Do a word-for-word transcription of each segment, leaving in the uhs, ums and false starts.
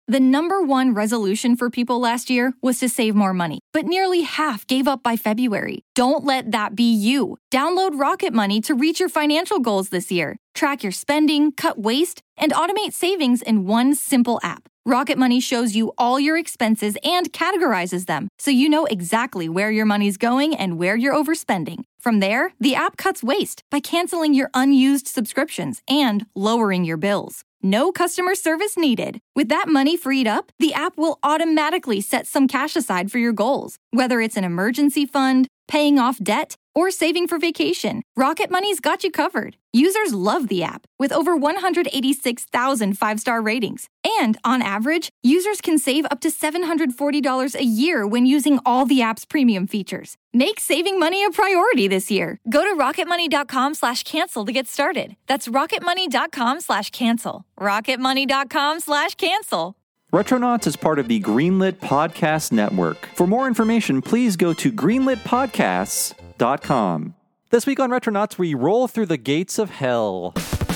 The number one resolution for people last year was to save more money, but nearly half gave up by February. Don't let that be you. Download Rocket Money to reach your financial goals this year. Track your spending, cut waste, and automate savings in one simple app. Rocket Money shows you all your expenses and categorizes them, so you know exactly where your money's going and where you're overspending. From there, the app cuts waste by canceling your unused subscriptions and lowering your bills. No customer service needed. With that money freed up, the app will automatically set some cash aside for your goals, whether it's an emergency fund, paying off debt, or saving for vacation. Rocket Money's got you covered. Users love the app, with over one hundred eighty-six thousand five-star ratings. And on average, users can save up to seven hundred forty dollars a year when using all the app's premium features. Make saving money a priority this year. Go to rocketmoney.com slash cancel to get started. That's rocketmoney.com slash cancel. rocketmoney.com slash cancel. Retronauts is part of the Greenlit Podcast Network. For more information, please go to greenlit podcasts dot com. This week on Retronauts, we roll through the gates of hell.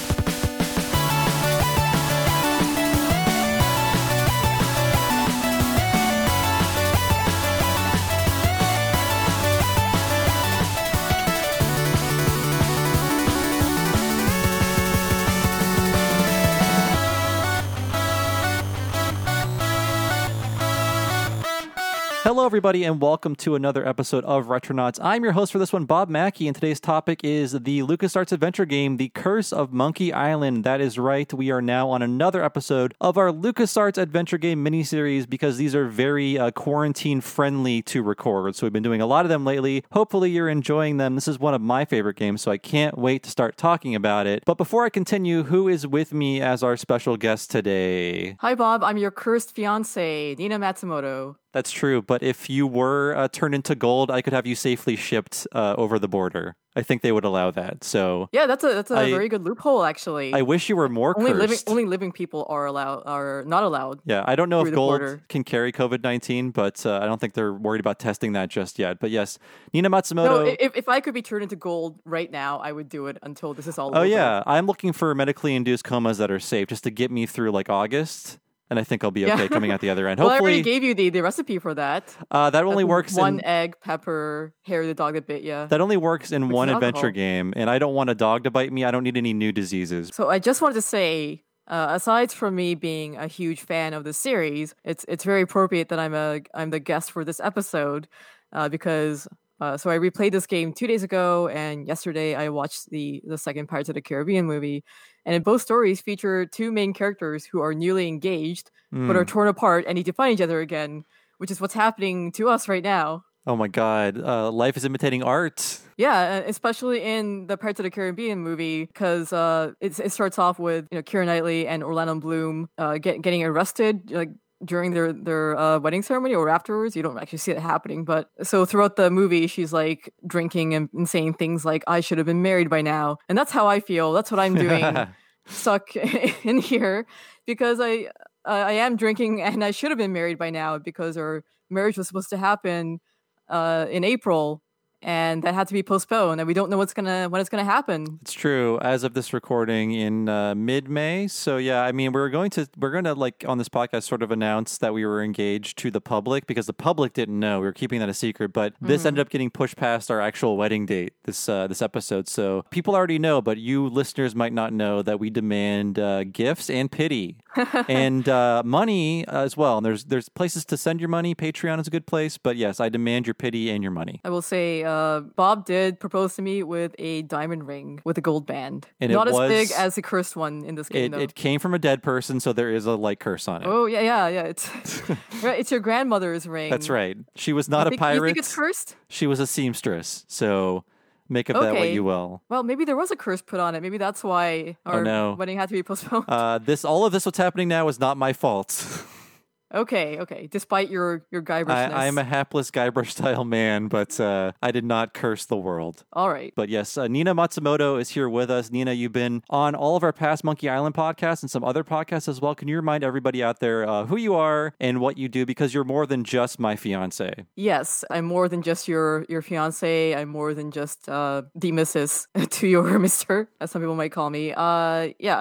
Hello, everybody, and welcome to another episode of Retronauts. I'm your host for this one, Bob Mackey, and today's topic is the LucasArts adventure game, The Curse of Monkey Island. That is right, we are now on another episode of our LucasArts adventure game miniseries because these are very uh, quarantine-friendly to record, so we've been doing a lot of them lately. Hopefully you're enjoying them. This is one of my favorite games, so I can't wait to start talking about it. But before I continue, who is with me as our special guest today? Hi, Bob. I'm your cursed fiancé, Nina Matsumoto. That's true, but if you were uh, turned into gold, I could have you safely shipped uh, over the border. I think they would allow that. So yeah, that's a that's a I, very good loophole, actually. I wish you were more only cursed. living only living people are allowed are not allowed. Yeah, I don't know if gold border. can carry covid nineteen, but uh, I don't think they're worried about testing that just yet. But yes, Nina Matsumoto. No, if if I could be turned into gold right now, I would do it until this is all oh, over. Oh yeah, I'm looking for medically induced comas that are safe just to get me through like August. And I think I'll be okay yeah. coming out the other end. Well, Hopefully, I already gave you the, the recipe for that. Uh, that only That's works one in... egg, pepper, hair of the dog that bit you. That only works in Which one adventure game, and I don't want a dog to bite me. I don't need any new diseases. So I just wanted to say, uh, aside from me being a huge fan of the series, it's it's very appropriate that I'm a I'm the guest for this episode uh, because... Uh, so I replayed this game two days ago, and yesterday I watched the, the second Pirates of the Caribbean movie. And in both stories feature two main characters who are newly engaged, mm. but are torn apart and need to find each other again, which is what's happening to us right now. Oh my god, uh, life is imitating art. Yeah, especially in the Pirates of the Caribbean movie, because uh, it, it starts off with you know Keira Knightley and Orlando Bloom uh, get, getting arrested, like, during their their uh, wedding ceremony or afterwards. You don't actually see it happening, but so throughout the movie she's like drinking and, and saying things like I should have been married by now, and that's how I feel. That's what I'm doing stuck in here because I uh, I am drinking and I should have been married by now because our marriage was supposed to happen uh, in April. And that had to be postponed, and we don't know what's gonna when it's gonna happen. It's true. As of this recording in uh, mid-May, so yeah, I mean, we're going to we're going to like on this podcast sort of announce that we were engaged to the public because the public didn't know. We were keeping that a secret, but this mm. ended up getting pushed past our actual wedding date. This uh, this episode, so people already know, but you listeners might not know that we demand uh, gifts and pity and uh, money as well. And there's there's places to send your money. Patreon is a good place, but yes, I demand your pity and your money. I will say. Uh, Bob did propose to me with a diamond ring with a gold band. And Not it as was, big as the cursed one in this game, it, though. It came from a dead person, so there is a like curse on it. Oh, yeah, yeah, yeah. It's it's your grandmother's ring. That's right. She was not you a think, pirate. You think it's cursed? She was a seamstress, so make of okay. that what you will. Well, maybe there was a curse put on it. Maybe that's why our oh, no. wedding had to be postponed. Uh, this, all of this what's happening now is not my fault. Okay, okay. Despite your, your Guybrush-ness. I, I am a hapless Guybrush-style man, but uh, I did not curse the world. All right. But yes, uh, Nina Matsumoto is here with us. Nina, you've been on all of our past Monkey Island podcasts and some other podcasts as well. Can you remind everybody out there uh, who you are and what you do? Because you're more than just my fiance. Yes, I'm more than just your, your fiance. I'm more than just uh, the missus to your mister, as some people might call me. Uh, yeah, I've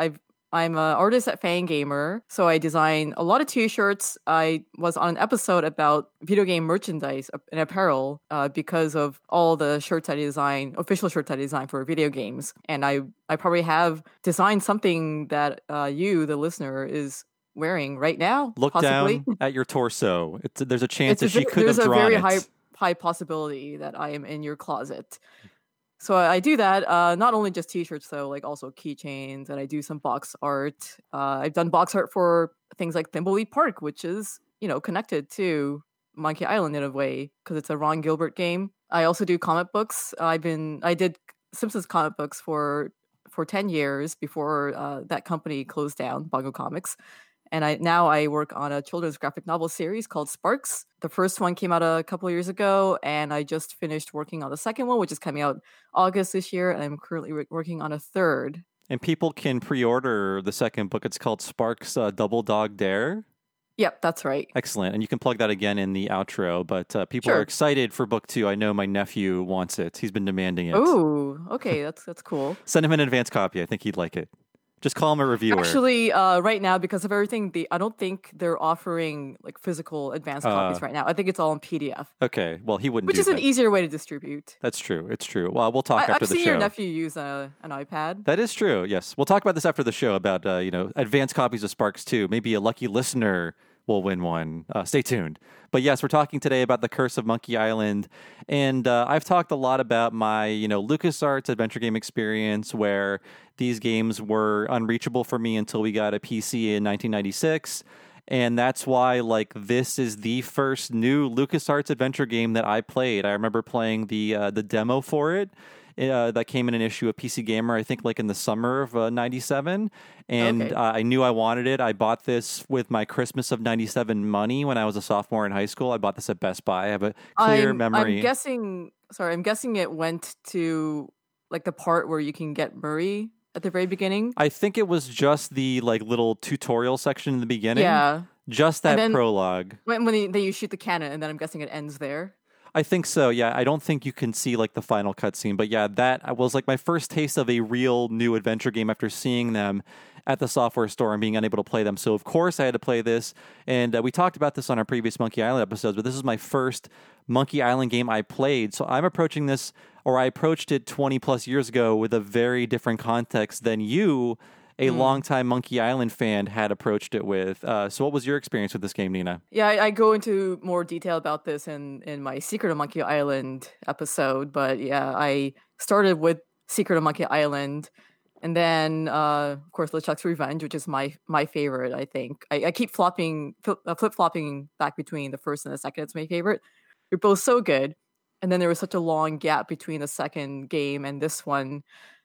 I'm an artist at Fangamer, so I design a lot of t-shirts. I was on an episode about video game merchandise and apparel uh, because of all the shirts I design, official shirts I design for video games. And I, I probably have designed something that uh, you, the listener, is wearing right now. Look possibly. down at your torso. It's, there's a chance it's that a, she could have drawn it. There's a very high, high possibility that I am in your closet. So I do that, uh, not only just t-shirts though, like also keychains, and I do some box art. Uh, I've done box art for things like Thimbleweed Park, which is, you know, connected to Monkey Island in a way, because it's a Ron Gilbert game. I also do comic books. I've been, I did Simpsons comic books for, for ten years before uh, that company closed down, Bongo Comics. And I now I work on a children's graphic novel series called Sparks. The first one came out a couple of years ago, and I just finished working on the second one, which is coming out August this year, and I'm currently re- working on a third. And people can pre-order the second book. It's called Sparks uh, Double Dog Dare. Yep, that's right. Excellent. And you can plug that again in the outro, but uh, people sure. are excited for book two. I know my nephew wants it. He's been demanding it. Oh, okay, that's that's cool. Send him an advance copy. I think he'd like it. Just call him a reviewer. Actually, uh, right now, because of everything, the I don't think they're offering like physical advanced uh, copies right now. I think it's all in P D F. Okay, well, he wouldn't. Which do is that. an easier way to distribute. That's true. It's true. Well, we'll talk I, after I've the seen show. your nephew use a, an iPad. That is true. Yes, we'll talk about this after the show about uh, you know advanced copies of Sparks two. Maybe a lucky listener will win one. Uh, stay tuned. But yes, we're talking today about the Curse of Monkey Island, and uh, I've talked a lot about my, you know, LucasArts adventure game experience, where these games were unreachable for me until we got a P C in nineteen ninety-six, and that's why, like, this is the first new LucasArts adventure game that I played. I remember playing the uh, the demo for it. Uh, that came in an issue of P C Gamer, I think like in the summer of uh, ninety-seven. And okay. uh, I knew I wanted it. I bought this with my Christmas of ninety-seven money when I was a sophomore in high school. I bought this at Best Buy. I have a clear I'm, memory. I'm guessing, sorry, I'm guessing it went to like the part where you can get Murray at the very beginning. I think it was just the like little tutorial section in the beginning. Yeah. Just that prologue. When, when they, they you shoot the cannon, and then I'm guessing it ends there. I think so, yeah. I don't think you can see like the final cutscene, but yeah, that was like my first taste of a real new adventure game after seeing them at the software store and being unable to play them. So of course I had to play this, and uh, we talked about this on our previous Monkey Island episodes, but this is my first Monkey Island game I played. So I'm approaching this, or I approached it twenty plus years ago with a very different context than you, a mm. longtime Monkey Island fan, had approached it with. Uh, so what was your experience with this game, Nina? Yeah, I, I go into more detail about this in, in my Secret of Monkey Island episode. But yeah, I started with Secret of Monkey Island. And then, uh, of course, LeChuck's Revenge, which is my my favorite, I think. I, I keep flopping, uh, flip-flopping back between the first and the second. It's my favorite. They're both so good. And then there was such a long gap between the second game and this one.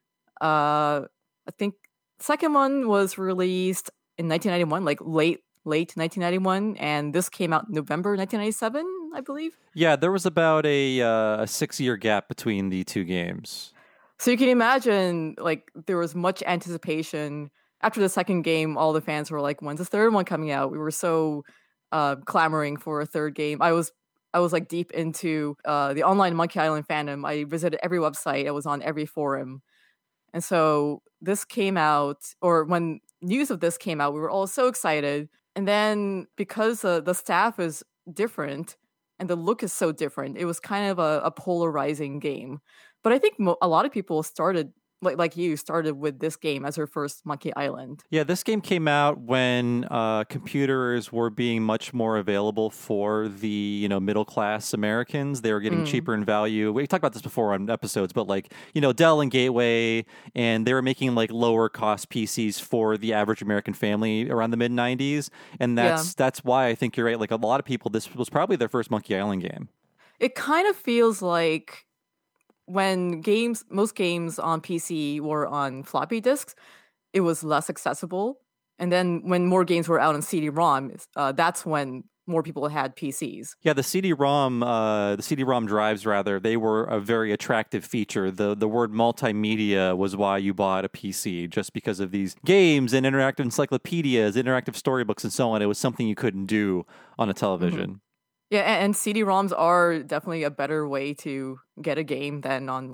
Uh, I think second one was released in nineteen ninety-one, like late, late nineteen ninety-one, and this came out in November nineteen ninety-seven, I believe. Yeah, there was about a, uh, a six-year gap between the two games. So you can imagine, like, there was much anticipation. After the second game, all the fans were like, when's the third one coming out? We were so uh, clamoring for a third game. I was, I was like deep into uh, the online Monkey Island fandom. I visited every website. I was on every forum. And so this came out, or when news of this came out, we were all so excited. And then because uh, the staff is different and the look is so different, it was kind of a, a polarizing game. But I think mo- a lot of people started, like like you, started with this game as their first Monkey Island. Yeah, this game came out when uh, computers were being much more available for the, you know, middle class Americans. They were getting mm. cheaper in value. We talked about this before on episodes, but like, you know, Dell and Gateway, and they were making like lower cost P Cs for the average American family around the mid nineties. And that's yeah. that's why I think you're right. Like a lot of people, this was probably their first Monkey Island game. It kind of feels like when games, most games on P C were on floppy disks, it was less accessible. And then when more games were out on C D-ROM, uh, that's when more people had P Cs. Yeah, the C D-ROM, uh, the C D-ROM drives, rather, they were a very attractive feature. The the word multimedia was why you bought a P C, just because of these games and interactive encyclopedias, interactive storybooks, and so on. It was something you couldn't do on a television. Mm-hmm. Yeah, and C D-ROMs are definitely a better way to get a game than on like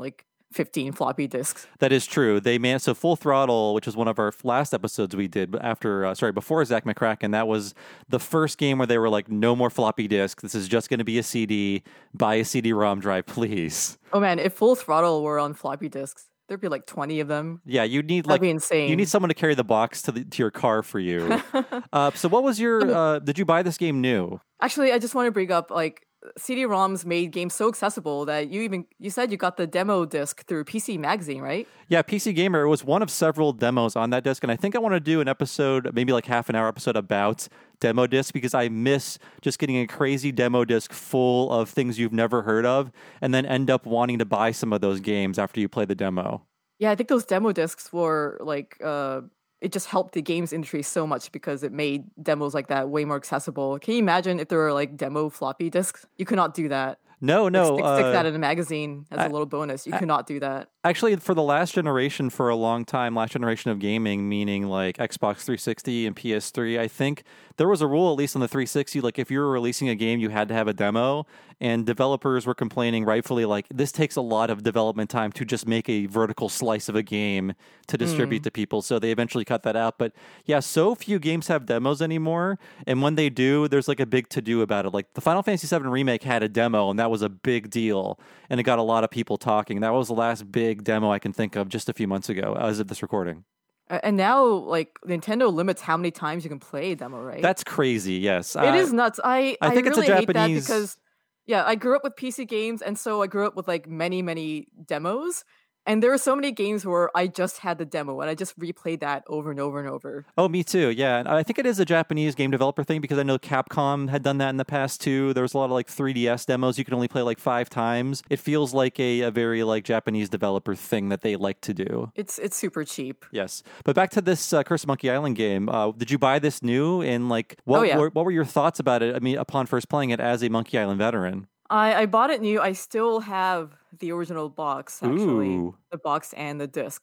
fifteen floppy disks. That is true. They man so Full Throttle, which was one of our last episodes we did after, uh, sorry, before Zach McCracken. That was the first game where they were like, no more floppy disk. This is just going to be a C D. Buy a C D-ROM drive, please. Oh man, if Full Throttle were on floppy disks, there'd be like twenty of them. Yeah, you need That'd like be insane. You need someone to carry the box to the, to your car for you. uh, so, what was your? Uh, did you buy this game new? Actually, I just want to bring up like C D-ROMs made games so accessible that you even you said you got the demo disc through P C Magazine, right? Yeah, P C Gamer was one of several demos on that disc, and I think I want to do an episode, maybe like half an hour episode about demo disc because I miss just getting a crazy demo disc full of things you've never heard of, and then end up wanting to buy some of those games after you play the demo. Yeah, I think those demo discs were like uh, it just helped the games industry so much because it made demos like that way more accessible. Can you imagine if there were like demo floppy disks? You could not do that. No, no. Stick, uh, stick that in a magazine as I, a little bonus. You I, could not do that. Actually, for the last generation, for a long time, last generation of gaming, meaning like Xbox three sixty and P S three, I think there was a rule, at least on the three sixty, like if you were releasing a game, you had to have a demo, and developers were complaining rightfully, like this takes a lot of development time to just make a vertical slice of a game to distribute mm. to people, so they eventually cut that out. But yeah, so few games have demos anymore, and when they do, there's like a big to-do about it. Like the Final Fantasy seven Remake had a demo, and that was a big deal, and it got a lot of people talking. That was the last big demo I can think of just a few months ago as of this recording. And now, like, Nintendo limits how many times you can play a demo, right? That's crazy, yes. It uh, is nuts. I, I think I really it's a hate Japanese... that because, yeah, I grew up with P C games, and so I grew up with, like, many, many demos. And there were so many games where I just had the demo, and I just replayed that over and over and over. Oh, me too, yeah. And I think it is a Japanese game developer thing, because I know Capcom had done that in the past, too. There was a lot of, like, three D S demos you could only play, like, five times. It feels like a, a very, like, Japanese developer thing that they like to do. It's it's super cheap. Yes. But back to this uh, Curse of Monkey Island game. Uh, did you buy this new? And, like, what, oh, yeah. were, what were your thoughts about it, I mean, upon first playing it as a Monkey Island veteran? I, I bought it new. I still have the original box, actually. Ooh. The box and the disc.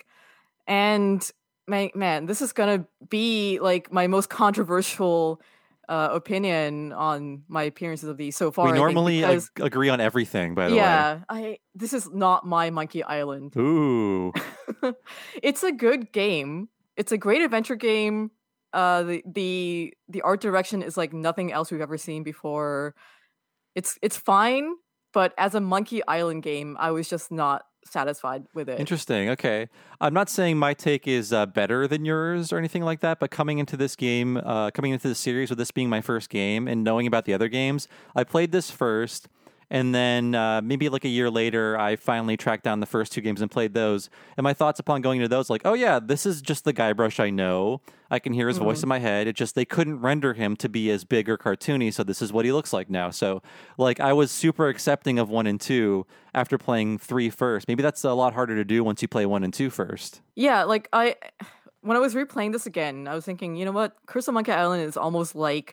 And man, man, this is going to be like my most controversial uh, opinion on my appearances of these so far. We normally I think, because, ag- agree on everything, by the yeah, way. Yeah, I this is not my Monkey Island. Ooh. It's a good game. It's a great adventure game. Uh, the the the art direction is like nothing else we've ever seen before. It's it's fine, but as a Monkey Island game, I was just not satisfied with it. Interesting. Okay. I'm not saying my take is uh, better than yours or anything like that, but coming into this game, uh, coming into the series with this being my first game and knowing about the other games, I played this first. And then uh, maybe like a year later, I finally tracked down the first two games and played those. And my thoughts upon going into those, like, oh yeah, this is just the Guybrush I know. I can hear his mm-hmm. voice in my head. It just, they couldn't render him to be as big or cartoony, so this is what he looks like now. So, like, I was super accepting of one and two after playing three first. Maybe that's a lot harder to do once you play one and two first. Yeah, like, I, when I was replaying this again, I was thinking, you know what? Curse of Monkey Island is almost like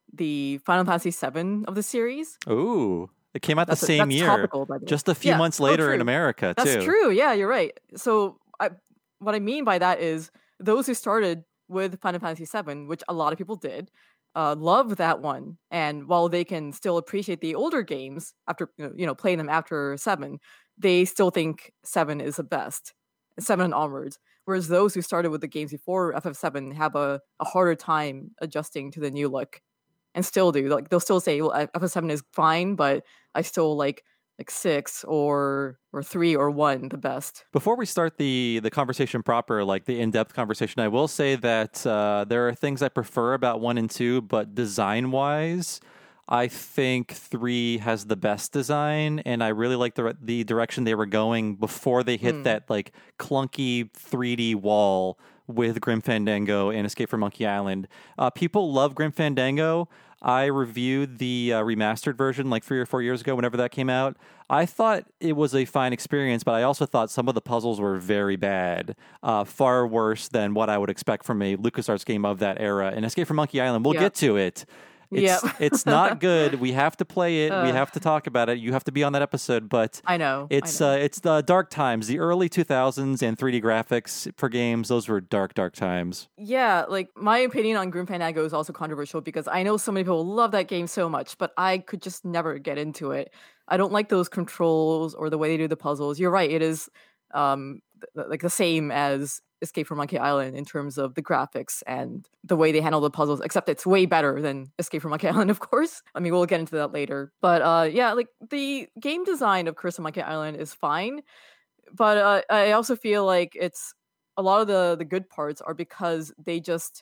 the Final Fantasy seven of the series. Ooh. It came out that's the a, same year, topical, just a few yeah, months so later true. in America, too. That's true. Yeah, you're right. So I, what I mean by that is those who started with Final Fantasy seven, which a lot of people did, uh, love that one. And while they can still appreciate the older games after, you know, playing them after seven, they still think seven is the best, seven and onwards. Whereas those who started with the games before F F seven have a, a harder time adjusting to the new look. And still do, like, they'll still say, well, F F seven is fine, but I still like like six or or three or one the best. Before we start the the conversation proper, like the in-depth conversation, I will say that uh, there are things I prefer about one and two, but design-wise, I think three has the best design, and I really like the the direction they were going before they hit mm. that like clunky three D wall with Grim Fandango and Escape from Monkey Island. Uh, people love Grim Fandango. I reviewed the uh, remastered version like three or four years ago, whenever that came out. I thought it was a fine experience, but I also thought some of the puzzles were very bad, uh, far worse than what I would expect from a LucasArts game of that era. And Escape from Monkey Island, we'll yep. get to it. It's, yep. it's not good. We have to play it. Uh, we have to talk about it. You have to be on that episode. But I know it's I know. Uh, it's the dark times, the early two thousands, and three D graphics for games. Those were dark, dark times. Yeah, like my opinion on Grim Fandango is also controversial because I know so many people love that game so much, but I could just never get into it. I don't like those controls or the way they do the puzzles. You're right. It is um, th- like the same as Escape from Monkey Island in terms of the graphics and the way they handle the puzzles, except it's way better than Escape from Monkey Island, of course. I mean, we'll get into that later. But uh, yeah, like the game design of Curse of Monkey Island is fine, but uh, I also feel like it's a lot of the, the good parts are because they just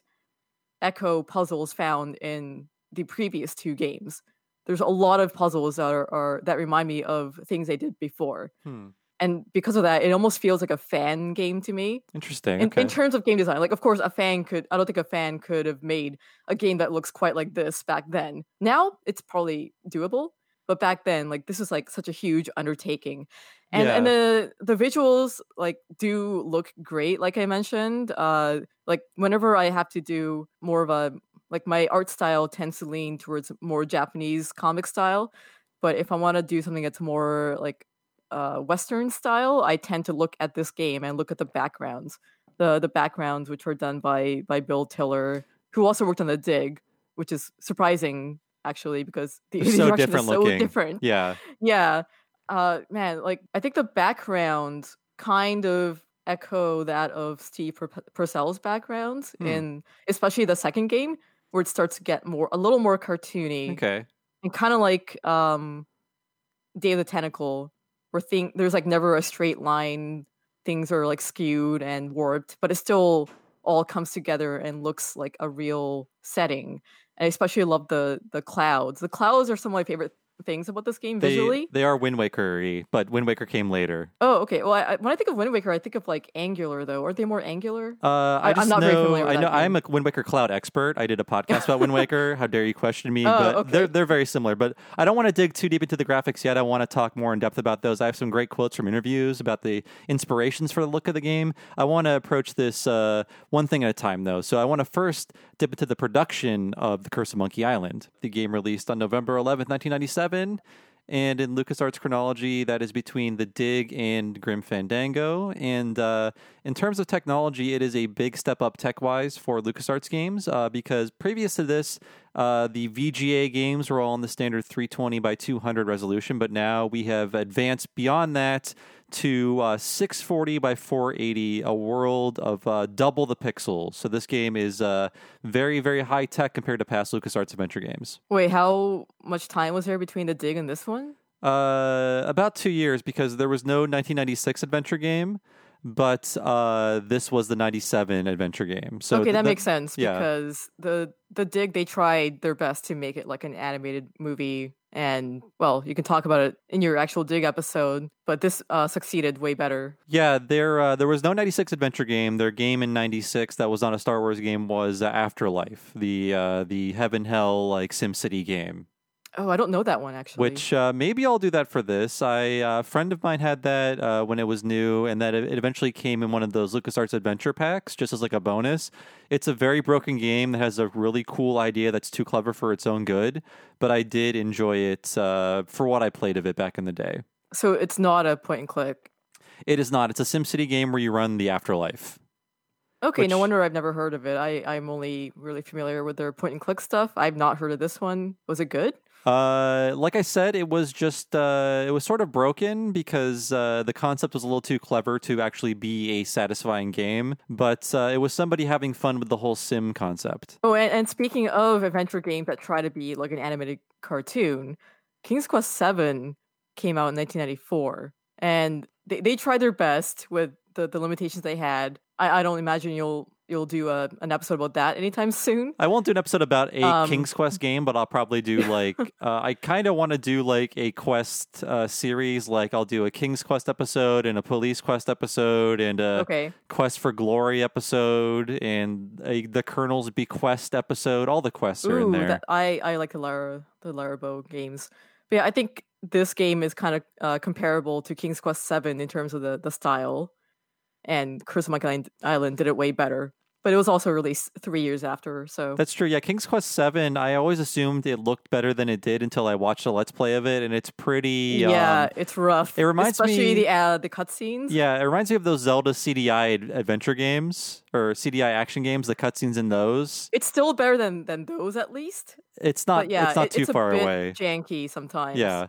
echo puzzles found in the previous two games. There's a lot of puzzles that are, are that remind me of things they did before. Hmm. And because of that, it almost feels like a fan game to me. Interesting. In, okay. in terms of game design, like, of course, a fan could, I don't think a fan could have made a game that looks quite like this back then. Now, it's probably doable. But back then, like, this is like such a huge undertaking. And Yeah. and the the visuals, like, do look great, like I mentioned. Uh, like, whenever I have to do more of a, like, my art style tends to lean towards more Japanese comic style. But if I want to do something that's more, like, uh Western style, I tend to look at this game and look at the backgrounds. The the backgrounds which were done by by Bill Tiller, who also worked on The Dig, which is surprising actually because the, They're the so direction different is so looking. different. Yeah. Yeah. Uh man, like I think the backgrounds kind of echo that of Steve Pur- Purcell's backgrounds Hmm. in especially the second game where it starts to get more a little more cartoony Okay. and kind of like um Day of the Tentacle, where thing there's like never a straight line, things are like skewed and warped, but it still all comes together and looks like a real setting. And I especially love the the clouds. The clouds are some of my favorite things about this game They, visually. they are Wind Waker-y, but Wind Waker came later. Oh, okay. Well, I, I- when I think of Wind Waker, I think of like angular though. Aren't they more angular? Uh, I I- just I'm not know, very familiar with I know that I'm game. a Wind Waker Cloud expert. I did a podcast about Wind Waker. How dare you question me? Oh, but okay. they're they're very similar. But I don't want to dig too deep into the graphics yet. I want to talk more in depth about those. I have some great quotes from interviews about the inspirations for the look of the game. I want to approach this uh, one thing at a time, though. So I want to first dip into the production of The Curse of Monkey Island. The game released on November eleventh, nineteen ninety-seven. And in LucasArts chronology, that is between The Dig and Grim Fandango. And uh, in terms of technology, it is a big step up tech-wise for LucasArts games uh, because previous to this, uh, the V G A games were all in the standard three twenty by two hundred resolution, but now we have advanced beyond that to uh, six forty by four eighty, a world of uh, double the pixels. So this game is uh, very, very high tech compared to past LucasArts adventure games. Wait, how much time was there between The Dig and this one? Uh, about two years because there was no nineteen ninety-six adventure game, but uh, this was the ninety-seven adventure game. So okay, that th- makes sense yeah. because the the Dig, they tried their best to make it like an animated movie, and well, you can talk about it in your actual Dig episode, but this uh, succeeded way better. Yeah, there uh, there was no ninety-six adventure game. Their game in ninety-six that was on a Star Wars game was uh, Afterlife, the uh, the Heaven Hell like SimCity game. Oh, I don't know that one actually. Which uh, maybe I'll do that for this. I uh, a friend of mine had that uh, when it was new, and that it eventually came in one of those LucasArts adventure packs, just as like a bonus. It's a very broken game that has a really cool idea that's too clever for its own good, but I did enjoy it uh, for what I played of it back in the day. So it's not a point and click. It is not. It's a SimCity game where you run the afterlife. Okay, no Which- wonder I've never heard of it. I I'm only really familiar with their point and click stuff. I've not heard of this one. Was it good? Uh, like I said, it was just uh, it was sort of broken because uh, the concept was a little too clever to actually be a satisfying game. But uh, it was somebody having fun with the whole sim concept. Oh, and, and speaking of adventure games that try to be like an animated cartoon, King's Quest seven came out in nineteen ninety-four, and they, they tried their best with the, the limitations they had. I, I don't imagine you'll you'll do a, an episode about that anytime soon. I won't do an episode about a Um, King's Quest game, but I'll probably do like uh, I kind of want to do like a Quest uh, series. Like I'll do a King's Quest episode and a Police Quest episode and a Okay. Quest for Glory episode and a, the Colonel's Bequest episode. All the quests are in Ooh, there. that, I I like the Lara the Larabow games. But yeah, I think this game is kind of uh, comparable to King's Quest seven in terms of the, the style, and Curse of Monkey Island- Island did it way better. But it was also released three years after, so That's true. Yeah, King's Quest seven, I always assumed it looked better than it did until I watched a Let's Play of it, and it's pretty... yeah, um, it's rough. it reminds especially me- the uh, the cutscenes. yeah, it reminds me of those Zelda C D I ad- adventure games, or C D I action games, the cutscenes in those. It's still better than than those at least. It's not, But yeah, it's not it- too it's a far bit away. janky sometimes. Yeah.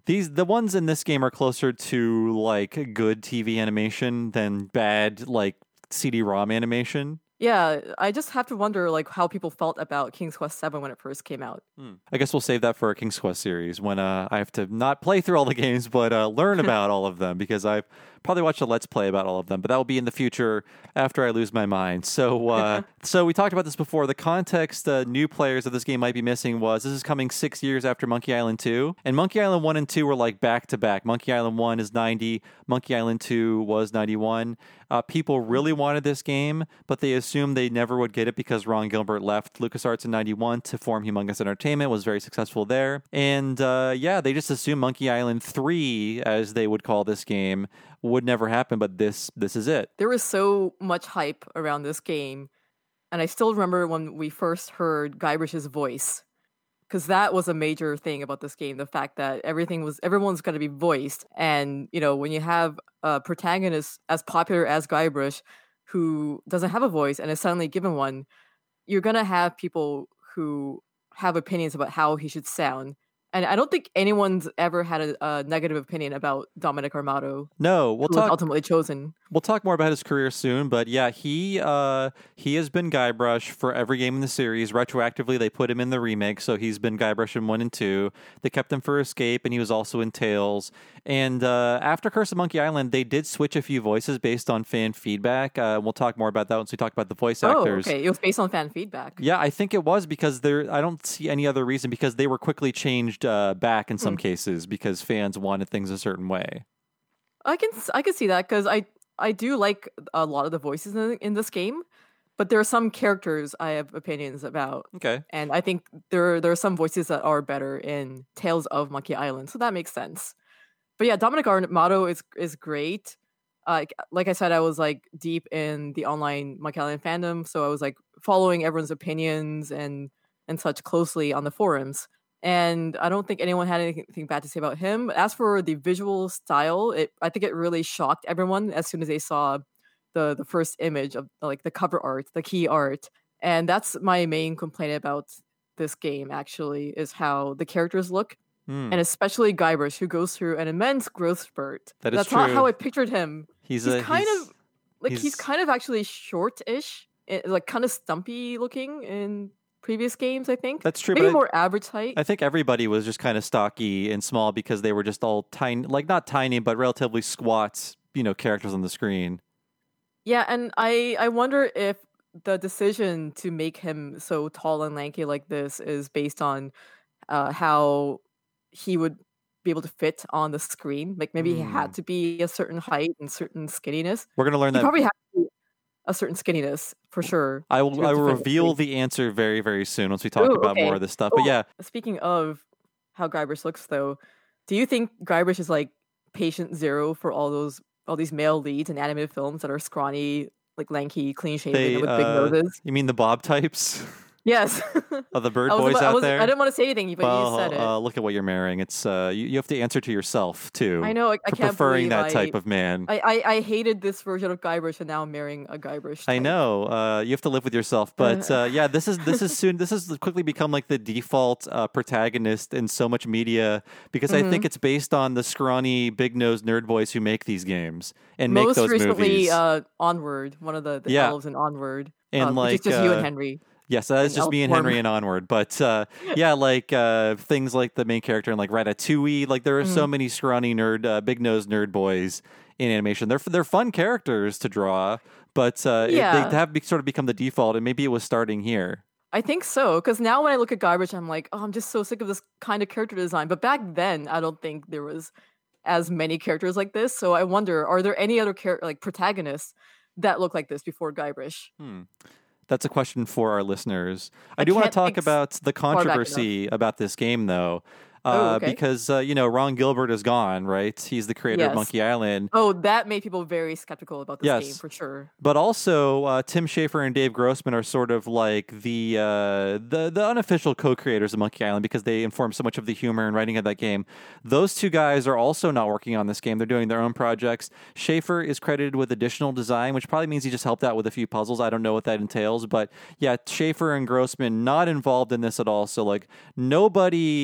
These the ones in this game are closer to like good T V animation than bad like C D ROM animation. Yeah, I just have to wonder like how people felt about King's Quest seven when it first came out. Hmm. I guess we'll save that for our King's Quest series when uh, I have to not play through all the games, but uh, learn about all of them because I've probably watched a Let's Play about all of them. But that will be in the future after I lose my mind. So, uh, so we talked about this before. The context uh, new players of this game might be missing was this is coming six years after Monkey Island two, and Monkey Island one and two were like back to back. Monkey Island one is ninety, Monkey Island two was ninety-one. Uh, people really wanted this game, but they assumed they never would get it because Ron Gilbert left LucasArts in ninety-one to form Humongous Entertainment, was very successful there. And uh, yeah, they just assumed Monkey Island three, as they would call this game, would never happen, but this this is it. There was so much hype around this game, and I still remember when we first heard Guibarish's voice, because that was a major thing about this game, the fact that everything was everyone's going to be voiced. And you know, when you have a protagonist as popular as Guybrush who doesn't have a voice and is suddenly given one, you're going to have people who have opinions about how he should sound. And I don't think anyone's ever had a, a negative opinion about Dominic Armato. No, we'll who talk was ultimately chosen. We'll talk more about his career soon, but yeah, he uh, he has been Guybrush for every game in the series. Retroactively, they put him in the remake, so he's been Guybrush in one and two. They kept him for Escape, and he was also in Tales. And uh, after Curse of Monkey Island, they did switch a few voices based on fan feedback. Uh, we'll talk more about that once we talk about the voice actors. Oh, okay. It was based on fan feedback. Yeah, I think it was because there. I don't see any other reason because they were quickly changed uh, back in some mm. cases because fans wanted things a certain way. I can I can see that because I. I do like a lot of the voices in, in this game, but there are some characters I have opinions about. Okay. And I think there, there are some voices that are better in Tales of Monkey Island, so that makes sense. But yeah, Dominic Armato is is great. Uh, like I said, I was like deep in the online Monkey Island fandom, so I was like following everyone's opinions and, and such closely on the forums. And I don't think anyone had anything bad to say about him. As for the visual style, it I think it really shocked everyone as soon as they saw the the first image of like the cover art, the key art. And that's my main complaint about this game, actually, is how the characters look. Mm. And especially Guybrush, who goes through an immense growth spurt. That is That's true. not how I pictured him. He's, he's a, kind he's, of like he's... he's kind of actually short-ish, like kind of stumpy looking in previous games, I think. That's true. Maybe but more I, average height. I think everybody was just kind of stocky and small because they were just all tiny, like not tiny, but relatively squat, you know, characters on the screen. Yeah, and I, I wonder if the decision to make him so tall and lanky like this is based on uh, how he would be able to fit on the screen. Like maybe mm. he had to be a certain height and certain skinniness. We're going to learn he that. Probably had to be a certain skinniness for sure. I will I will reveal the answer very, very soon once we talk Ooh, about okay. more of this stuff. Well, but yeah. Speaking of how Guybrush looks though, do you think Guybrush is like patient zero for all those all these male leads in animated films that are scrawny, like lanky, clean shaven They, with uh, big noses? You mean the Bob types? Yes. Of the bird I was boys about, out I was, there? I didn't want to say anything, but well, you said it. Uh, look at what you're marrying. It's uh, you, you have to answer to yourself too. I know. I, I for can't preferring that I, type of man. I, I, I hated this version of Guybrush, and now I'm marrying a Guybrush type. I know. Uh, you have to live with yourself, but uh, yeah, this is this is soon. This has quickly become like the default uh, protagonist in so much media because mm-hmm. I think it's based on the scrawny, big-nosed nerd boys who make these games and Most make those recently, movies. Uh, Onward, one of the, the yeah. elves in Onward, and uh, like which is just uh, you and Henry. Yes, that is just me and Henry and Onward. But uh, yeah, like uh, things like the main character in like Ratatouille, like there are mm-hmm. so many scrawny nerd, uh, big nosed nerd boys in animation. They're they're fun characters to draw, but uh, yeah. it, they have be, sort of become the default, and maybe it was starting here. I think so, because now when I look at Guybrush, I'm like, oh, I'm just so sick of this kind of character design. But back then, I don't think there was as many characters like this. So I wonder, are there any other char- like protagonists that look like this before Guybrush? Hmm. That's a question for our listeners. I, I do want to talk ex- about the controversy about this game, though. Uh, oh, okay. Because, uh, you know, Ron Gilbert is gone, right? He's the creator yes. of Monkey Island. Oh, that made people very skeptical about this yes. game, for sure. But also, uh, Tim Schafer and Dave Grossman are sort of like the, uh, the the unofficial co-creators of Monkey Island because they inform so much of the humor and writing of that game. Those two guys are also not working on this game. They're doing their own projects. Schafer is credited with additional design, which probably means he just helped out with a few puzzles. I don't know what that entails. But yeah, Schafer and Grossman not involved in this at all. So, like, nobody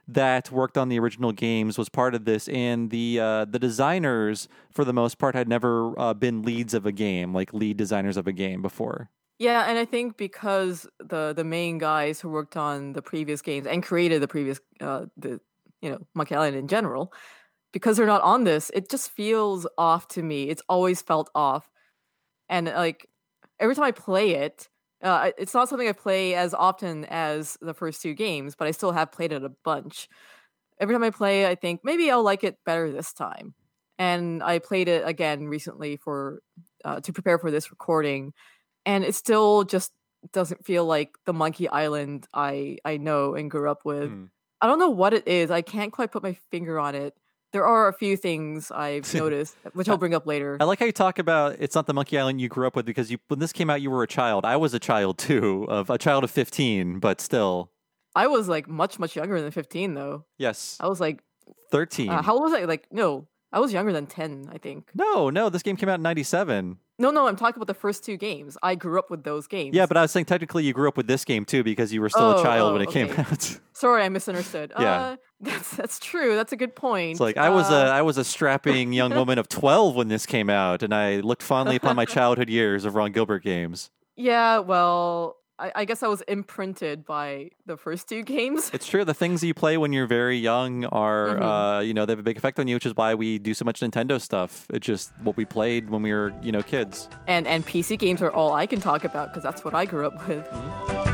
that worked on the original games was part of this, and the uh, the designers, for the most part, had never uh, been leads of a game, like lead designers of a game before. Yeah, and I think because the the main guys who worked on the previous games and created the previous uh, the you know Monkey Island in general, because they're not on this, it just feels off to me. It's always felt off, and like every time I play it, uh, it's not something I play as often as the first two games, but I still have played it a bunch. Every time I play, I think maybe I'll like it better this time, and I played it again recently for uh, to prepare for this recording. And it still just doesn't feel like the Monkey Island I, I know and grew up with. Mm. I don't know what it is. I can't quite put my finger on it. There are a few things I've noticed, which I'll bring up later. I like how you talk about it's not the Monkey Island you grew up with, because you, when this came out, you were a child. I was a child, too, of a child of fifteen, but still. I was, like, much, much younger than fifteen, though. Yes. I was, like... thirteen. Uh, how old was I? Like, no. I was younger than ten, I think. No, no, this game came out in ninety-seven. No, no, I'm talking about the first two games. I grew up with those games. Yeah, but I was saying technically you grew up with this game too, because you were still oh, a child oh, when it okay. came out. Sorry, I misunderstood. Yeah. Uh, that's that's true. That's a good point. It's like I was uh... a I was a strapping young woman of twelve when this came out, and I looked fondly upon my childhood years of Ron Gilbert games. Yeah, well, I, I guess I was imprinted by the first two games. It's true. The things you play when you're very young are, mm-hmm. uh, you know, they have a big effect on you, which is why we do so much Nintendo stuff. It's just what we played when we were, you know, kids. And and P C games are all I can talk about because that's what I grew up with. Mm-hmm.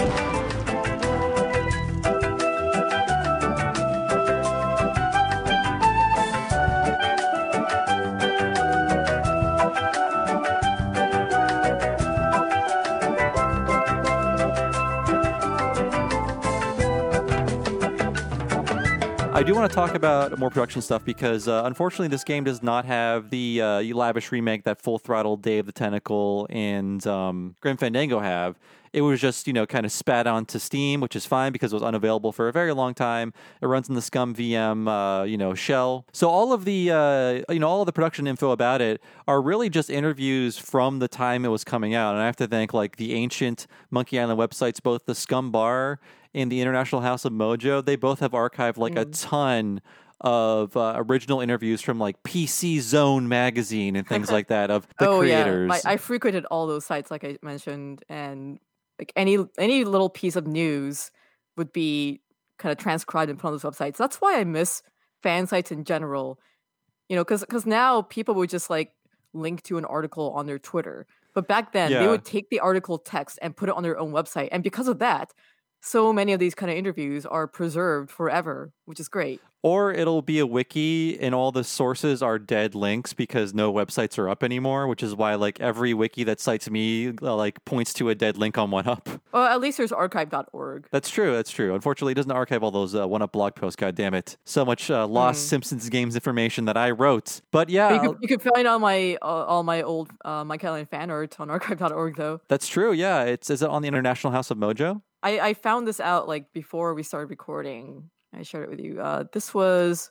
I do want to talk about more production stuff because, uh, unfortunately, this game does not have the uh, lavish remake that Full Throttle, Day of the Tentacle, and um, Grim Fandango have. It was just, you know, kind of spat onto Steam, which is fine because it was unavailable for a very long time. It runs in the Scum V M, uh, you know, shell. So all of the, uh, you know, all of the production info about it are really just interviews from the time it was coming out. And I have to thank, like, the ancient Monkey Island websites, both the Scum Bar and the International House of Mojo. They both have archived, like, mm. a ton of uh, original interviews from, like, P C Zone magazine and things like that of the oh, creators. Yeah. I, I frequented all those sites, like I mentioned, and like any any little piece of news would be kind of transcribed in front of those websites. That's why I miss fan sites in general. You know, because because now people would just like link to an article on their Twitter. But back then, yeah. they would take the article text and put it on their own website. And because of that, so many of these kind of interviews are preserved forever, which is great. Or it'll be a wiki and all the sources are dead links because no websites are up anymore, which is why like every wiki that cites me uh, like points to a dead link on OneUp. Well, at least there's archive dot org. That's true. That's true. Unfortunately, it doesn't archive all those uh, OneUp blog posts. God damn it. So much uh, lost mm. Simpsons games information that I wrote. But yeah. But you, could, you could find all my uh, all my old uh, Monkey Island fan art on archive dot org though. That's true. Yeah. It's Is it on the International House of Mojo? I, I found this out like before we started recording. I shared it with you. Uh, this was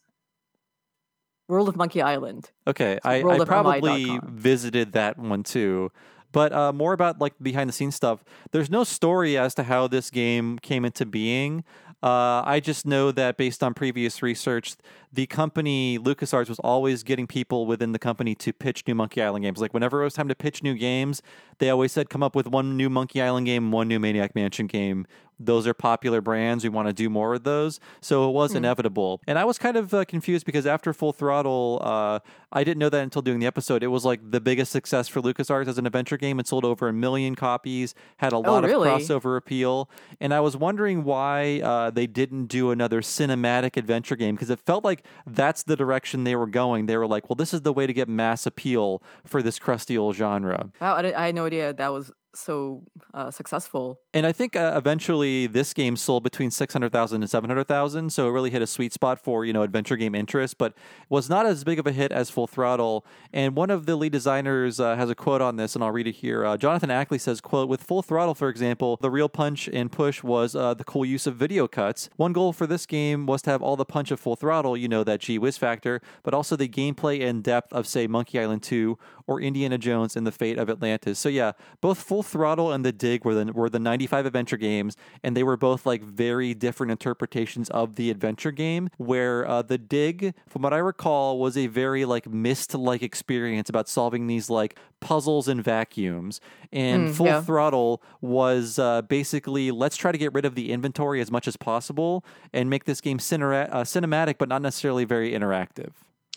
World of Monkey Island. Okay, I, I probably visited that one too. But uh, more about like behind the scenes stuff. There's no story as to how this game came into being. Uh, I just know that based on previous research, the company LucasArts was always getting people within the company to pitch new Monkey Island games. Like whenever it was time to pitch new games, they always said, come up with one new Monkey Island game, one new Maniac Mansion game. Those are popular brands. We want to do more of those. So it was mm. inevitable. And I was kind of uh, confused because after Full Throttle, uh, I didn't know that until doing the episode. It was like the biggest success for LucasArts as an adventure game. It sold over a million copies, had a lot oh, really? of crossover appeal. And I was wondering why uh, they didn't do another cinematic adventure game because it felt like that's the direction they were going. They were like, well, this is the way to get mass appeal for this crusty old genre. Wow, I, I had no idea that was so uh, successful. And I think uh, eventually this game sold between six hundred thousand and seven hundred thousand, so it really hit a sweet spot for, you know, adventure game interest, but was not as big of a hit as Full Throttle. And one of the lead designers uh, has a quote on this, and I'll read it here. Uh, Jonathan Ackley says, quote, with Full Throttle, for example, the real punch and push was uh, the cool use of video cuts. One goal for this game was to have all the punch of Full Throttle, you know, that gee whiz factor, but also the gameplay and depth of, say, Monkey Island two or Indiana Jones and the Fate of Atlantis. So yeah, both Full Throttle and The Dig were the, were the ninety five adventure games, and they were both like very different interpretations of the adventure game, where uh, the Dig, from what I recall, was a very like Myst-like experience about solving these like puzzles and vacuums. And Mm, Full yeah. Throttle was uh, basically, let's try to get rid of the inventory as much as possible and make this game cinera- uh, cinematic, but not necessarily very interactive.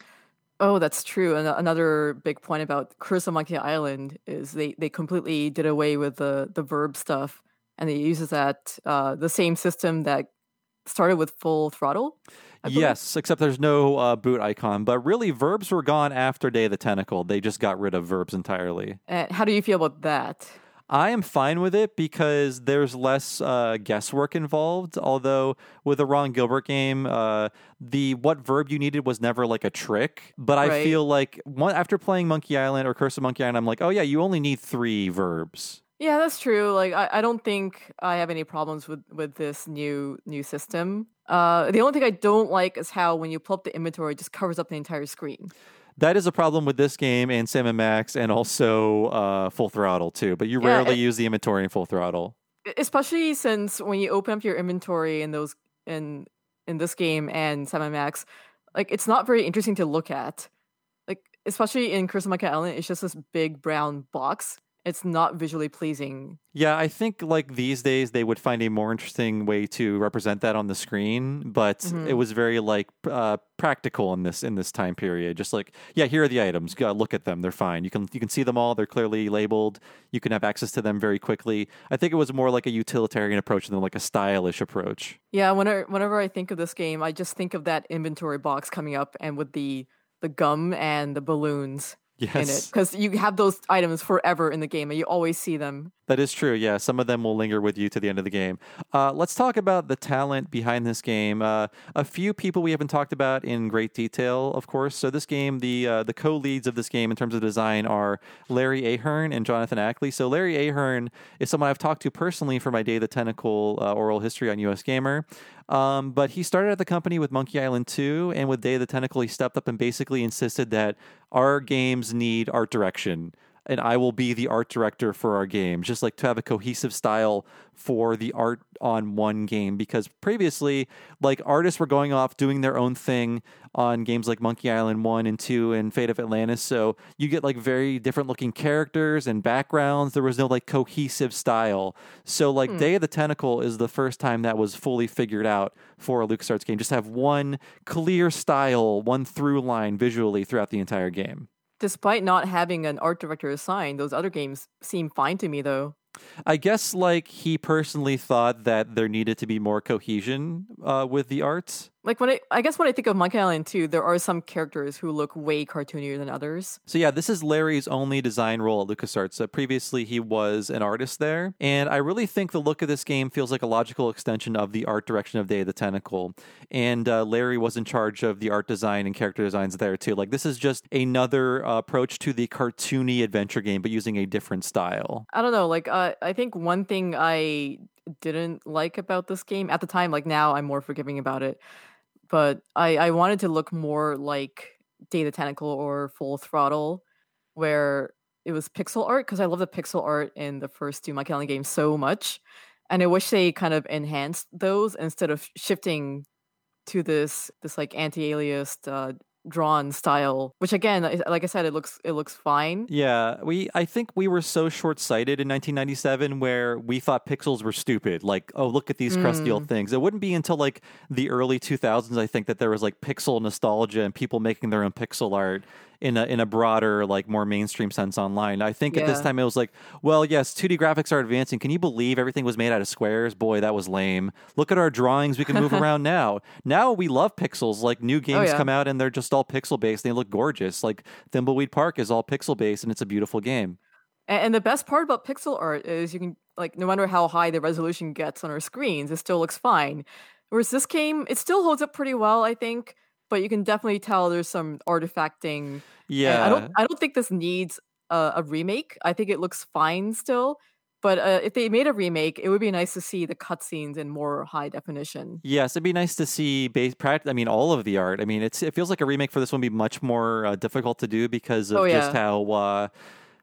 Oh, that's true. And another big point about Curse of Monkey Island is they, they completely did away with the, the verb stuff, and it uses that uh, the same system that started with Full Throttle. I believe. Yes, except there's no uh, boot icon. But really, verbs were gone after Day of the Tentacle. They just got rid of verbs entirely. And how do you feel about that? I am fine with it because there's less uh, guesswork involved. Although with the Ron Gilbert game, uh, the what verb you needed was never like a trick. But I Right. feel like one, after playing Monkey Island or Curse of Monkey Island, I'm like, oh yeah, you only need three verbs. Yeah, that's true. Like, I, I don't think I have any problems with, with this new new system. Uh, the only thing I don't like is how when you pull up the inventory, it just covers up the entire screen. That is a problem with this game and Sam and Max, and also uh, Full Throttle too. But you Yeah, rarely it- use the inventory in Full Throttle. Especially since when you open up your inventory in those in in this game and Sam and Max, like it's not very interesting to look at. Like especially in Curse of Monkey Island, it's just this big brown box. It's not visually pleasing. Yeah, I think like these days they would find a more interesting way to represent that on the screen, but Mhm. it was very like uh, practical in this in this time period. Just like, yeah, here are the items. Go look at them. They're fine. You can you can see them all. They're clearly labeled. You can have access to them very quickly. I think it was more like a utilitarian approach than like a stylish approach. Yeah, whenever whenever I think of this game, I just think of that inventory box coming up and with the the gum and the balloons in it, Yes, because you have those items forever in the game and you always see them. that is true. Yeah, some of them will linger with you to the end of the game. Uh, let's talk about the talent behind this game. Uh, a few people we haven't talked about in great detail, of course. So this game, the uh, the co-leads of this game in terms of design are Larry Ahern and Jonathan Ackley. So Larry Ahern is someone I've talked to personally for my Day of the Tentacle uh, oral history on U S Gamer. Um, but he started at the company with Monkey Island two, and with Day of the Tentacle, he stepped up and basically insisted that our games need art direction, and I will be the art director for our game, just like to have a cohesive style for the art on one game. Because previously, like artists were going off doing their own thing on games like Monkey Island one and two and Fate of Atlantis. So you get like very different looking characters and backgrounds. There was no like cohesive style. So like Day of the Tentacle is the first time that was fully figured out for a LucasArts game. Just have one clear style, one through line visually throughout the entire game. Despite not having an art director assigned, those other games seem fine to me though. I guess like he personally thought that there needed to be more cohesion uh, with the arts. Like when I, I guess when I think of Monkey Island two, there are some characters who look way cartoonier than others. So yeah, this is Larry's only design role at LucasArts. Uh, previously, he was an artist there, and I really think the look of this game feels like a logical extension of the art direction of Day of the Tentacle. And uh, Larry was in charge of the art design and character designs there too. Like this is just another uh, approach to the cartoony adventure game, but using a different style. I don't know, like uh, I think one thing I didn't like about this game at the time, like now I'm more forgiving about it, but I, I wanted to look more like Day of the Tentacle or Full Throttle, where it was pixel art, because I love the pixel art in the first two Monkey Island games so much. And I wish they kind of enhanced those instead of shifting to this this like anti-aliased uh, drawn style, which again, I- like I said, it looks it looks fine. Yeah, we I think we were so short-sighted in nineteen ninety-seven where we thought pixels were stupid. Like, oh, look at these crusty old things. It wouldn't be until like the early two thousands, I think, that there was like pixel nostalgia and people making their own pixel art in a in a broader, like more mainstream sense online. I think at this Yeah. time it was like, well, yes, two D graphics are advancing. Can you believe everything was made out of squares? Boy, that was lame. Look at our drawings. We can move around now. Now we love pixels. Like new games yeah. come out and they're just all pixel based. They look gorgeous. Like Thimbleweed Park is all pixel based and it's a beautiful game. And, and the best part about pixel art is you can, like, no matter how high the resolution gets on our screens, it still looks fine. Whereas this game, it still holds up pretty well, I think, but you can definitely tell there's some artifacting. And Yeah. I don't I don't think this needs a, a remake. I think it looks fine still. But uh, if they made a remake, it would be nice to see the cutscenes in more high definition. Yes, it'd be nice to see base practice. I mean, all of the art. I mean, it's it feels like a remake for this one would be much more uh, difficult to do because of Oh, just yeah. how uh,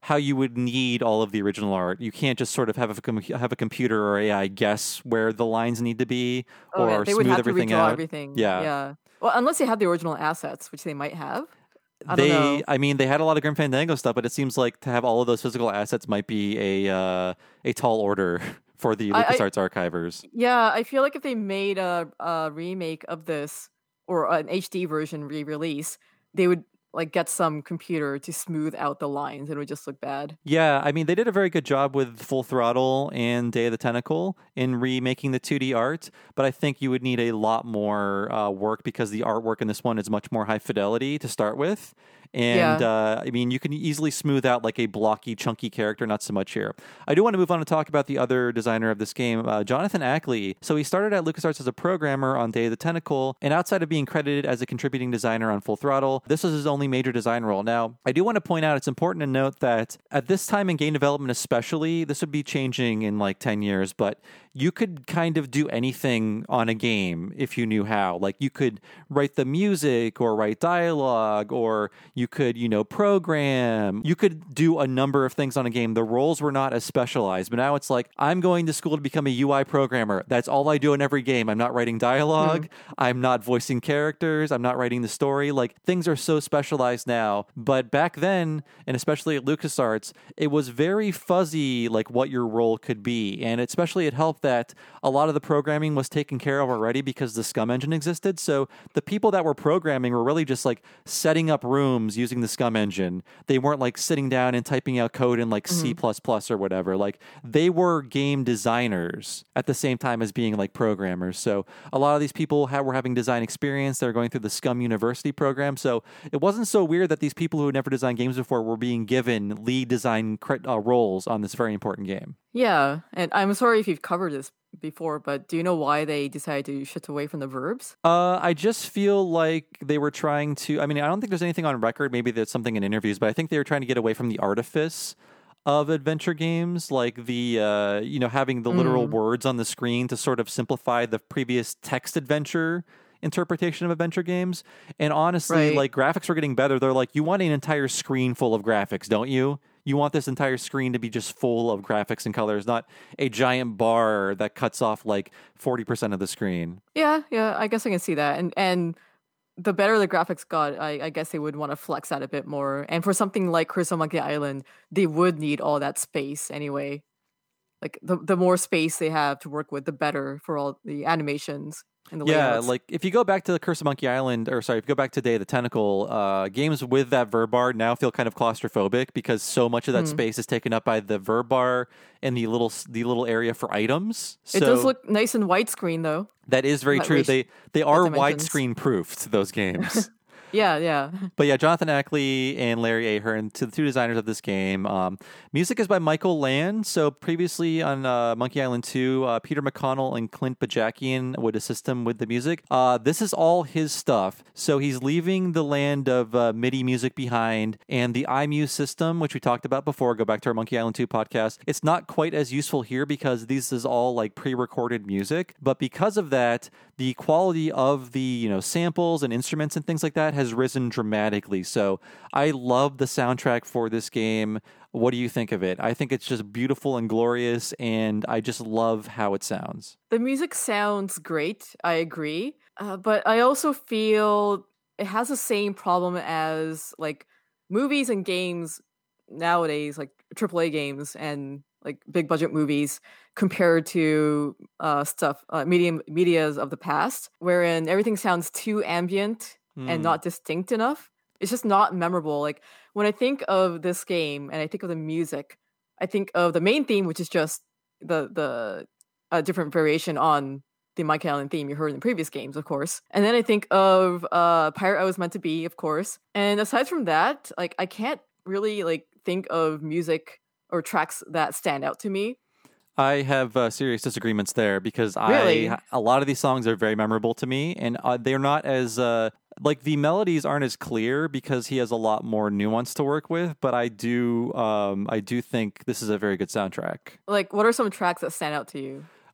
how you would need all of the original art. You can't just sort of have a com- have a computer or A I guess where the lines need to be Oh, or yeah, they smooth would have to everything redraw out. everything. Yeah. Yeah. Well, unless they have the original assets, which they might have. I They, don't know. I mean, they had a lot of Grim Fandango stuff, but it seems like to have all of those physical assets might be a uh, a tall order for the I- I- LucasArts archivers. Yeah, I feel like if they made a, a remake of this or an H D version re-release, they would like get some computer to smooth out the lines. It would just look bad. Yeah, I mean, they did a very good job with Full Throttle and Day of the Tentacle in remaking the two D art, but I think you would need a lot more uh, work because the artwork in this one is much more high fidelity to start with. And, Yeah. uh, I mean, you can easily smooth out like a blocky, chunky character, not so much here. I do want to move on to talk about the other designer of this game, uh, Jonathan Ackley. So he started at LucasArts as a programmer on Day of the Tentacle, and outside of being credited as a contributing designer on Full Throttle, this was his only major design role. Now, I do want to point out it's important to note that at this time in game development especially, this would be changing in like ten years, but you could kind of do anything on a game if you knew how. Like you could write the music or write dialogue, or you could, you know, program. You could do a number of things on a game. The roles were not as specialized, but now it's like, I'm going to school to become a U I programmer. That's all I do in every game. I'm not writing dialogue. Mm. I'm not voicing characters. I'm not writing the story. Like things are so specialized now. But back then, and especially at LucasArts, it was very fuzzy, like what your role could be. And especially it helped that a lot of the programming was taken care of already because the Scum engine existed. So the people that were programming were really just like setting up rooms using the Scum engine. They weren't like sitting down and typing out code in like mm-hmm. C plus plus or whatever. Like they were game designers at the same time as being like programmers. So a lot of these people have, were having design experience. They were going through the Scum University program. So it wasn't so weird that these people who had never designed games before were being given lead design uh, roles on this very important game. Yeah, and I'm sorry if you've covered this before, but do you know why they decided to shift away from the verbs? Uh, I just feel like they were trying to, I mean, I don't think there's anything on record. Maybe there's something in interviews, but I think they were trying to get away from the artifice of adventure games, like the, uh, you know, having the literal mm. words on the screen to sort of simplify the previous text adventure interpretation of adventure games. And honestly, right. like graphics were getting better. They're like, you want an entire screen full of graphics, don't you? You want this entire screen to be just full of graphics and colors, not a giant bar that cuts off like forty percent of the screen. Yeah, yeah, I guess I can see that. And and the better the graphics got, I, I guess they would want to flex that a bit more. And for something like Curse of Monkey Island, they would need all that space anyway. Like the the more space they have to work with, the better for all the animations. And the yeah, layouts. Like if you go back to the Curse of Monkey Island, or sorry, if you go back to Day of the Tentacle, uh, games with that verb bar now feel kind of claustrophobic because so much of that mm. space is taken up by the verb bar and the little the little area for items. So it does look nice in widescreen, though. That is very true. They they are widescreen proofed, those games. Yeah, yeah. But yeah, Jonathan Ackley and Larry Ahern, to the two designers of this game. Um, music is by Michael Land. So previously on uh, Monkey Island two, uh, Peter McConnell and Clint Bajakian would assist him with the music. Uh, this is all his stuff. So he's leaving the land of uh, MIDI music behind, and the iMuse system, which we talked about before, go back to our Monkey Island two podcast. It's not quite as useful here because this is all like pre-recorded music. But because of that, the quality of the, you know, samples and instruments and things like that has risen dramatically. So I love the soundtrack for this game. What do you think of it? I think it's just beautiful and glorious, and I just love how it sounds. The music sounds great. I agree. Uh, but I also feel it has the same problem as like movies and games nowadays, like triple A games and like big budget movies compared to uh, stuff, uh, medium medias of the past, wherein everything sounds too ambient mm. and not distinct enough. It's just not memorable. Like when I think of this game and I think of the music, I think of the main theme, which is just the the uh, different variation on the Monkey Island theme you heard in the previous games, of course. And then I think of uh, Pirate I Was Meant to Be, of course. And aside from that, like I can't really like think of music or tracks that stand out to me. I have uh, serious disagreements there because really? I a lot of these songs are very memorable to me, and uh, they're not as uh, like the melodies aren't as clear because he has a lot more nuance to work with. But I do, um, I do think this is a very good soundtrack. Like, what are some tracks that stand out to you?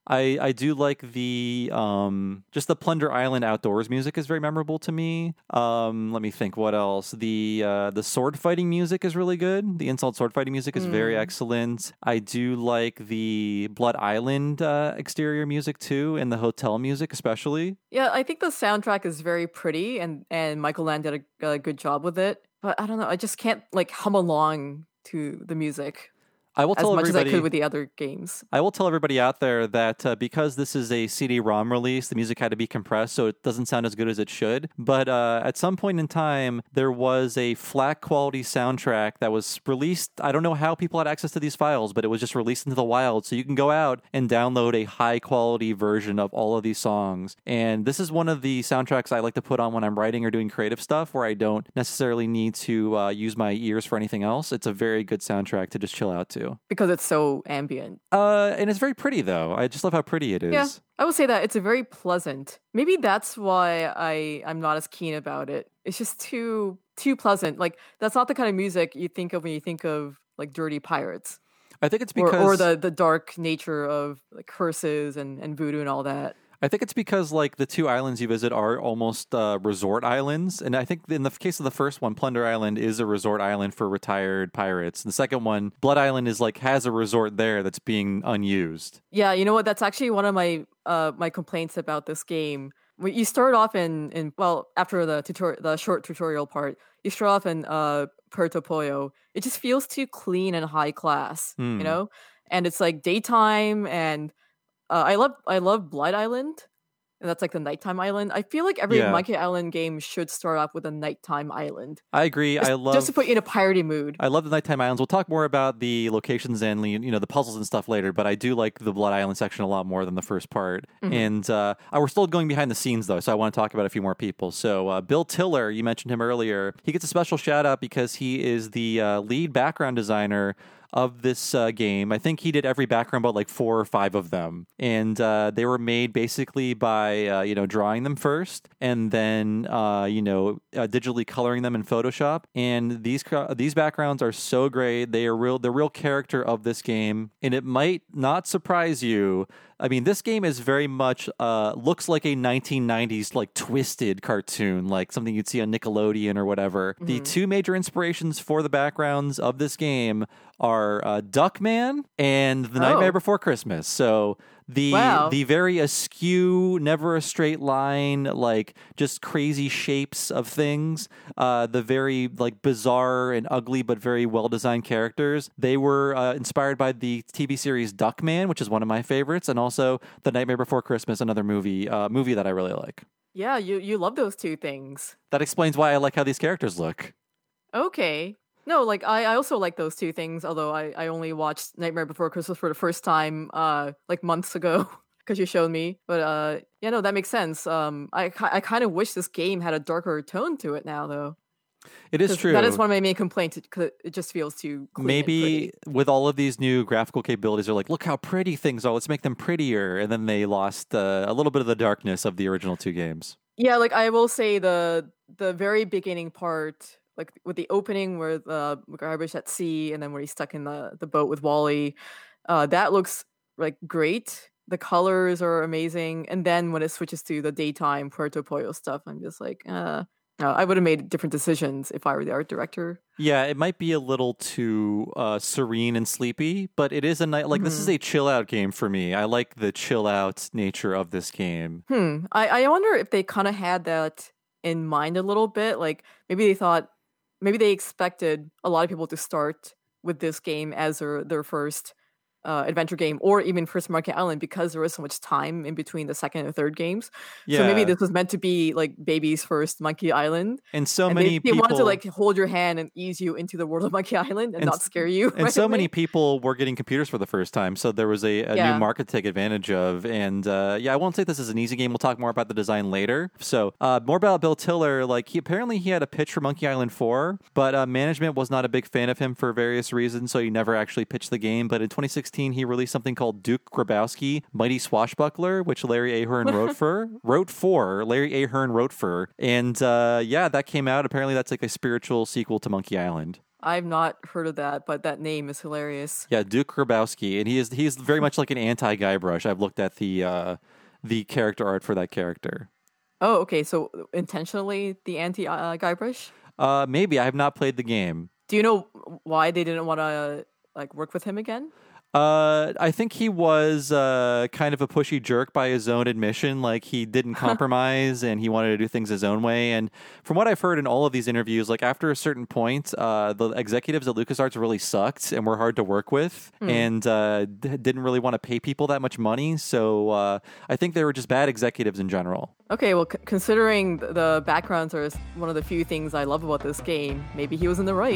I, I do like the um just the Plunder Island outdoors music is very memorable to me. Um, let me think what else. The uh, the sword fighting music is really good. The Insult sword fighting music is mm. very excellent. I do like the Blood Island uh, exterior music too, and the hotel music especially. Yeah, I think the soundtrack is very pretty, and and Michael Land did a, a good job with it. But I don't know, I just can't like hum along to the music. I will tell as much everybody, as I could with the other games. I will tell everybody out there that uh, because this is a C D ROM release, the music had to be compressed, so it doesn't sound as good as it should. But uh, at some point in time, there was a flat quality soundtrack that was released. I don't know how people had access to these files, but it was just released into the wild. So you can go out and download a high quality version of all of these songs. And this is one of the soundtracks I like to put on when I'm writing or doing creative stuff where I don't necessarily need to uh, use my ears for anything else. It's a very good soundtrack to just chill out to. Because it's so ambient. Uh, and it's very pretty, though. I just love how pretty it is. Yeah, I would say that. It's a very pleasant. Maybe that's why I, I'm not as keen about it. It's just too too pleasant. Like, that's not the kind of music you think of when you think of, like, Dirty Pirates. I think it's because... Or, or the, the dark nature of, like, curses and, and voodoo and all that. I think it's because, like, the two islands you visit are almost uh, resort islands. And I think in the case of the first one, Plunder Island is a resort island for retired pirates. And the second one, Blood Island, is like has a resort there that's being unused. Yeah, you know what? That's actually one of my uh, my complaints about this game. When you start off in, in well, after the tutor- the short tutorial part, you start off in uh, Puerto Pollo. It just feels too clean and high class, mm. you know? And it's like daytime and... Uh, I love I love Blood Island, and that's like the nighttime island. I feel like every yeah. Monkey Island game should start off with a nighttime island. I agree. Just, I love just to put you in a piratey mood. I love the nighttime islands. We'll talk more about the locations and you know the puzzles and stuff later. But I do like the Blood Island section a lot more than the first part. Mm-hmm. And uh, we're still going behind the scenes though, so I want to talk about a few more people. So uh, Bill Tiller, you mentioned him earlier. He gets a special shout out because he is the uh, lead background designer of this uh, game. I think he did every background but like four or five of them. And uh, they were made basically by, uh, you know, drawing them first and then, uh, you know, uh, digitally coloring them in Photoshop. And these these backgrounds are so great. They are real, the real character of this game. And it might not surprise you. I mean, this game is very much, uh, looks like a nineteen nineties, like, twisted cartoon, like something you'd see on Nickelodeon or whatever. Mm-hmm. The two major inspirations for the backgrounds of this game are uh, Duckman and The Nightmare oh. Before Christmas. So the wow. the very askew, never a straight line, like just crazy shapes of things, uh, the very like bizarre and ugly but very well-designed characters, they were uh, inspired by the T V series Duckman, which is one of my favorites, and also The Nightmare Before Christmas, another movie uh, movie that I really like. Yeah, you, you love those two things. That explains why I like how these characters look. Okay. No, like, I, I also like those two things, although I, I only watched Nightmare Before Christmas for the first time, uh, like, months ago, because you showed me. But, uh, yeah, no, that makes sense. Um, I, I kind of wish this game had a darker tone to it now, though. It is true. That is one of my main complaints, because it just feels too clean. Maybe with all of these new graphical capabilities, they're like, look how pretty things are, let's make them prettier. And then they lost uh, a little bit of the darkness of the original two games. Yeah, like, I will say the the very beginning part... Like with the opening where the garbage at sea and then where he's stuck in the, the boat with Wally, uh, that looks like great. The colors are amazing. And then when it switches to the daytime Puerto Pollo stuff, I'm just like, uh, no, I would have made different decisions if I were the art director. Yeah, it might be a little too uh, serene and sleepy, but it is a night. Like mm-hmm. This is a chill out game for me. I like the chill out nature of this game. Hmm. I, I wonder if they kind of had that in mind a little bit. Like maybe they thought, Maybe they expected a lot of people to start with this game as their, their first uh, adventure game, or even first Monkey Island, because there was so much time in between the second and third games. Yeah. So maybe this was meant to be like baby's first Monkey Island. And so and many they, they people wanted to like hold your hand and ease you into the world of Monkey Island and, and not scare you. And right so away. many people were getting computers for the first time, so there was a, a yeah. new market to take advantage of. And uh, yeah, I won't say this is an easy game. We'll talk more about the design later. So uh, more about Bill Tiller. Like he apparently he had a pitch for Monkey Island four, but uh, management was not a big fan of him for various reasons, so he never actually pitched the game. But in twenty sixteen, he released something called Duke Grabowski, Mighty Swashbuckler, which Larry Ahern wrote for. wrote for. Larry Ahern wrote for. And uh, yeah, that came out. Apparently that's like a spiritual sequel to Monkey Island. I've not heard of that, but that name is hilarious. Yeah, Duke Grabowski, and he is he's very much like an anti-Guybrush. I've looked at the uh, the character art for that character. Oh, okay. So intentionally the anti uh, Guybrush? Uh, maybe I have not played the game. Do you know why they didn't want to like work with him again? Uh, I think he was uh, kind of a pushy jerk by his own admission. Like, he didn't compromise and he wanted to do things his own way. And from what I've heard in all of these interviews, like after a certain point, uh, the executives at LucasArts really sucked and were hard to work with mm. and uh, d- didn't really want to pay people that much money. So uh, I think they were just bad executives in general. Okay, well, c- considering the backgrounds are one of the few things I love about this game, maybe he was in the right.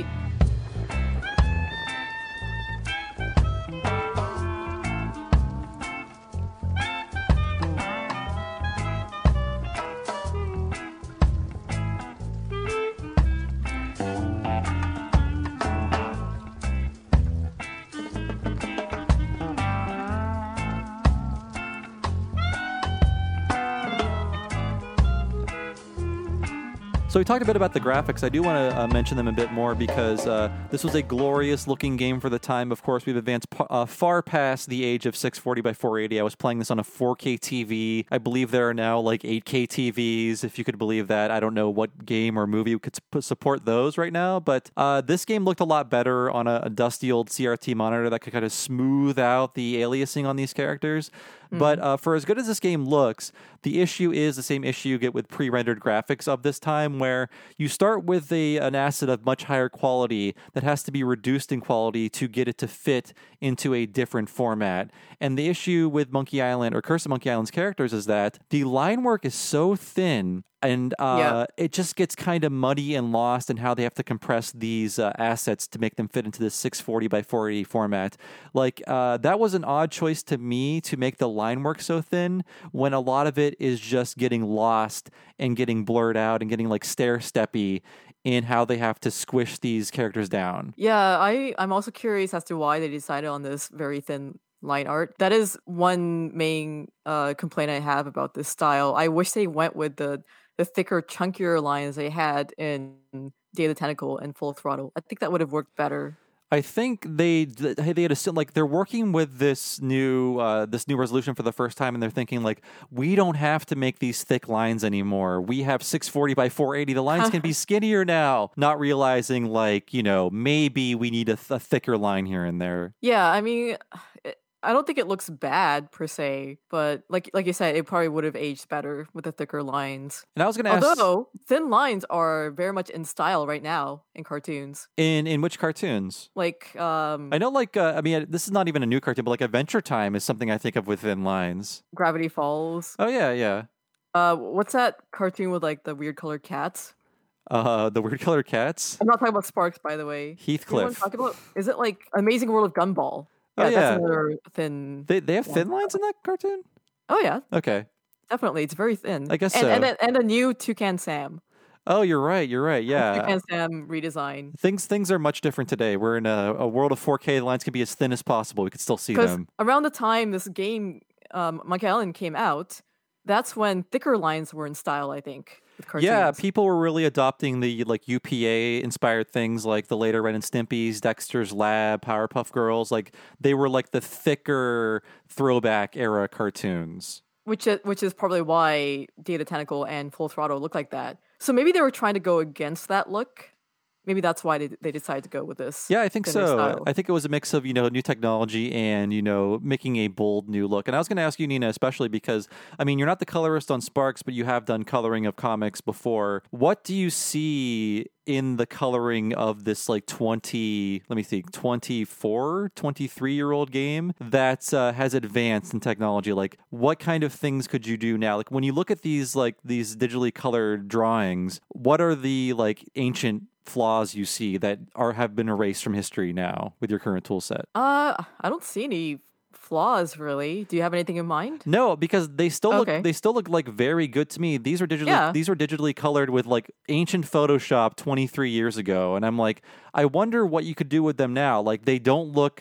So we talked a bit about the graphics. I do want to uh, mention them a bit more because uh, this was a glorious-looking game for the time. Of course, we've advanced p- uh, far past the age of six forty by four eighty. I was playing this on a four K T V. I believe there are now like eight K T Vs, if you could believe that. I don't know what game or movie could sp- support those right now, but uh, this game looked a lot better on a, a dusty old C R T monitor that could kind of smooth out the aliasing on these characters. Mm-hmm. But uh, for as good as this game looks, the issue is the same issue you get with pre-rendered graphics of this time, where you start with a an asset of much higher quality that has to be reduced in quality to get it to fit into a different format. And the issue with Monkey Island, or Curse of Monkey Island's characters, is that the line work is so thin and uh, yeah. it just gets kind of muddy and lost in how they have to compress these uh, assets to make them fit into this six forty by four eighty format. Like, uh, that was an odd choice to me to make the line work so thin when a lot of it is just getting lost and getting blurred out and getting like stair-steppy in how they have to squish these characters down. Yeah, I, I'm also curious as to why they decided on this very thin line art. That is one main uh, complaint I have about this style. I wish they went with the the thicker, chunkier lines they had in Day of the Tentacle and Full Throttle. I think that would have worked better. I think they they had assumed, like, they're working with this new uh, this new resolution for the first time, and they're thinking like, we don't have to make these thick lines anymore. We have six forty by four eighty. The lines can be skinnier now. Not realizing, like, you know, maybe we need a, th- a thicker line here and there. Yeah, I mean, it, I don't think it looks bad per se, but like like you said, it probably would have aged better with the thicker lines. And I was going to ask, although thin lines are very much in style right now in cartoons. In in which cartoons? Like, um, I know, like, uh, I mean, this is not even a new cartoon, but like Adventure Time is something I think of with thin lines. Gravity Falls. Oh yeah, yeah. Uh, what's that cartoon with like the weird colored cats? Uh, the weird colored cats. I'm not talking about Sparks, by the way. Heathcliff. Talk about? Is it like Amazing World of Gumball? Yeah, oh, yeah. That's another thin. They they have yeah. thin lines in that cartoon? Oh yeah. Okay. Definitely, it's very thin. I guess and, so. And, and, and a new Toucan Sam. Oh, you're right. You're right. Yeah. Toucan Sam redesign. Things things are much different today. We're in a, a world of four K. The lines can be as thin as possible. We could still see them. Around the time this game, um, Monkey Island came out, that's when thicker lines were in style, I think. Yeah, people were really adopting the like U P A inspired things like the later Ren and Stimpy's, Dexter's Lab, Powerpuff Girls. Like, they were like the thicker throwback era cartoons. Which is, which is probably why Day of the Tentacle and Full Throttle look like that. So maybe they were trying to go against that look. Maybe that's why they, they decided to go with this. Yeah, I think so. Style. I think it was a mix of, you know, new technology and, you know, making a bold new look. And I was going to ask you, Nina, especially because, I mean, you're not the colorist on Sparks, but you have done coloring of comics before. What do you see in the coloring of this, like, twenty, let me think, twenty-four, twenty-three-year-old game that uh, has advanced in technology? Like, what kind of things could you do now? Like, when you look at these, like, these digitally colored drawings, what are the, like, ancient flaws you see that are have been erased from history now with your current tool set? Uh, I don't see any flaws really. Do you have anything in mind? No, because they still okay. look they still look like very good to me. These are digitally yeah. these are digitally colored with like ancient Photoshop twenty-three years ago, and I'm like, I wonder what you could do with them now. Like, they don't look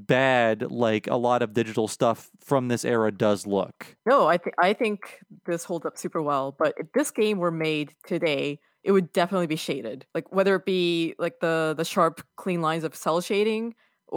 bad like a lot of digital stuff from this era does look. No, I think I think this holds up super well. But if this game were made today, it would definitely be shaded. Like whether it be like the the sharp, clean lines of cell shading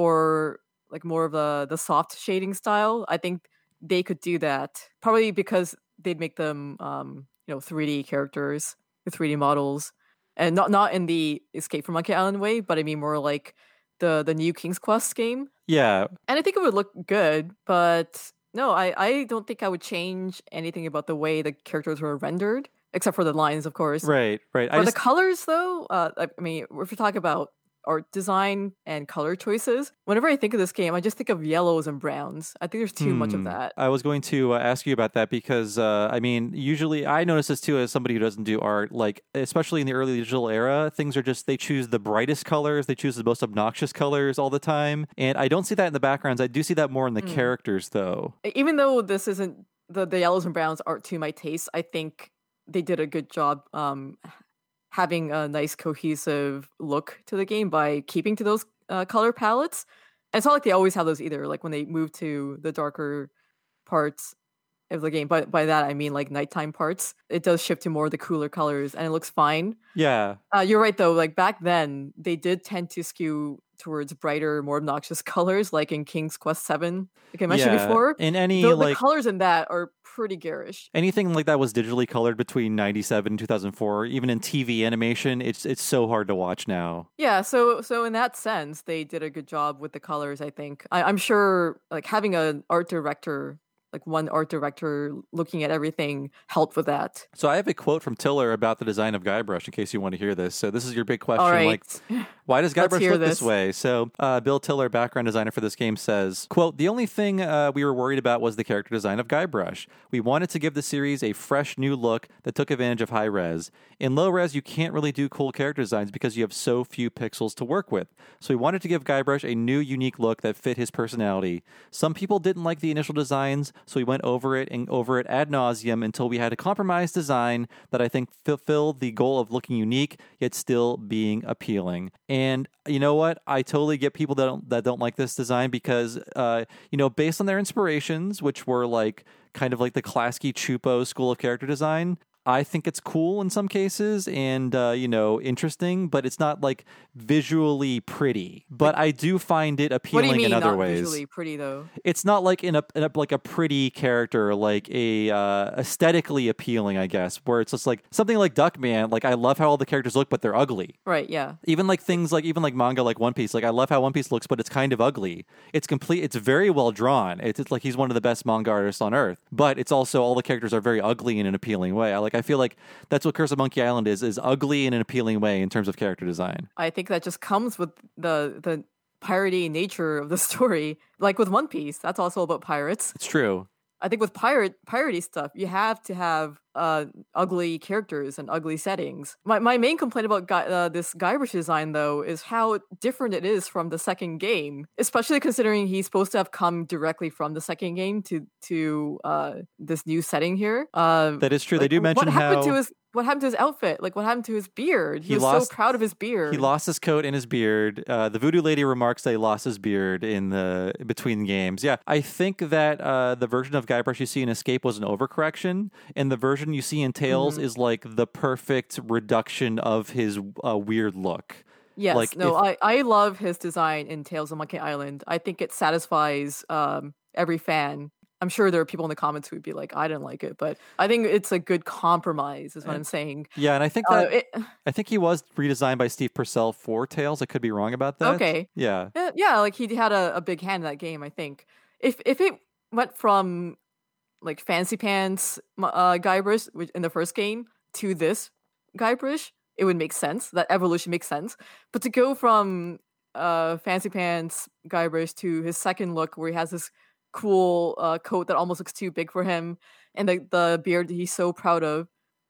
or like more of the the soft shading style. I think they could do that. Probably because they'd make them um, you know, three D characters, the three D models. And not not in the Escape from Monkey Island way, but I mean more like the the new King's Quest game. Yeah. And I think it would look good, but no, I, I don't think I would change anything about the way the characters were rendered, except for the lines, of course. Right, right. For I the just, colors, though, uh, I I mean, if we talk about art design and color choices, whenever I think of this game, I just think of yellows and browns. I think there's too much of Hmm. that. I was going to uh, ask you about that because, uh, I mean, usually I notice this too as somebody who doesn't do art. Like, especially in the early digital era, things are just, they choose the brightest colors, they choose the most obnoxious colors all the time. And I don't see that in the backgrounds. I do see that more in the Mm. characters, though. Even though this isn't, the, the yellows and browns aren't to my taste, I think they did a good job um, having a nice cohesive look to the game by keeping to those uh, color palettes. And it's not like they always have those either. Like when they move to the darker parts of the game, but by that I mean like nighttime parts, it does shift to more of the cooler colors and it looks fine. Yeah. Uh, you're right though, like back then they did tend to skew towards brighter, more obnoxious colors, like in King's Quest seven, like I mentioned yeah. before. In any, The, the like, colors in that are pretty garish. anything like that was digitally colored between ninety-seven and two thousand four, even in T V animation, it's it's so hard to watch now. Yeah, so so in that sense, they did a good job with the colors. I think I, I'm sure, like having an art director, like one art director looking at everything, helped with that. So I have a quote from Tiller about the design of Guybrush in case you want to hear this. So this is your big question. All right, Like, why does Let's Guybrush hear look this this. way? So uh, Bill Tiller, background designer for this game, says, quote, "The only thing uh, we were worried about was the character design of Guybrush. We wanted to give the series a fresh new look that took advantage of high res. In low res, you can't really do cool character designs because you have so few pixels to work with. So we wanted to give Guybrush a new, unique look that fit his personality. Some people didn't like the initial designs, so we went over it and over it ad nauseum until we had a compromised design that I think fulfilled the goal of looking unique yet still being appealing." And you know what? I totally get people that don't that don't like this design because, uh, you know, based on their inspirations, which were like kind of like the Klasky Chupo school of character design, I think it's cool in some cases and, uh, you know, interesting, but it's not like visually pretty. But I do find it What do appealing you mean in other not ways. visually pretty though? It's not like in a, in a like a pretty character, like a uh, aesthetically appealing, I guess, where it's just like something like Duckman. Like I love how all the characters look, but they're ugly. Right? Yeah. Even like things like even like manga like One Piece. Like I love how One Piece looks, but it's kind of ugly. It's complete. It's very well drawn. It's, it's like he's one of the best manga artists on earth. But it's also all the characters are very ugly in an appealing way. I like. I feel like that's what Curse of Monkey Island is: is ugly in an appealing way in terms of character design. I think that just comes with the the piratey nature of the story. Like with One Piece, that's also about pirates. It's true. I think with pirate piratey stuff, you have to have uh, ugly characters and ugly settings. My my main complaint about Guy, uh, this Guybrush design, though, is how different it is from the second game. Especially considering he's supposed to have come directly from the second game to to uh, this new setting here. Uh, That is true. like, They do mention what happened how to his what happened to his outfit. Like what happened to his beard? He, He was lost- so proud of his beard. he lost his coat and his beard. Uh, the Voodoo Lady remarks that he lost his beard in the between games. Yeah, I think that uh, the version of Guybrush you see in Escape was an overcorrection, and the version you see in Tales Mm-hmm. is like the perfect reduction of his uh, weird look. Yes, Like, no, if- I, I love his design in Tales of Monkey Island. I think it satisfies um, every fan. I'm sure there are people in the comments who would be like, I didn't like it, but I think it's a good compromise, is what I'm saying. Yeah, and I think Uh, that it, I think he was redesigned by Steve Purcell for Tales. I could be wrong about that. Okay. Yeah. yeah, yeah, like he had a, a big hand in that game, I think. If if it went from like Fancy Pants uh, Guybrush which, in the first game to this Guybrush, it would make sense. That evolution makes sense. But to go from uh, Fancy Pants Guybrush to his second look, where he has this cool uh, coat that almost looks too big for him, and the the beard that he's so proud of,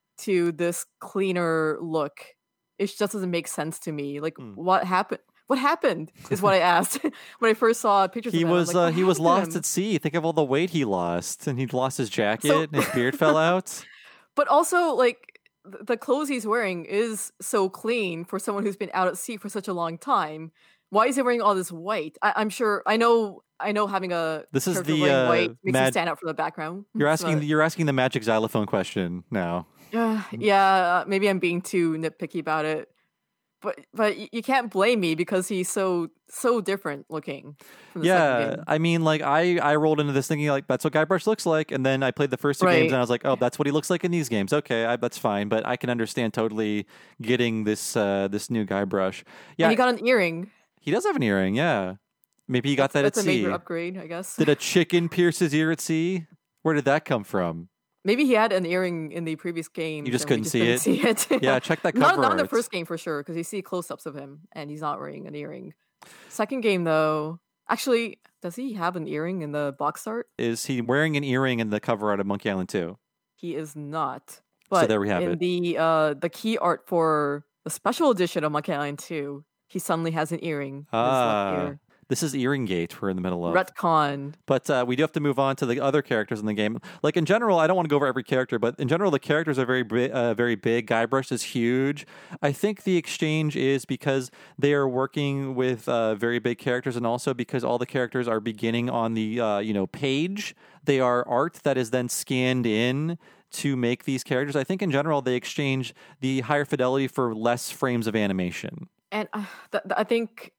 to this cleaner look, it just doesn't make sense to me. Like, Hmm. what happened? What happened is what I asked when I first saw pictures. He of him. I'm was like, uh, what he was happened to lost him? at sea. Think of all the weight he lost, and he lost his jacket, So- and his beard fell out. But also, like, th- the clothes he's wearing is so clean for someone who's been out at sea for such a long time. Why is he wearing all this white? I- I'm sure. I know. I know having a This is character the, wearing uh, white makes mad- him stand out from the background. You're asking but- you're asking the magic xylophone question now. Uh, yeah, maybe I'm being too nitpicky about it. But but you can't blame me because he's so so different looking from the yeah, second game. I mean, like I, I rolled into this thinking like that's what Guybrush looks like, and then I played the first two Right. games and I was like, oh, that's what he looks like in these games. Okay, I, that's fine, but I can understand totally getting this uh, this new Guybrush. Yeah, And he got an earring. he does have an earring. Yeah, maybe he got that That's at a major sea. upgrade, I guess. Did a chicken pierce his ear at sea? Where did that come from? Maybe he had an earring in the previous game. You just and we couldn't see couldn't See it. Yeah, check that cover not, not in the art. first game for sure, because you see close-ups of him and he's not wearing an earring. Second game though, actually, does he have an earring in the box art? Is he wearing an earring in the cover art of Monkey Island two? He is not. But there we have in it. the uh, the key art for the special edition of Monkey Island two, he suddenly has an earring in his Ah, left ear. this is Earring Gate we're in the middle of. Retcon. But uh, we do have to move on to the other characters in the game. Like in general, I don't want to go over every character, but in general, the characters are very, bi- uh, very big. Guybrush is huge. I think the exchange is because they are working with uh, very big characters, and also because all the characters are beginning on the uh, you know page. They are art that is then scanned in to make these characters. I think in general, they exchange the higher fidelity for less frames of animation. And uh, th- th- I think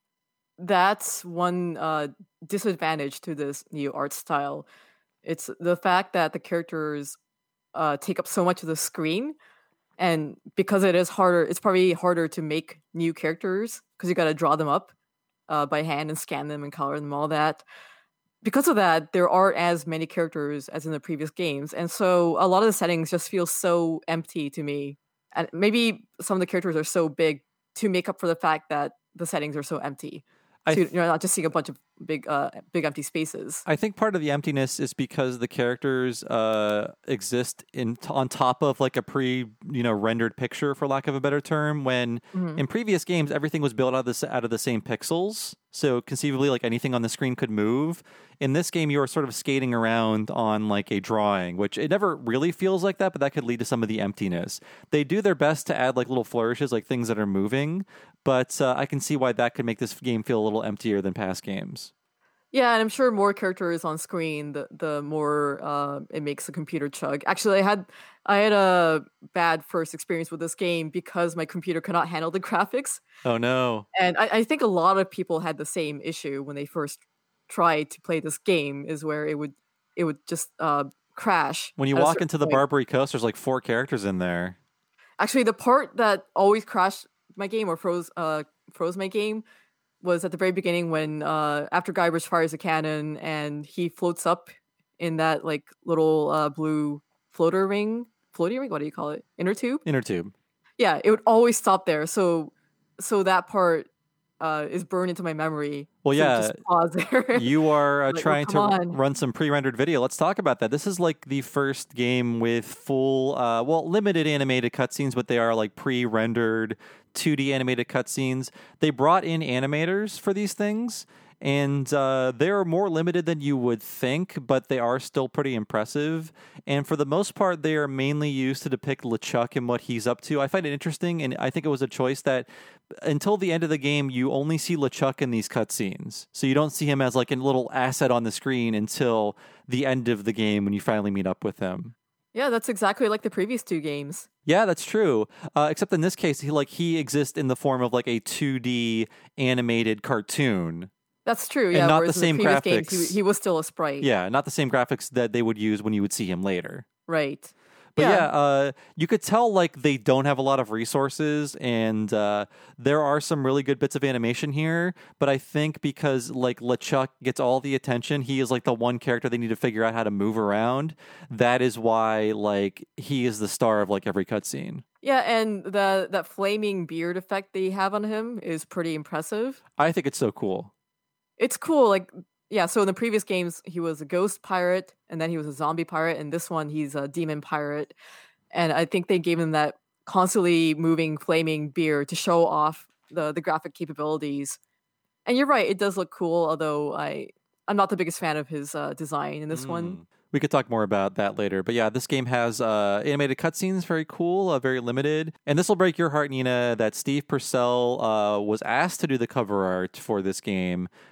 that's one uh, disadvantage to this new art style. It's the fact that the characters uh, take up so much of the screen, and because it is harder, it's probably harder to make new characters because you got to draw them up uh, by hand and scan them and color them, all that. Because of that, there aren't as many characters as in the previous games, and so a lot of the settings just feel so empty to me. And maybe some of the characters are so big to make up for the fact that the settings are so empty. I So th- you're not just seeing a bunch of big, uh, big empty spaces. I think part of the emptiness is because the characters uh, exist in on top of like a pre, you know, rendered picture, for lack of a better term. When Mhm. in previous games, everything was built out of this out of the same pixels, so conceivably, like anything on the screen could move. In this game, you are sort of skating around on like a drawing, which it never really feels like that, but that could lead to some of the emptiness. They do their best to add like little flourishes, like things that are moving, but uh, I can see why that could make this game feel a little emptier than past games. Yeah, and I'm sure more characters on screen, the the more uh, it makes the computer chug. Actually, I had I had a bad first experience with this game because my computer could not handle the graphics, Oh no. and I, I think a lot of people had the same issue when they first tried to play this game. Is where it would it would just uh, crash When you at a walk certain into the point. Barbary Coast, there's like four characters in there. Actually, the part that always crashed my game or froze uh froze my game was at the very beginning when uh after Guybrush fires a cannon and he floats up in that like little uh blue floater ring, floating ring, what do you call it? Inner tube? Inner tube. Yeah, it would always stop there. So so that part uh is burned into my memory. Well, So yeah, just pause there. You are uh, Like, well, trying to come r- on. run some pre-rendered video. Let's talk about that. This is like the first game with full, uh, well, limited animated cutscenes, but they are like pre-rendered two D animated cutscenes. They brought in animators for these things, and uh, they're more limited than you would think, but they are still pretty impressive. And for the most part, they are mainly used to depict LeChuck and what he's up to. I find it interesting, and I think it was a choice that until the end of the game, you only see LeChuck in these cutscenes. So you don't see him as like a little asset on the screen until the end of the game when you finally meet up with him. Yeah, that's exactly like the previous two games. Yeah, that's true. Uh, except in this case, he like he exists in the form of like a two D animated cartoon. That's true. And Yeah, not whereas the in same previous games, graphics. he, he was still a sprite. Yeah, not the same graphics that they would use when you would see him later. Right. But yeah, uh, you could tell like they don't have a lot of resources, and uh, there are some really good bits of animation here. But I think because like LeChuck gets all the attention, he is like the one character they need to figure out how to move around. That is why like he is the star of like every cutscene. Yeah, and the that flaming beard effect they have on him is pretty impressive. I think it's so cool. It's cool, like yeah. So in the previous games, he was a ghost pirate, and then he was a zombie pirate, and this one he's a demon pirate. And I think they gave him that constantly moving flaming beard to show off the the graphic capabilities. And you're right, it does look cool. Although I I'm not the biggest fan of his uh, design in this one. Mm. We could talk more about that later. But yeah, this game has uh, animated cutscenes, very cool, uh, very limited. And this will break your heart, Nina, that Steve Purcell uh, was asked to do the cover art for this game,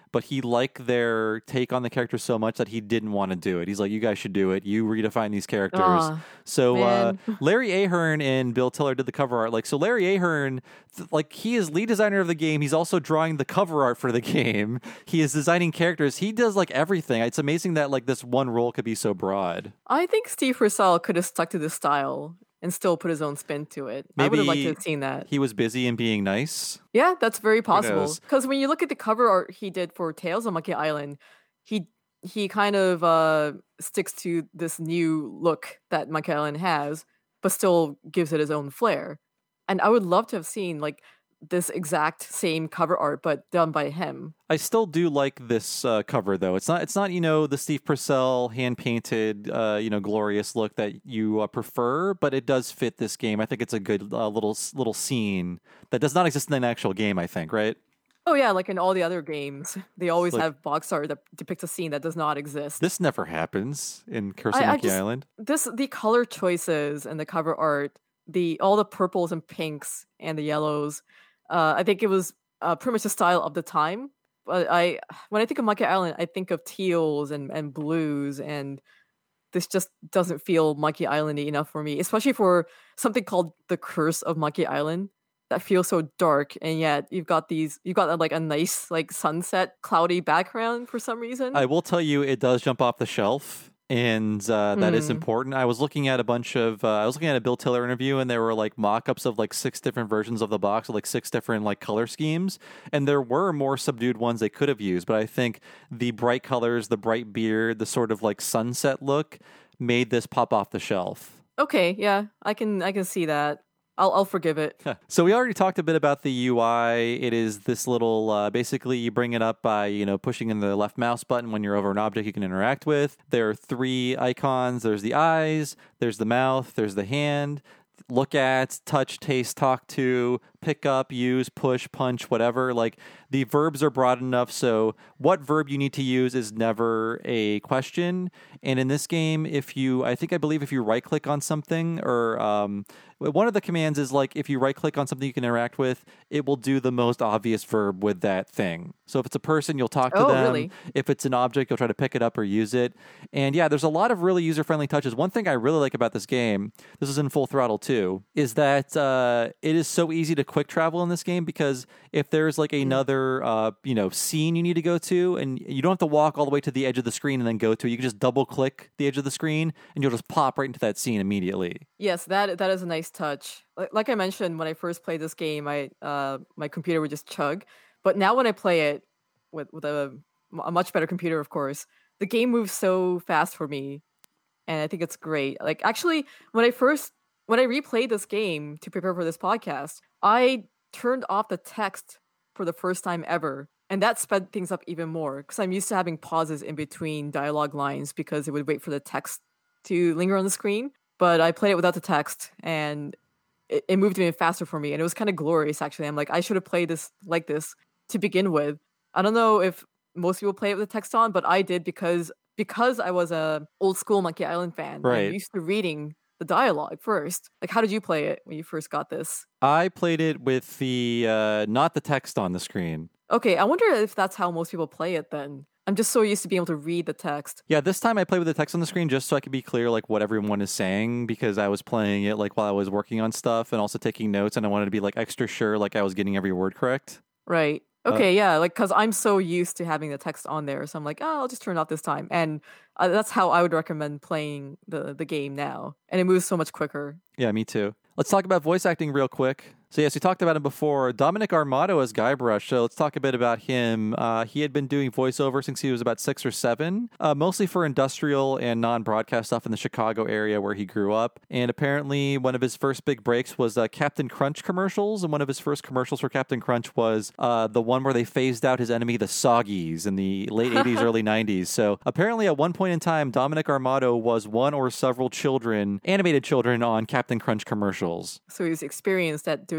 but he liked their take on the characters so much that he didn't want to do it. He's like, you guys should do it. You redefine these characters. Aw, so uh, man. Larry Ahern and Bill Tiller did the cover art. Like, so Larry Ahern, th- like he is lead designer of the game. He's also drawing the cover art for the game. He is designing characters. He does like everything. It's amazing that like this one role could be so broad. I think Steve Purcell could have stuck to this style and still put his own spin to it. I would have liked to Maybe have seen that. He was busy and being nice. Yeah, that's very possible. knows? Because when you look at the cover art he did for Tales of Monkey Island, he he kind of uh, sticks to this new look that Monkey Island has, but still gives it his own flair. And I would love to have seen like this exact same cover art, but done by him. I still do like this uh, cover though. It's not it's not, you know, the Steve Purcell hand painted uh, you know, glorious look that you uh, prefer, but it does fit this game. I think it's a good uh, little little scene that does not exist in an actual game, I think, right? Oh yeah, like in all the other games, they always Like- have box art that depicts a scene that does not exist. This never happens in Curse of I- I Monkey just- Island. This the color choices and the cover art, the all the purples and pinks and the yellows. Uh, I think it was uh, pretty much the style of the time. But I, when I think of Monkey Island, I think of teals and, and blues, and this just doesn't feel Monkey Islandy enough for me, especially for something called The Curse of Monkey Island that feels so dark, and yet you've got these, you've got uh, like a nice like sunset, cloudy background for some reason. I will tell you, it does jump off the shelf. And uh, that is Mm. important. I was looking at a bunch of, uh, I was looking at a Bill Tiller interview, and there were like mock-ups of like six different versions of the box, with, like six different like color schemes, and there were more subdued ones they could have used. But I think the bright colors, the bright beard, the sort of like sunset look, made this pop off the shelf. Okay, yeah, I can I can see that. I'll I'll forgive it. So we already talked a bit about the U I. It is this little, uh, basically you bring it up by, you know, pushing in the left mouse button when you're over an object you can interact with. There are three icons. There's the eyes, there's the mouth, there's the hand. Look at, touch, taste, talk to, pick up, use, push, punch, whatever. Like the verbs are broad enough, so what verb you need to use is never a question. And in this game, if you, I think I believe if you right click on something, or um, one of the commands is like if you right click on something you can interact with, it will do the most obvious verb with that thing. So if it's a person, you'll talk to Oh, them. really? If it's an object, you'll try to pick it up or use it. And yeah, there's a lot of really user-friendly touches. One thing I really like about this game, this is in Full Throttle too, is that uh, it is so easy to quick travel in this game, because if there's like another uh, you know, scene you need to go to, and you don't have to walk all the way to the edge of the screen and then go to it, you can just double click the edge of the screen and you'll just pop right into that scene immediately. Yes, that that is a nice touch. Like, like I mentioned, when I first played this game, I uh, my computer would just chug. But now when I play it with with a, a much better computer, of course, the game moves so fast for me, and I think it's great. Like actually, when I first when I replayed this game to prepare for this podcast, I turned off the text for the first time ever. And that sped things up even more, because I'm used to having pauses in between dialogue lines because it would wait for the text to linger on the screen. But I played it without the text, and it, it moved even faster for me. And it was kind of glorious, actually. I'm like, I should have played this like this to begin with. I don't know if most people play it with the text on, but I did because because I was a old school Monkey Island fan. Right. I'm used to reading the dialogue first. Like, how did you play it when you first got this? I played it with the, uh, not the text on the screen. Okay, I wonder if that's how most people play it then. I'm just so used to being able to read the text. Yeah, this time I played with the text on the screen just so I could be clear like what everyone is saying, because I was playing it like while I was working on stuff and also taking notes, and I wanted to be like extra sure like I was getting every word correct. Right. Okay, yeah, like because I'm so used to having the text on there, so I'm like, oh, I'll just turn it off this time, and uh, that's how I would recommend playing the the game now, and it moves so much quicker. Yeah, me too. Let's talk about voice acting real quick. So yes, we talked about him before. Dominic Armato as Guybrush. So let's talk a bit about him. Uh, he had been doing voiceover since he was about six or seven, uh, mostly for industrial and non-broadcast stuff in the Chicago area where he grew up. And apparently one of his first big breaks was uh, Captain Crunch commercials. And one of his first commercials for Captain Crunch was uh, the one where they phased out his enemy, the Soggies, in the late eighties, early nineties. So apparently at one point in time, Dominic Armato was one or several children, animated children, on Captain Crunch commercials. So he's experienced at doing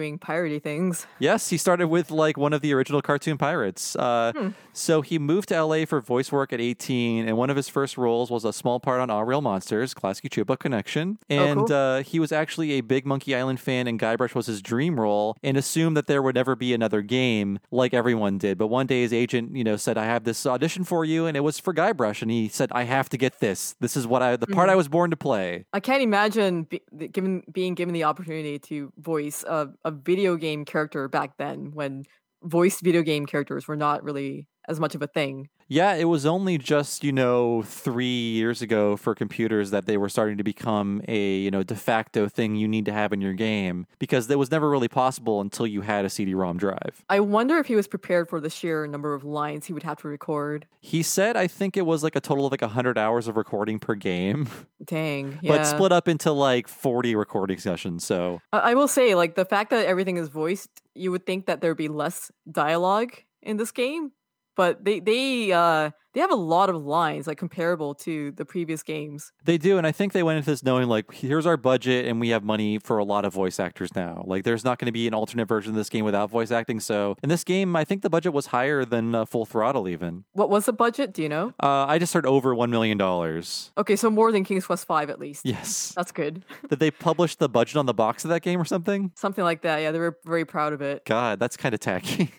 doing piratey things. Yes, he started with like one of the original cartoon pirates. Uh, Hmm. So he moved to L A for voice work at eighteen, and one of his first roles was a small part on All Real Monsters, classic Chupa connection. And Oh, cool. uh, he was actually a big Monkey Island fan, and Guybrush was his dream role, and assumed that there would never be another game like everyone did. But one day his agent, you know, said, "I have this audition for you," and it was for Guybrush, and he said, "I have to get this. This is what I, the part I was born to play." I can't imagine be, the- given being given the opportunity to voice a, a video game character back then, when voiced video game characters were not really as much of a thing. Yeah, it was only just, you know, three years ago for computers that they were starting to become a, you know, de facto thing you need to have in your game, because that was never really possible until you had a C D ROM drive. I wonder if he was prepared for the sheer number of lines he would have to record. He said, I think it was like a total of like one hundred hours of recording per game, Dang, yeah. but split up into like forty recording sessions. So, I, I will say, like, the fact that everything is voiced, you would think that there'd be less dialogue in this game. But they they uh they have a lot of lines, like, comparable to the previous games. they do, and I think they went into this knowing, like, here's our budget, and we have money for a lot of voice actors now. Like, there's not going to be an alternate version of this game without voice acting, so in this game, I think the budget was higher than uh, Full Throttle, even. What was the budget? Do you know? Uh, I just heard over one million dollars. Okay, so more than King's Quest five at least. Yes. That's good. Did they publish the budget on the box of that game or something? Something like that. Yeah, they were very proud of it. God, that's kind of tacky.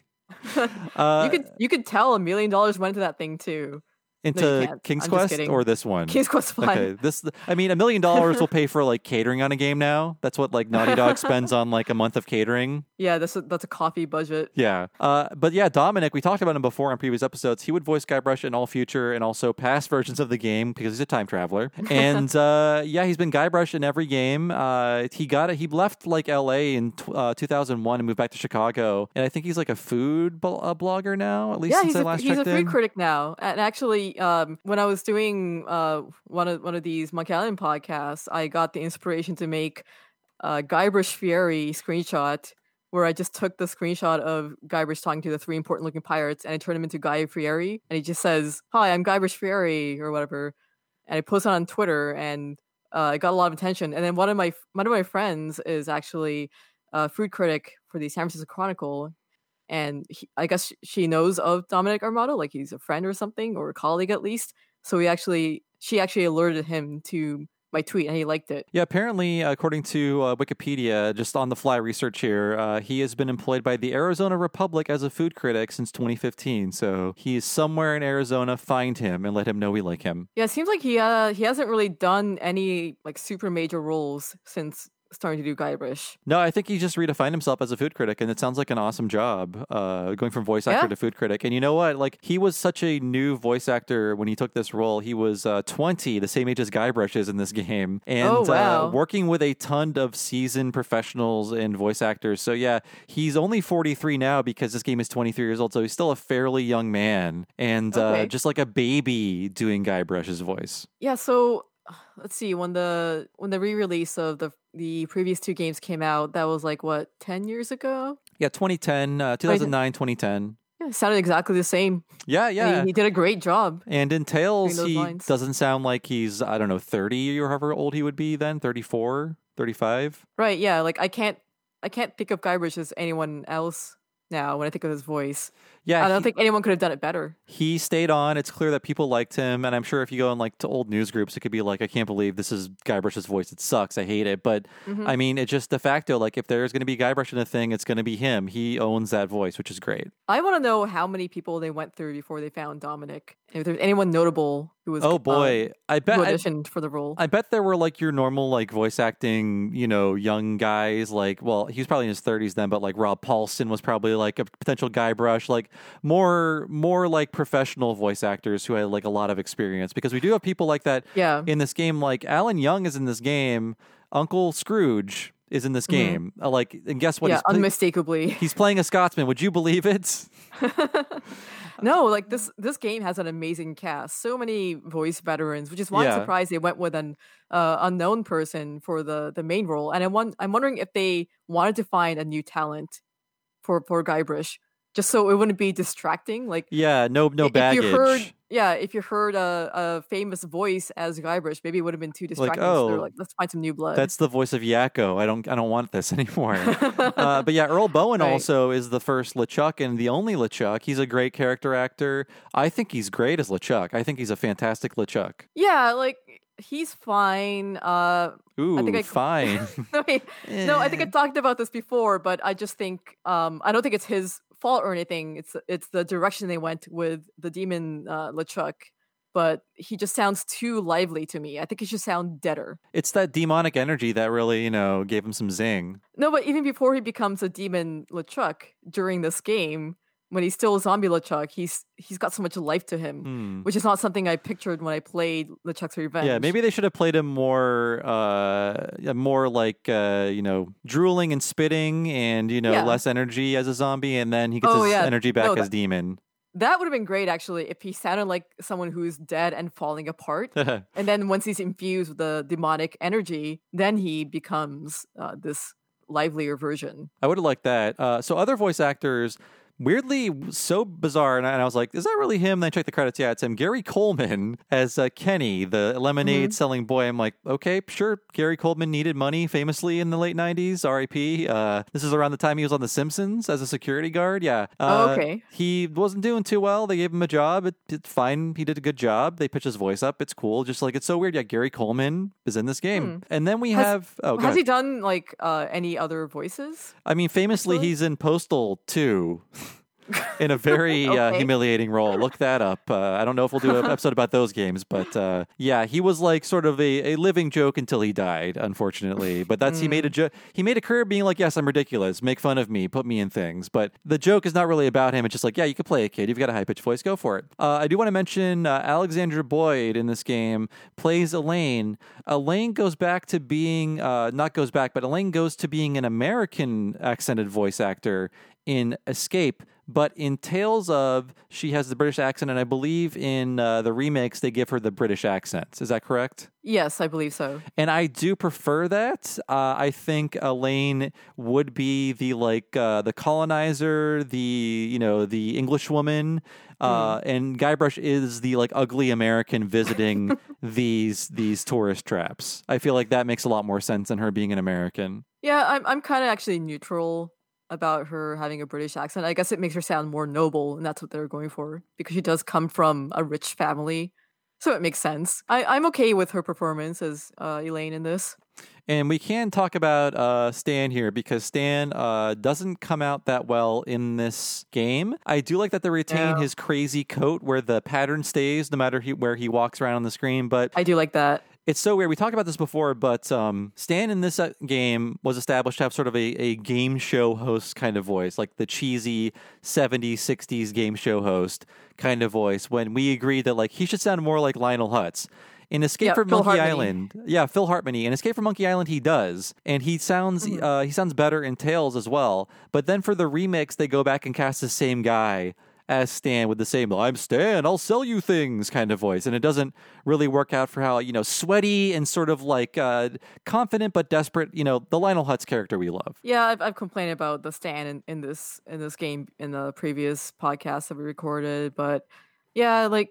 uh, you could you could tell a million dollars went into that thing too. into can't. King's I'm just Quest kidding. or this one? King's Quest five. Okay, this. I mean, a million dollars will pay for like catering on a game now. That's what like Naughty Dog spends on like a month of catering. Yeah, that's a, that's a coffee budget. Yeah. Uh, but yeah, Dominic, we talked about him before on previous episodes. He would voice Guybrush in all future and also past versions of the game because he's a time traveler. And uh, yeah, he's been Guybrush in every game. Uh, he got it. He left like L A in t- uh, two thousand one and moved back to Chicago. And I think he's like a food bl- uh, blogger now, at least Yeah, since he's I a, last he's a checked food in. critic now. And actually, um, when I was doing uh, one of one of these Monkey Island podcasts, I got the inspiration to make uh, Guybrush Fieri screenshot, where I just took the screenshot of Guybrush talking to the three important looking pirates, and I turned him into Guy Fieri, and he just says, "Hi, I'm Guybrush Fieri," or whatever, and I posted it on Twitter, and uh, it got a lot of attention. And then one of my one of my friends is actually a food critic for the San Francisco Chronicle. And he, I guess she knows of Dominic Armato, like he's a friend or something, or a colleague at least. So he actually, she actually alerted him to my tweet, and he liked it. Yeah, apparently, according to uh, Wikipedia, just on the fly research here, uh, he has been employed by the Arizona Republic as a food critic since twenty fifteen. So he's somewhere in Arizona. Find him and let him know we like him. Yeah, it seems like he uh, he hasn't really done any like super major roles since starting to do Guybrush. No, I think he just redefined himself as a food critic, and it sounds like an awesome job, uh, going from voice actor Yeah. to food critic. And you know what? Like, he was such a new voice actor when he took this role. He was uh, twenty, the same age as Guybrush is in this game, and Oh, wow. uh, working with a ton of seasoned professionals and voice actors. So yeah, he's only forty-three now because this game is twenty-three years old, so he's still a fairly young man, and uh, Okay. just like a baby doing Guybrush's voice. Yeah, so let's see, when the when the re-release of the the previous two games came out, that was like what, ten years ago? Yeah, twenty ten, uh, two thousand nine, twenty ten. Yeah, it sounded exactly the same. Yeah, And yeah. He, he did a great job. And in Tales, those he lines. doesn't sound like he's, I don't know, thirty or however old he would be then, thirty-four, thirty-five. Right, yeah, like I can't I can't think of Guybrush as anyone else now when I think of his voice. Yeah, I don't he, think anyone could have done it better. he stayed on. It's clear that people liked him, and I'm sure if you go in like to old news groups, it could be like, I can't believe this is Guybrush's voice. It sucks. I hate it. But Mhm. I mean, it's just de facto. Like, if there's going to be Guybrush in a thing, it's going to be him. He owns that voice, which is great. I want to know how many people they went through before they found Dominic. And if there's anyone notable who was Oh uh, boy, I bet. who I, auditioned for the role. I bet there were like your normal like voice acting, you know, young guys. Like, well, he was probably in his thirties then, but like Rob Paulson was probably like a potential Guybrush. Like more, more like professional voice actors who had like a lot of experience, because we do have people like that yeah. in this game. Like Alan Young is in this game. Uncle Scrooge is in this Mhm. game. Uh, like, and guess what? yeah, he's, pla- unmistakably. he's playing a Scotsman. Would you believe it? No, like this this game has an amazing cast. So many voice veterans, which is why Yeah. I'm surprised they went with an uh, unknown person for the, the main role. And I want, I'm wondering if they wanted to find a new talent for, for Guybrush, just so it wouldn't be distracting. Like Yeah, no, no if baggage. you heard yeah, if you heard a, a famous voice as Guybrush, maybe it would have been too distracting. oh, so they're like, let's find some new blood. That's the voice of Yakko. I don't I don't want this anymore. uh, but yeah, Earl Bowen Right. also is the first LeChuck and the only LeChuck. He's a great character actor. I think he's great as LeChuck. I think he's a fantastic LeChuck. Yeah, like he's fine. Uh, Ooh, I think I, fine. no, wait, no, I think I talked about this before, but I just think um, I don't think it's his fault or anything. It's it's the direction they went with the demon uh, LeChuck. But he just sounds too lively to me. I think he should sound deader. It's that demonic energy that really, you know, gave him some zing. No, but even before he becomes a demon LeChuck during this game, when he's still a zombie LeChuck, he's he's got so much life to him, Hmm. which is not something I pictured when I played LeChuck's Revenge. Yeah, maybe they should have played him more, uh, yeah, more like, uh, you know, drooling and spitting and, you know, Yeah. less energy as a zombie, and then he gets Oh, his yeah. energy back No, as that- demon. That would have been great, actually, if he sounded like someone who's dead and falling apart. And then once he's infused with the demonic energy, then he becomes uh, this livelier version. I would have liked that. Uh, so other voice actors, weirdly so bizarre, and I, and I was like, is that really him? Then I checked the credits. Yeah, it's him. Gary Coleman as uh, Kenny, the lemonade Mhm. selling boy. I'm like, okay, sure. Gary Coleman needed money famously in the late nineties. R I P. Uh, this is around the time he was on The Simpsons as a security guard. Yeah. Uh, Oh, okay. He wasn't doing too well. They gave him a job. It, it's fine. He did a good job. They pitched his voice up. It's cool. Just like, it's so weird. Yeah, Gary Coleman is in this game. And then we Has- have, oh, go Has ahead. he done like uh, any other voices? I mean, famously, Actually? he's in Postal too. In a very uh, Okay. humiliating role. Look that up. Uh, I don't know if we'll do an episode about those games, but uh, yeah, he was like sort of a, a living joke until he died, unfortunately. But that's he made a Mm. joke. He made a career being like, yes, I'm ridiculous. Make fun of me. Put me in things. But the joke is not really about him. It's just like, yeah, you could play a kid. You've got a high pitched voice. Go for it. Uh, I do want to mention uh, Alexandra Boyd in this game plays Elaine. Elaine goes back to being uh, not goes back, but Elaine goes to being an American accented voice actor in Escape. But in Tales of, she has the British accent, and I believe in uh, the remakes they give her the British accent. Is that correct? Yes, I believe so. And I do prefer that. Uh, I think Elaine would be the like uh, the colonizer, the you know the English woman, uh, and Guybrush is the like ugly American visiting these these tourist traps. I feel like that makes a lot more sense than her being an American. Yeah, I'm I'm kind of actually neutral about her having a British accent. I guess it makes her sound more noble, and that's what they're going for because she does come from a rich family, so it makes sense. I, I'm okay with her performance as uh, Elaine in this. And we can talk about uh, Stan here because Stan uh, doesn't come out that well in this game. I do like that they retain Yeah. his crazy coat where the pattern stays no matter he, where he walks around on the screen, but I do like that. it's so weird. We talked about this before, but um, Stan in this uh, game was established to have sort of a, a game show host kind of voice, like the cheesy seventies, sixties game show host kind of voice, when we agreed that like he should sound more like Lionel Hutz. In Escape Yeah, from Phil Monkey Hartman-y. Island, yeah, Phil Hartman-y. In Escape from Monkey Island, he does, and he sounds Mm-hmm. uh, he sounds better in Tales as well. But then for the remix, they go back and cast the same guy as Stan with the same "I'm Stan, I'll sell you things" kind of voice, and it doesn't really work out for how you know sweaty and sort of like uh, confident but desperate. You know, the Lionel Hutz character we love. Yeah, I've, I've complained about the Stan in, in this in this game in the previous podcast that we recorded, but yeah, like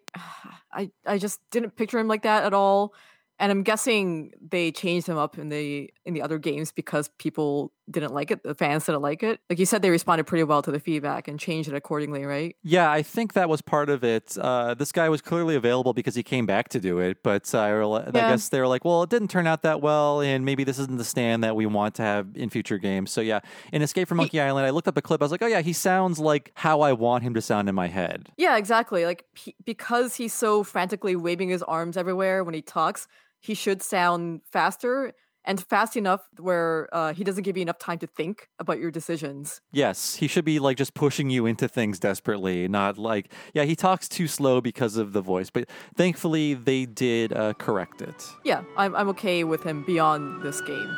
I I just didn't picture him like that at all. And I'm guessing they changed him up in the in the other games because people didn't like it, the fans didn't like it. Like you said, they responded pretty well to the feedback and changed it accordingly, right? Yeah, I think that was part of it. Uh, this guy was clearly available because he came back to do it, but uh, I rel- I Yeah. guess they were like, well, it didn't turn out that well, and maybe this isn't the Stan that we want to have in future games. So yeah, in Escape from Monkey Island, I looked up a clip. I was like, oh yeah, he sounds like how I want him to sound in my head. Yeah, exactly. Like he, because he's so frantically waving his arms everywhere when he talks, he should sound faster and fast enough where uh, he doesn't give you enough time to think about your decisions. Yes, he should be like just pushing you into things desperately, not like, yeah, he talks too slow because of the voice, but thankfully they did uh, correct it. Yeah, I'm I'm okay with him beyond this game.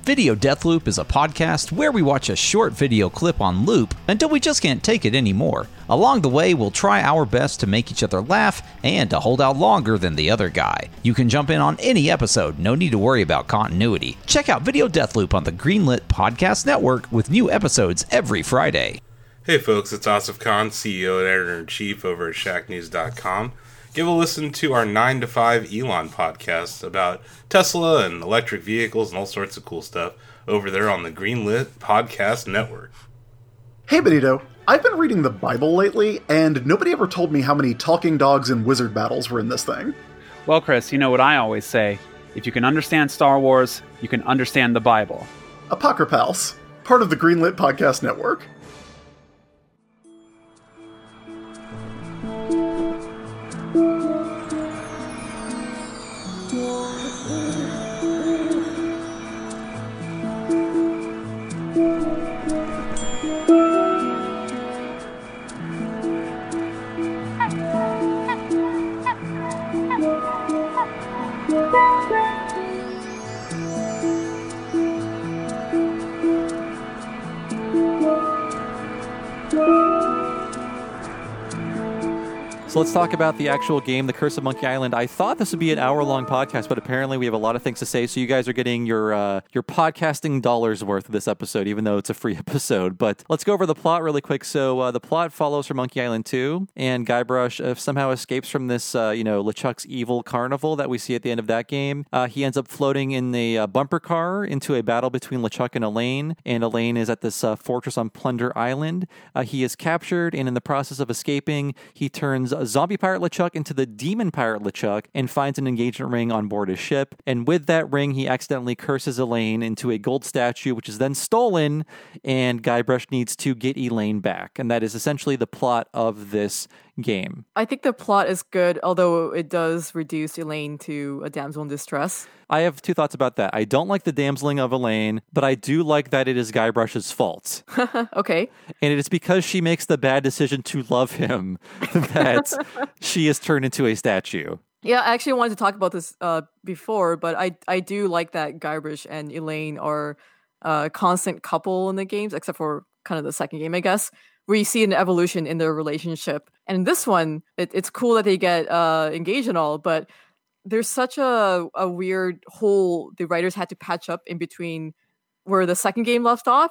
Video Deathloop is a podcast where we watch a short video clip on loop until we just can't take it anymore. Along the way, we'll try our best to make each other laugh and to hold out longer than the other guy. You can jump in on any episode, no need to worry about continuity. Check out Video Deathloop on the Greenlit Podcast Network with new episodes every Friday. Hey folks, it's Asif Khan, C E O and Editor-in-Chief over at Shack News dot com. Give a listen to our nine to five Elon podcast about Tesla and electric vehicles and all sorts of cool stuff over there on the Greenlit Podcast Network. Hey Benito, I've been reading the Bible lately, and nobody ever told me how many talking dogs and wizard battles were in this thing. Well, Chris, you know what I always say. If you can understand Star Wars, you can understand the Bible. Apocrypals, part of the Greenlit Podcast Network. So let's talk about the actual game, The Curse of Monkey Island. I thought this would be an hour-long podcast, but apparently we have a lot of things to say, so you guys are getting your uh, your podcasting dollars worth of this episode, even though it's a free episode. But let's go over the plot really quick. So uh, the plot follows from Monkey Island two, and Guybrush uh, somehow escapes from this, uh, you know, LeChuck's evil carnival that we see at the end of that game. Uh, he ends up floating in a uh, bumper car into a battle between LeChuck and Elaine, and Elaine is at this uh, fortress on Plunder Island. Uh, he is captured, and in the process of escaping, he turns zombie pirate LeChuck into the demon pirate LeChuck and finds an engagement ring on board his ship. And with that ring, he accidentally curses Elaine into a gold statue, which is then stolen, and Guybrush needs to get Elaine back. And that is essentially the plot of this game. I think the plot is good, although it does reduce Elaine to a damsel in distress. I have two thoughts about that. I don't like the damseling of Elaine, but I do like that it is Guybrush's fault. Okay. And it is because she makes the bad decision to love him that she is turned into a statue. Yeah, I actually wanted to talk about this uh, before, but I I do like that Guybrush and Elaine are a constant couple in the games, except for kind of the second game, I guess, where you see an evolution in their relationship. And in this one, it, it's cool that they get uh, engaged and all, but there's such a, a weird hole the writers had to patch up in between where the second game left off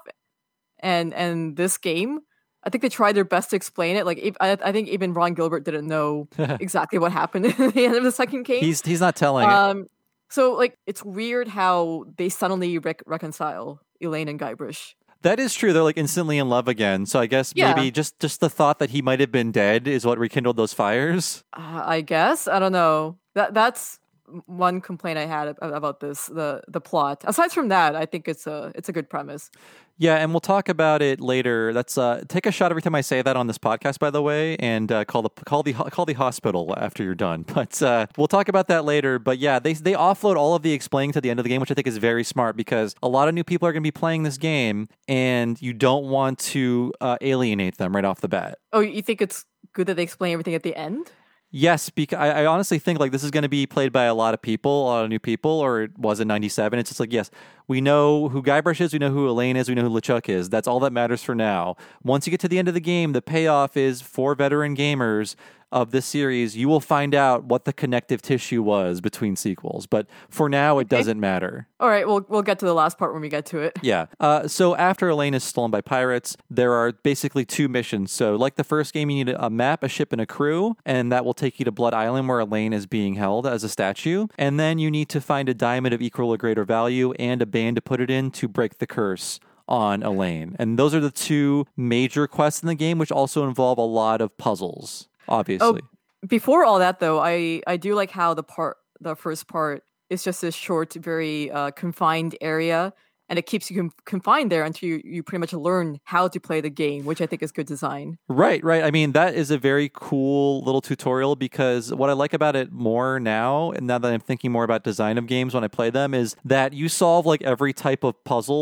and and this game. I think they tried their best to explain it. Like, I, I think even Ron Gilbert didn't know exactly what happened at the end of the second game. He's he's not telling um, it. So, like, it's weird how they suddenly rec- reconcile Elaine and Guybrush. That is true. They're like instantly in love again. So I guess Yeah. maybe just, just the thought that he might have been dead is what rekindled those fires. Uh, I guess. I don't know. That That's one complaint I had about this, the the plot. Aside from that, I think it's a it's a good premise. Yeah, and we'll talk about it later. That's uh, take a shot every time I say that on this podcast, by the way, and uh, call the call the call the hospital after you're done. But uh, we'll talk about that later. But yeah, they they offload all of the explaining to the end of the game, which I think is very smart because a lot of new people are going to be playing this game, and you don't want to uh, alienate them right off the bat. Oh, you think it's good that they explain everything at the end? Yes, because I, I honestly think like this is going to be played by a lot of people, a lot of new people, or it was in ninety-seven. It's just like, yes, we know who Guybrush is, we know who Elaine is, we know who LeChuck is. That's all that matters for now. Once you get to the end of the game, the payoff is for veteran gamers of this series, you will find out what the connective tissue was between sequels. But for now, it Okay. doesn't matter. All right, we'll we'll get to the last part when we get to it. Yeah. Uh, so after Elaine is stolen by pirates, there are basically two missions. So like the first game, you need a map, a ship, and a crew, and that will take you to Blood Island where Elaine is being held as a statue. And then you need to find a diamond of equal or greater value and a band to put it in to break the curse on Elaine. And those are the two major quests in the game, which also involve a lot of puzzles, obviously. Oh, before all that, though, I, I do like how the part, the first part is just this short, very uh, confined area, and it keeps you com- confined there until you, you pretty much learn how to play the game, which I think is good design. Right, right. I mean, that is a very cool little tutorial because what I like about it more now, and now that I'm thinking more about design of games when I play them, is that you solve like every type of puzzle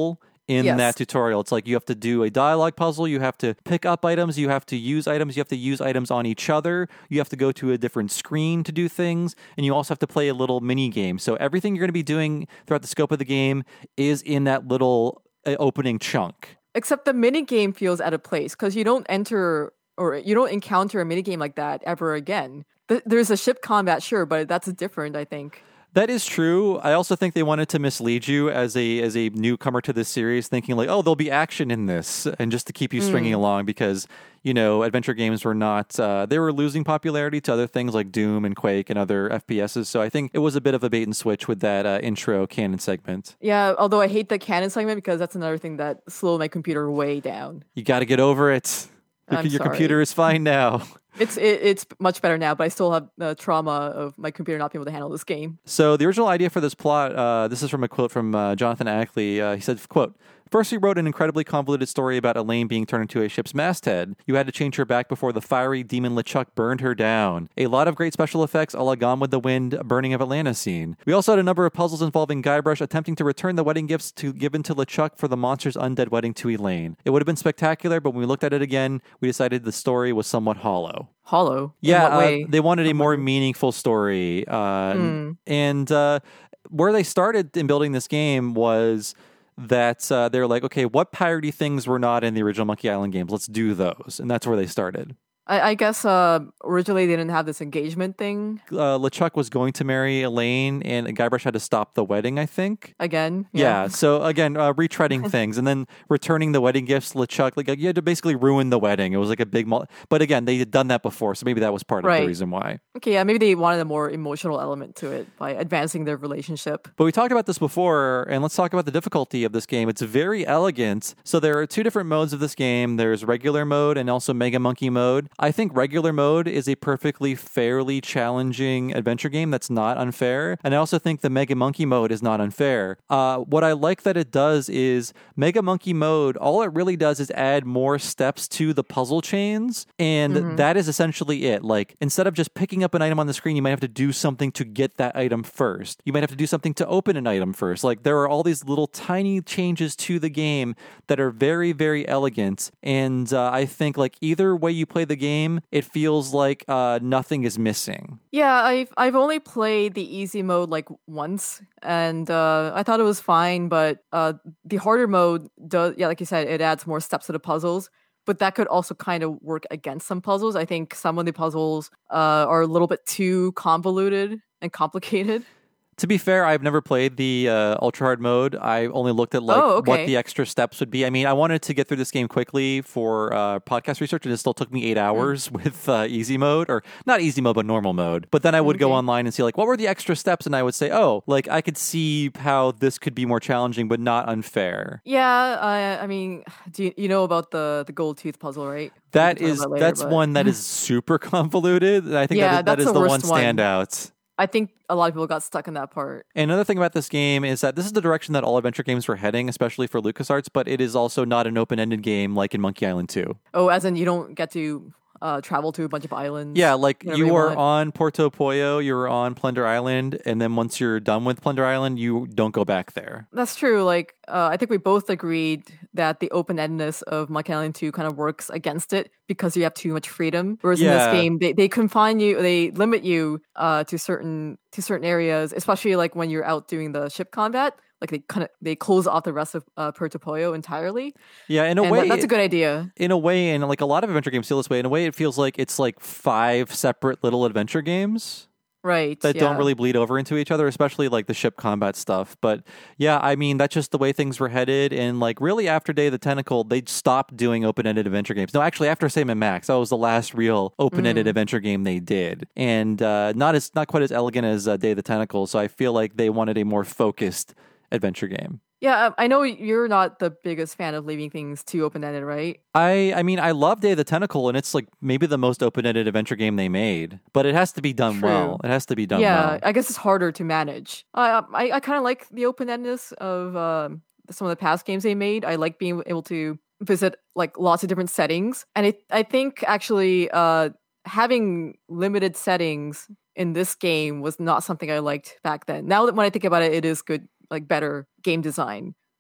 in Yes. that tutorial. It's like you have to do a dialogue puzzle, you have to pick up items, you have to use items, you have to use items on each other, you have to go to a different screen to do things, and you also have to play a little mini game. So everything you're going to be doing throughout the scope of the game is in that little uh, opening chunk. Except the mini game feels out of place because you don't enter or you don't encounter a mini game like that ever again. Th- There's a ship combat, sure, but that's different, I think. That is true. I also think they wanted to mislead you as a as a newcomer to this series, thinking like, oh, there'll be action in this, and just to keep you stringing Mm. along because, you know, adventure games were not, uh, they were losing popularity to other things like Doom and Quake and other F P S's. So I think it was a bit of a bait and switch with that uh, intro canon segment. Yeah, although I hate the canon segment because that's another thing that slowed my computer way down. You got to get over it. Your, I'm your sorry. computer is fine now. It's it, it's much better now, but I still have the trauma of my computer not being able to handle this game. So the original idea for this plot, uh, this is from a quote from uh, Jonathan Ackley. Uh, he said, quote, "First, we wrote an incredibly convoluted story about Elaine being turned into a ship's masthead. You had to change her back before the fiery demon LeChuck burned her down. A lot of great special effects, a la Gone with the Wind, burning of Atlanta scene. We also had a number of puzzles involving Guybrush attempting to return the wedding gifts to given to LeChuck for the monster's undead wedding to Elaine. It would have been spectacular, but when we looked at it again, we decided the story was somewhat hollow." Hollow. In Yeah, what uh, way? they wanted a more meaningful story. Uh, Hmm. And uh, where they started in building this game was that uh, they're like, okay, what piratey things were not in the original Monkey Island games? Let's do those. And that's where they started. I, I guess uh, originally they didn't have this engagement thing Uh, LeChuck was going to marry Elaine, and Guybrush had to stop the wedding, I think. again. Yeah. So again, uh, retreading things, and then returning the wedding gifts. LeChuck, like you had to basically ruin the wedding. It was like a big, mul- but again, they had done that before, so maybe that was part of Right. the reason why. Okay, yeah, maybe they wanted a more emotional element to it by advancing their relationship. But we talked about this before, and let's talk about the difficulty of this game. It's very elegant. So there are two different modes of this game. There's regular mode and also Mega Monkey mode. I think regular mode is a perfectly fairly challenging adventure game that's not unfair. And I also think the Mega Monkey mode is not unfair. Uh, what I like that it does is Mega Monkey mode, all it really does is add more steps to the puzzle chains. And that is essentially it. Like, instead of just picking up an item on the screen, you might have to do something to get that item first. You might have to do something to open an item first. Like, there are all these little tiny changes to the game that are very, very elegant. And uh, I think, like, either way you play the game, it feels like uh, nothing is missing. Yeah, I've I've only played the easy mode like once, and uh, I thought it was fine. But uh, the harder mode does, yeah, like you said, it adds more steps to the puzzles. But that could also kind of work against some puzzles. I think some of the puzzles uh, are a little bit too convoluted and complicated. To be fair, I've never played the uh, ultra hard mode. I only looked at like Oh, okay. what the extra steps would be. I mean, I wanted to get through this game quickly for uh, podcast research, and it still took me eight hours with uh, easy mode, or not easy mode, but normal mode. But then I would go Okay. online and see like what were the extra steps, and I would say, oh, like I could see how this could be more challenging, but not unfair. Yeah, I, I mean, do you, you know about the the gold tooth puzzle, right? We That can talk is about it later, that's but one that is super convoluted. And I think Yeah, that, that that's is the the one worst one. standout. I think a lot of people got stuck in that part. And another thing about this game is that this is the direction that all adventure games were heading, especially for LucasArts, but it is also not an open-ended game like in Monkey Island two. Oh, as in you don't get to uh, travel to a bunch of islands. Yeah, like whenever you you are want. on Porto Pollo, you're on Plunder Island, and then once you're done with Plunder Island, you don't go back there. That's true. Like, uh, I think we both agreed that the open-endedness of Monkey Island two kind of works against it because you have too much freedom. Whereas in Yeah. this game, they, they confine you, they limit you uh, to certain to certain areas, especially like when you're out doing the ship combat. Like they kind of they close off the rest of uh, Puerto Pollo entirely. Yeah, in a And way, that- that's a good idea. in a way, and like a lot of adventure games feel this way. In a way, it feels like it's like five separate little adventure games Right. that yeah. don't really bleed over into each other, especially like the ship combat stuff. But yeah, I mean, that's just the way things were headed. And like really after Day of the Tentacle, they stopped doing open-ended adventure games. No, actually after Sam and Max, that was the last real open-ended Mm. adventure game they did. And uh, not as not quite as elegant as uh, Day of the Tentacle. So I feel like they wanted a more focused adventure game. Yeah, um, I know you're not the biggest fan of leaving things too open-ended, right? I I mean, I love Day of the Tentacle, and it's like maybe the most open-ended adventure game they made. But it has to be done True. well. It has to be done yeah, well. I guess it's harder to manage. Uh, I I kind of like the open-endedness of um, some of the past games they made. I like being able to visit like lots of different settings, and it, I think actually uh, having limited settings in this game was not something I liked back then. Now that when I think about it, it is good, like better game design.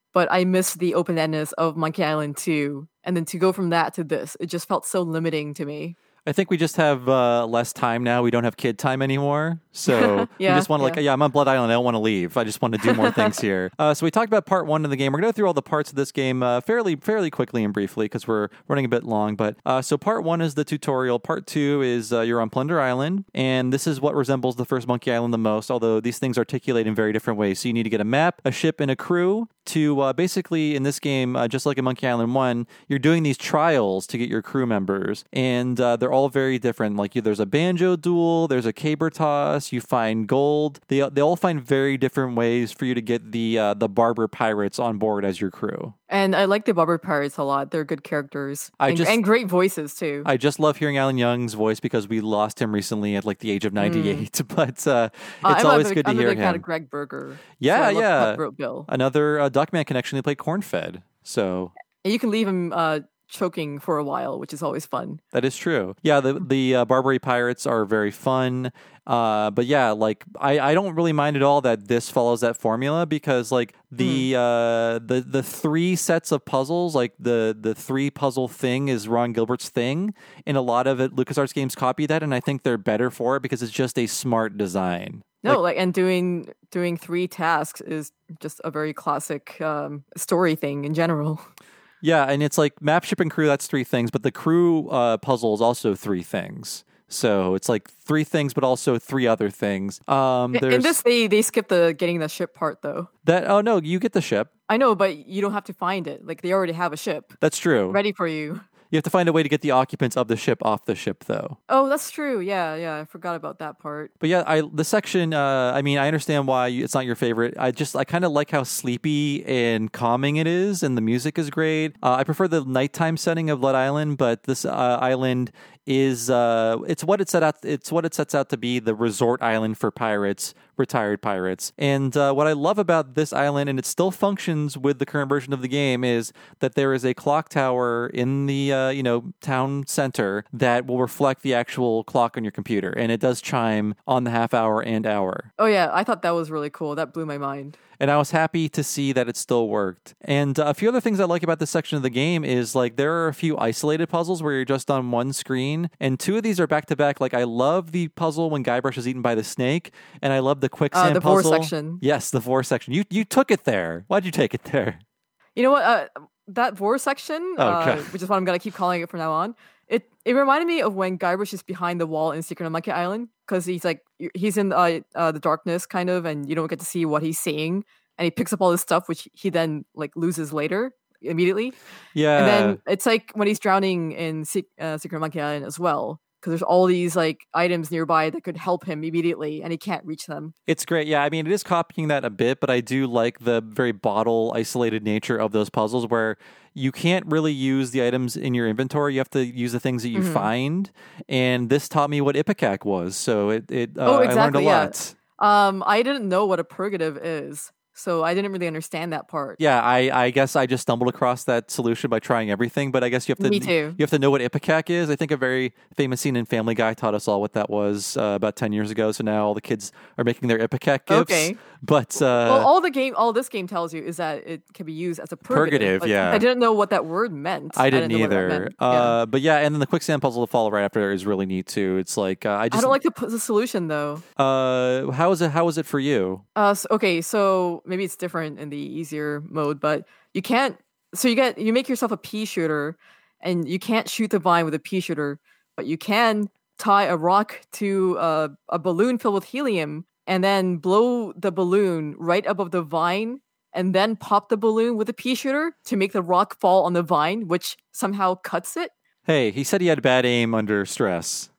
but I missed the open-endedness of Monkey Island two. And then to go from that to this, it just felt so limiting to me. I think we just have uh, less time now. We don't have kid time anymore. So yeah, we just want to, yeah. like, yeah, I'm on Blood Island. I don't want to leave. I just want to do more things here. Uh, so we talked about part one of the game. We're going to go through all the parts of this game uh, fairly fairly quickly and briefly because we're running a bit long. But uh, so part one is the tutorial. Part two is uh, you're on Plunder Island. And this is what resembles the first Monkey Island the most, although these things articulate in very different ways. So you need to get a map, a ship, and a crew to uh, basically, in this game, uh, just like in Monkey Island one, you're doing these trials to get your crew members. And uh, they're all very different. Like you, there's a banjo duel, there's a caber toss, you find gold. They they all find very different ways for you to get the uh, the barber pirates on board as your crew. And I like the Barber Pirates a lot. They're good characters. I and, just- and great voices, too. I just love hearing Alan Young's voice because we lost him recently at like the age of ninety-eight. Mm. But uh, Uh, it's I'm always a, good to I'm hear a big fan him. of Greg Berger. Yeah, so I love yeah. Cutthroat Bill. Another uh, Duckman connection. They played Cornfed. So And you can leave him uh, choking for a while, which is always fun. that is true. Yeah, the the uh, Barbary Pirates are very fun. Uh, but yeah, like I, I don't really mind at all that this follows that formula because like the mm. uh, the the three sets of puzzles, like the the three puzzle thing is Ron Gilbert's thing, and a lot of it LucasArts games copy that, and I think they're better for it because it's just a smart design. No, like, like and doing doing three tasks is just a very classic um, story thing in general. Yeah, and it's like map, ship, and crew, that's three things, but the crew uh, puzzle is also three things. So it's like three things, but also three other things. Um, in, in this, they, they skip the getting the ship part, though. That Oh, no, you get the ship. I know, but you don't have to find it. Like, they already have a ship. That's true. Ready for you. You have to find a way to get the occupants of the ship off the ship, though. Oh, that's true. Yeah, yeah, I forgot about that part. But yeah, I the section. Uh, I mean, I understand why you, it's not your favorite. I just I kind of like how sleepy and calming it is, and the music is great. Uh, I prefer the nighttime setting of Blood Island, but this uh, island is uh, it's what it set out. It's what it sets out to be, the resort island for pirates, retired pirates. And uh, what I love about this island, and it still functions with the current version of the game, is that there is a clock tower in the uh, you know town center that will reflect the actual clock on your computer, and it does chime on the half hour and hour. Oh yeah, I thought that was really cool. That blew my mind. And I was happy to see that it still worked. And uh, a few other things I like about this section of the game is like there are a few isolated puzzles where you're just on one screen, and two of these are back to back. Like I love the puzzle when Guybrush is eaten by the snake, and I love the quicksand uh, the puzzle. vor section. Yes, the vor section. You you took it there. Why'd you take it there? You know what? Uh, that vor section, Oh, uh, okay. which is what I'm gonna keep calling it from now on. It it reminded me of when Guybrush is behind the wall in Secret of Monkey Island, because he's like he's in uh, uh, the darkness kind of, and you don't get to see what he's seeing. And he picks up all this stuff, which he then like loses later immediately. Yeah. And then it's like when he's drowning in Se- uh, Secret Monkey Island as well, because there's all these like items nearby that could help him immediately, and he can't reach them. It's great. Yeah, I mean, it is copying that a bit, but I do like the very bottle isolated nature of those puzzles where you can't really use the items in your inventory. You have to use the things that you mm-hmm. find. And this taught me what Ipecac was. So it, it uh, oh, exactly, I learned a yeah. lot. Um, I didn't know what a purgative is. So I didn't really understand that part. Yeah, I, I guess I just stumbled across that solution by trying everything, but I guess you have to Me too. you have to know what Ipecac is. I think a very famous scene in Family Guy taught us all what that was uh, about ten years ago. So now all the kids are making their Ipecac gifts. Okay. But uh, well, all the game, all this game tells you is that it can be used as a purgative. Purgative, yeah. I didn't know what that word meant. I didn't, I didn't either. Uh, yeah. But yeah, and then the quicksand puzzle to follow right after is really neat too. It's like uh, I just I don't like the, the solution though. Uh, how is it? How is it for you? Uh, so, okay, so maybe it's different in the easier mode, but you can't. So you get you make yourself a pea shooter, and you can't shoot the vine with a pea shooter, but you can tie a rock to uh, a balloon filled with helium, and then blow the balloon right above the vine, and then pop the balloon with a pea shooter to make the rock fall on the vine, which somehow cuts it. Hey, he said he had bad aim under stress.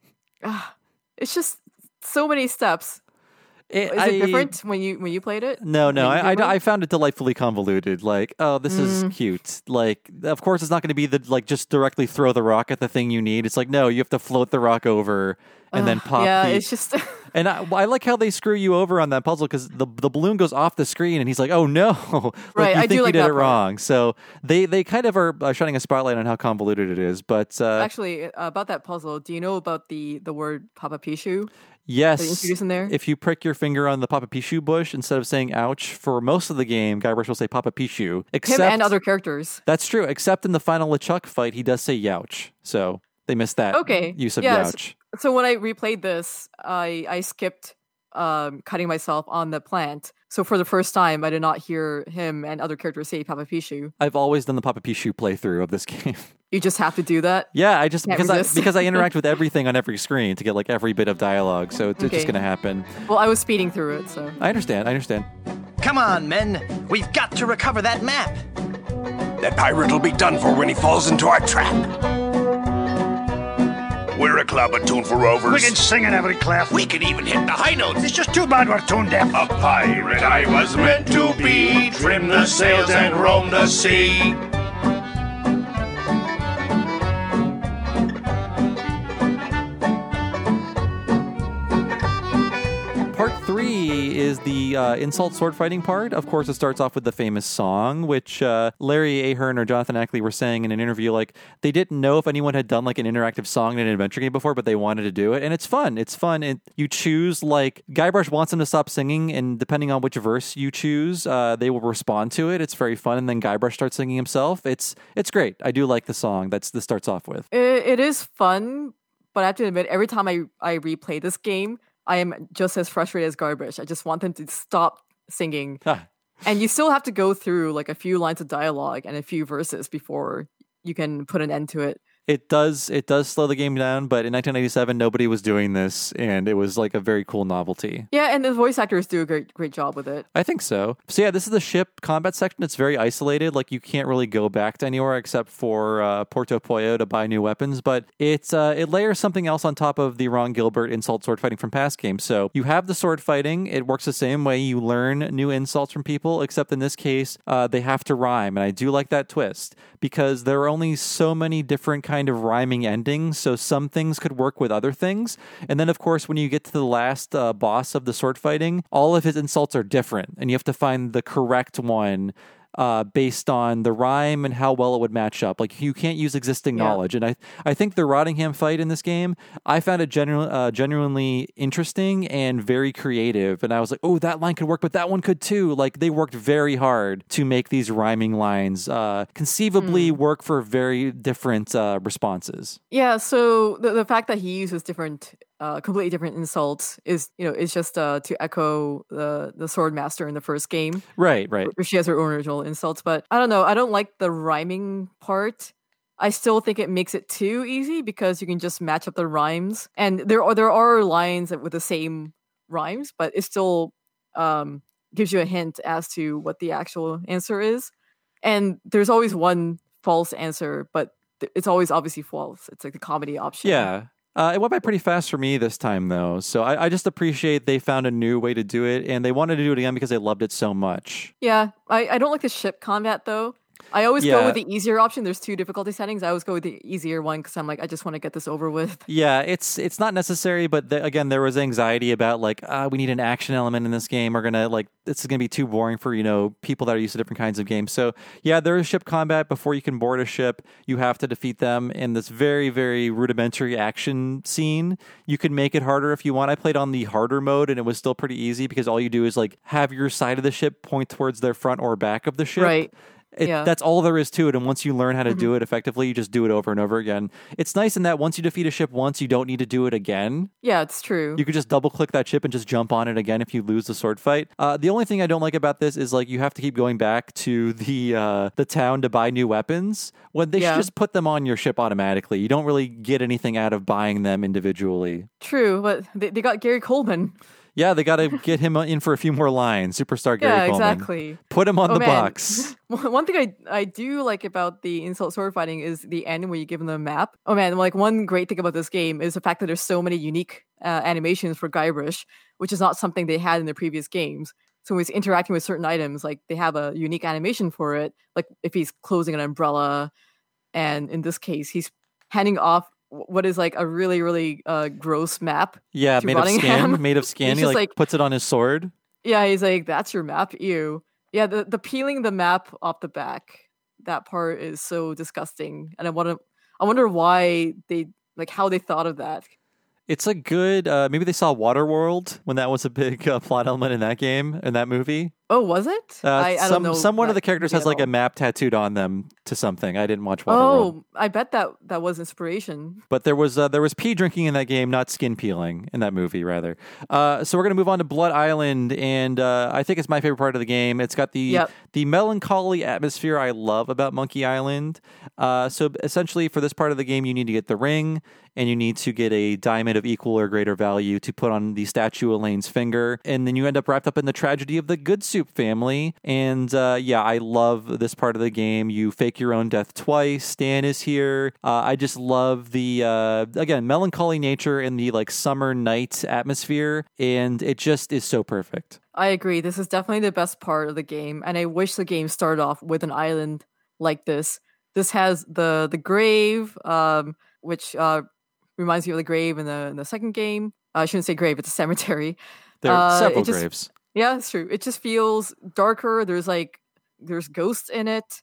It's just so many steps. It, Is I, it different when you when you played it? No, no. I, I, I, I found it delightfully convoluted. Like, oh, this mm. is cute. Like, of course, it's not going to be the like just directly throw the rock at the thing you need. It's like, no, you have to float the rock over and then pop yeah, the... it's just... And I, I like how they screw you over on that puzzle because the the balloon goes off the screen and he's like, "Oh no!" like, right, you I think do you like did that it part. wrong. So they they kind of are uh, shining a spotlight on how convoluted it is. But uh, Actually, uh, about that puzzle, do you know about the the word Papa Pichu? yes, They introduce in there? if you prick your finger on the Papa Pichu bush instead of saying "ouch" for most of the game, Guybrush will say Papa Pichu. Except Him and other characters. that's true. Except in the final LeChuck fight, he does say "youch." So they missed that Okay. use of yeah, so, "youch." so when I replayed this, I I skipped um, cutting myself on the plant. So for the first time, I did not hear him and other characters say Papa Pichu. I've always done the Papa Pichu playthrough of this game. You just have to do that. Yeah, I just Can't because resist. I because I interact with everything on every screen to get like every bit of dialogue, so it's, it's just Okay. gonna happen. Well, I was speeding through it, so. I understand. I understand. Come on, men. We've got to recover that map. That pirate will be done for when he falls into our trap. We're a club attuned for rovers. We can sing in every clef. We can even hit the high notes. It's just too bad we're tone deaf. A pirate I was meant to be. Trim the sails and roam the sea. Part three is the uh, insult sword fighting part. Of course, it starts off with the famous song, which uh, Larry Ahern or Jonathan Ackley were saying in an interview, like they didn't know if anyone had done like an interactive song in an adventure game before, but they wanted to do it, and it's fun. It's fun, and you choose like Guybrush wants them to stop singing, and depending on which verse you choose, uh, they will respond to it. It's very fun, and then Guybrush starts singing himself. It's it's great. I do like the song. That's this starts off with. It, it is fun, but I have to admit, every time I, I replay this game, I am just as frustrated as Guybrush. I just want them to stop singing. Ah. And you still have to go through like a few lines of dialogue and a few verses before you can put an end to it. It does it does slow the game down, but in nineteen ninety-seven, nobody was doing this, and it was like a very cool novelty. Yeah, and the voice actors do a great great job with it. I think so. So yeah, this is the ship combat section. It's very isolated. Like you can't really go back to anywhere except for uh, Porto Pollo to buy new weapons. But it's uh, it layers something else on top of the Ron Gilbert insult sword fighting from past games. So you have the sword fighting. It works the same way. You learn new insults from people, except in this case, uh, they have to rhyme. And I do like that twist because there are only so many different kind of rhyming endings. So some things could work with other things. And then, of course, when you get to the last uh, boss of the sword fighting, all of his insults are different, and you have to find the correct one uh, based on the rhyme and how well it would match up. Like you can't use existing Yeah. knowledge. And I, I think the Rottingham fight in this game, I found it genu- uh, genuinely interesting and very creative. And I was like, oh, that line could work, but that one could too. Like they worked very hard to make these rhyming lines uh, conceivably Mm. work for very different uh, responses. Yeah, so the, the fact that he uses different, uh, completely different insults is, you know, is just uh, to echo the the sword master in the first game, Right, right. where she has her own original insults. But I don't know, I don't like the rhyming part. I still think it makes it too easy because you can just match up the rhymes, and there are there are lines that with the same rhymes, but it still um, gives you a hint as to what the actual answer is. And there's always one false answer, but th- it's always obviously false. It's like the comedy option. Yeah. Uh, it went by pretty fast for me this time, though. So I, I just appreciate they found a new way to do it, and they wanted to do it again because they loved it so much. Yeah, I, I don't like the ship combat though. I always Yeah. go with the easier option. There's two difficulty settings. I always go with the easier one because I'm like, I just want to get this over with. Yeah, it's it's not necessary, but the, again, there was anxiety about like, ah, we need an action element in this game. We're gonna like, this is gonna be too boring for you know people that are used to different kinds of games. So yeah, there is ship combat. Before you can board a ship, you have to defeat them in this very very rudimentary action scene. You can make it harder if you want. I played on the harder mode, and it was still pretty easy because all you do is like have your side of the ship point towards their front or back of the ship. Right. It, Yeah. That's all there is to it. And once you learn how to Mm-hmm. do it effectively, you just do it over and over again. It's nice in that once you defeat a ship once, you don't need to do it again. Yeah, it's true. You could just double click that ship and just jump on it again if you lose the sword fight. Uh, the only thing I don't like about this is like you have to keep going back to the uh, the town to buy new weapons when they Yeah. should just put them on your ship automatically. You don't really get anything out of buying them individually. True, but they, they got Gary Coleman. Yeah, they got to get him in for a few more lines. Superstar Gary Yeah, Coleman. exactly. Put him on Oh, the man. box. One thing I I do like about the insult sword fighting is the end where you give them a map. Oh man, like one great thing about this game is the fact that there's so many unique uh, animations for Guybrush, which is not something they had in the previous games. So when he's interacting with certain items, like they have a unique animation for it. Like if he's closing an umbrella, and in this case, he's handing off what is like a really really uh, gross map. Yeah, to made of Rottingham. skin. Made of skin. He's He just like, like- puts it on his sword. Yeah, he's like, that's your map, ew. Yeah, the the peeling the map off the back, that part is so disgusting, and I want to, I wonder why they like how they thought of that. It's a good. Uh, maybe they saw Waterworld when that was a big uh, plot element in that game in that movie. Oh, was it? Uh, I, I some don't know. some one of that the characters movie has at like a all. map tattooed on them to something. I didn't watch Waterworld, Oh, I bet that that was inspiration. but there was uh, there was pee drinking in that game, not skin peeling in that movie, rather. Uh, so we're gonna move on to Blood Island, and uh, I think it's my favorite part of the game. It's got the Yep. the melancholy atmosphere I love about Monkey Island. Uh, so essentially, for this part of the game, you need to get the ring, and you need to get a diamond of equal or greater value to put on the statue Elaine's finger, and then you end up wrapped up in the tragedy of the Good Soup family. And uh, yeah, I love this part of the game. You fake your own death twice. Stan is here. Uh, I just love the uh, again melancholy nature and the like summer night atmosphere, and it just is so perfect. I agree. This is definitely the best part of the game, and I wish the game started off with an island like this. This has the the grave, um, which uh, reminds me of the grave in the in the second game. I shouldn't say grave; it's a cemetery. There are Uh, several it just- graves. Yeah, it's true. It just feels darker. There's like there's ghosts in it,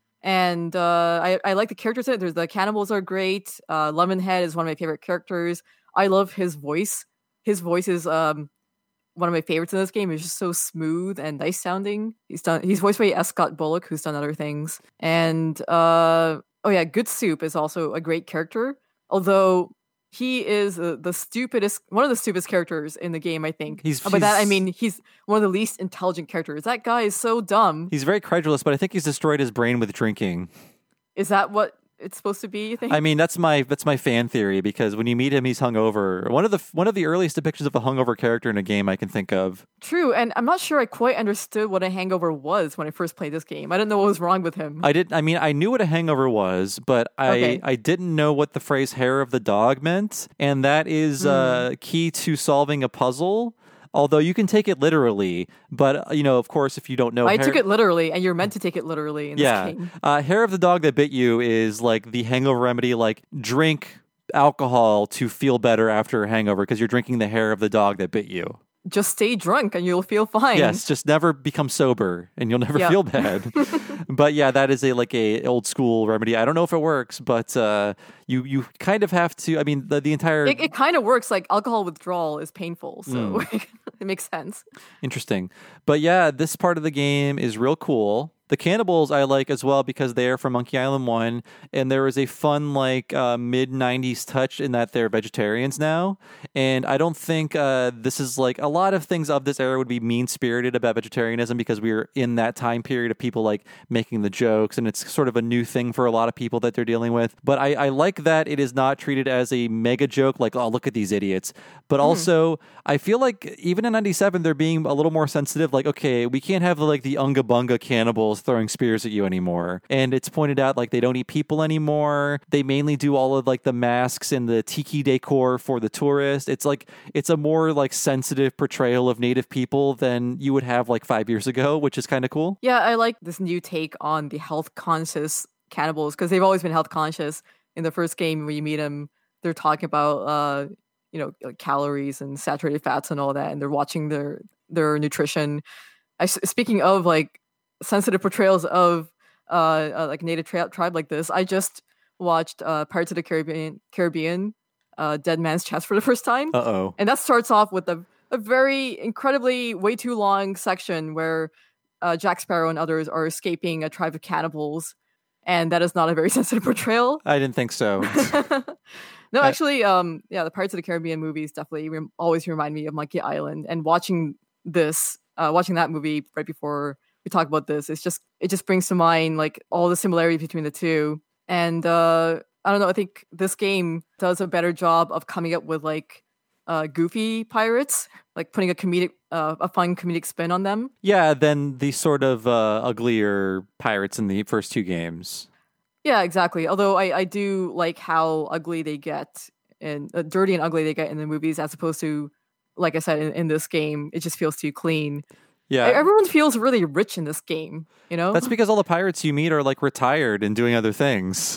and uh, I I like the characters in it. There's the cannibals are great. Uh, Lemonhead is one of my favorite characters. I love his voice. His voice is um one of my favorites in this game. It's just so smooth and nice sounding. He's done. He's voiced by S. Scott Bullock, who's done other things. And uh, oh yeah, Good Soup is also a great character. Although he is the, the stupidest, one of the stupidest characters in the game, I think. He's- By that I he's- mean he's one of the least intelligent characters. That guy is so dumb. He's very credulous, but I think he's destroyed his brain with drinking. Is that what it's supposed to be? You think? I mean, that's my that's my fan theory, because when you meet him, he's hungover. One of the one of the earliest depictions of a hungover character in a game I can think of. True, and I'm not sure I quite understood what a hangover was when I first played this game. I didn't know what was wrong with him. I didn't. I mean, I knew what a hangover was, but I Okay. I didn't know what the phrase "hair of the dog" meant, and that is Hmm. uh, key to solving a puzzle. Although you can take it literally, but uh, you know, of course, if you don't know, I hair- took it literally, and you're meant to take it literally in yeah, this game. uh, hair of the dog that bit you is like the hangover remedy. Like drink alcohol to feel better after a hangover because you're drinking the hair of the dog that bit you. Just stay drunk and you'll feel fine. Yes, just never become sober and you'll never Yeah. feel bad. But yeah, that is a like a old school remedy. I don't know if it works, but uh, you you kind of have to. I mean, the, the entire It, it kind of works. Like alcohol withdrawal is painful, so Hmm. it makes sense. interesting. But yeah, this part of the game is real cool. The cannibals I like as well because they are from Monkey Island one, and there is a fun like uh, mid nineties touch in that they're vegetarians now. And I don't think uh, this is like a lot of things of this era would be mean spirited about vegetarianism because we were in that time period of people like making the jokes, and it's sort of a new thing for a lot of people that they're dealing with. But I, I like that it is not treated as a mega joke, like oh look at these idiots. But also I feel like even in ninety-seven they're being a little more sensitive. Like okay, we can't have like the Unga Bunga cannibals throwing spears at you anymore. And it's pointed out like they don't eat people anymore. They mainly do all of like the masks and the tiki decor for the tourist. It's like it's a more like sensitive portrayal of native people than you would have like five years ago, which is kind of cool. Yeah, I like this new take on the health conscious cannibals because they've always been health conscious. In the first game, when you meet them, they're talking about uh, you know like calories and saturated fats and all that, and they're watching their their nutrition. I, speaking of like sensitive portrayals of uh, uh like native tri- tribe like this, I just watched uh, Pirates of the Caribbean, Caribbean, uh, Dead Man's Chest for the first time. Uh oh. And that starts off with a, a very incredibly way too long section where uh, Jack Sparrow and others are escaping a tribe of cannibals, and that is not a very sensitive portrayal. I didn't think so. No, Uh, actually, um, yeah, the Pirates of the Caribbean movies definitely rem- always remind me of Monkey Island, and watching this, uh, watching that movie right before we talk about this, it's just it just brings to mind like all the similarities between the two, and uh, I don't know, I think this game does a better job of coming up with like uh, goofy pirates, like putting a comedic, uh, a fun comedic spin on them. Yeah, then the sort of uh, uglier pirates in the first two games. Yeah, exactly. Although I, I do like how ugly they get and uh, dirty and ugly they get in the movies, as opposed to, like I said, in, in this game, it just feels too clean. Yeah. Everyone feels really rich in this game, you know? That's because all the pirates you meet are like retired and doing other things.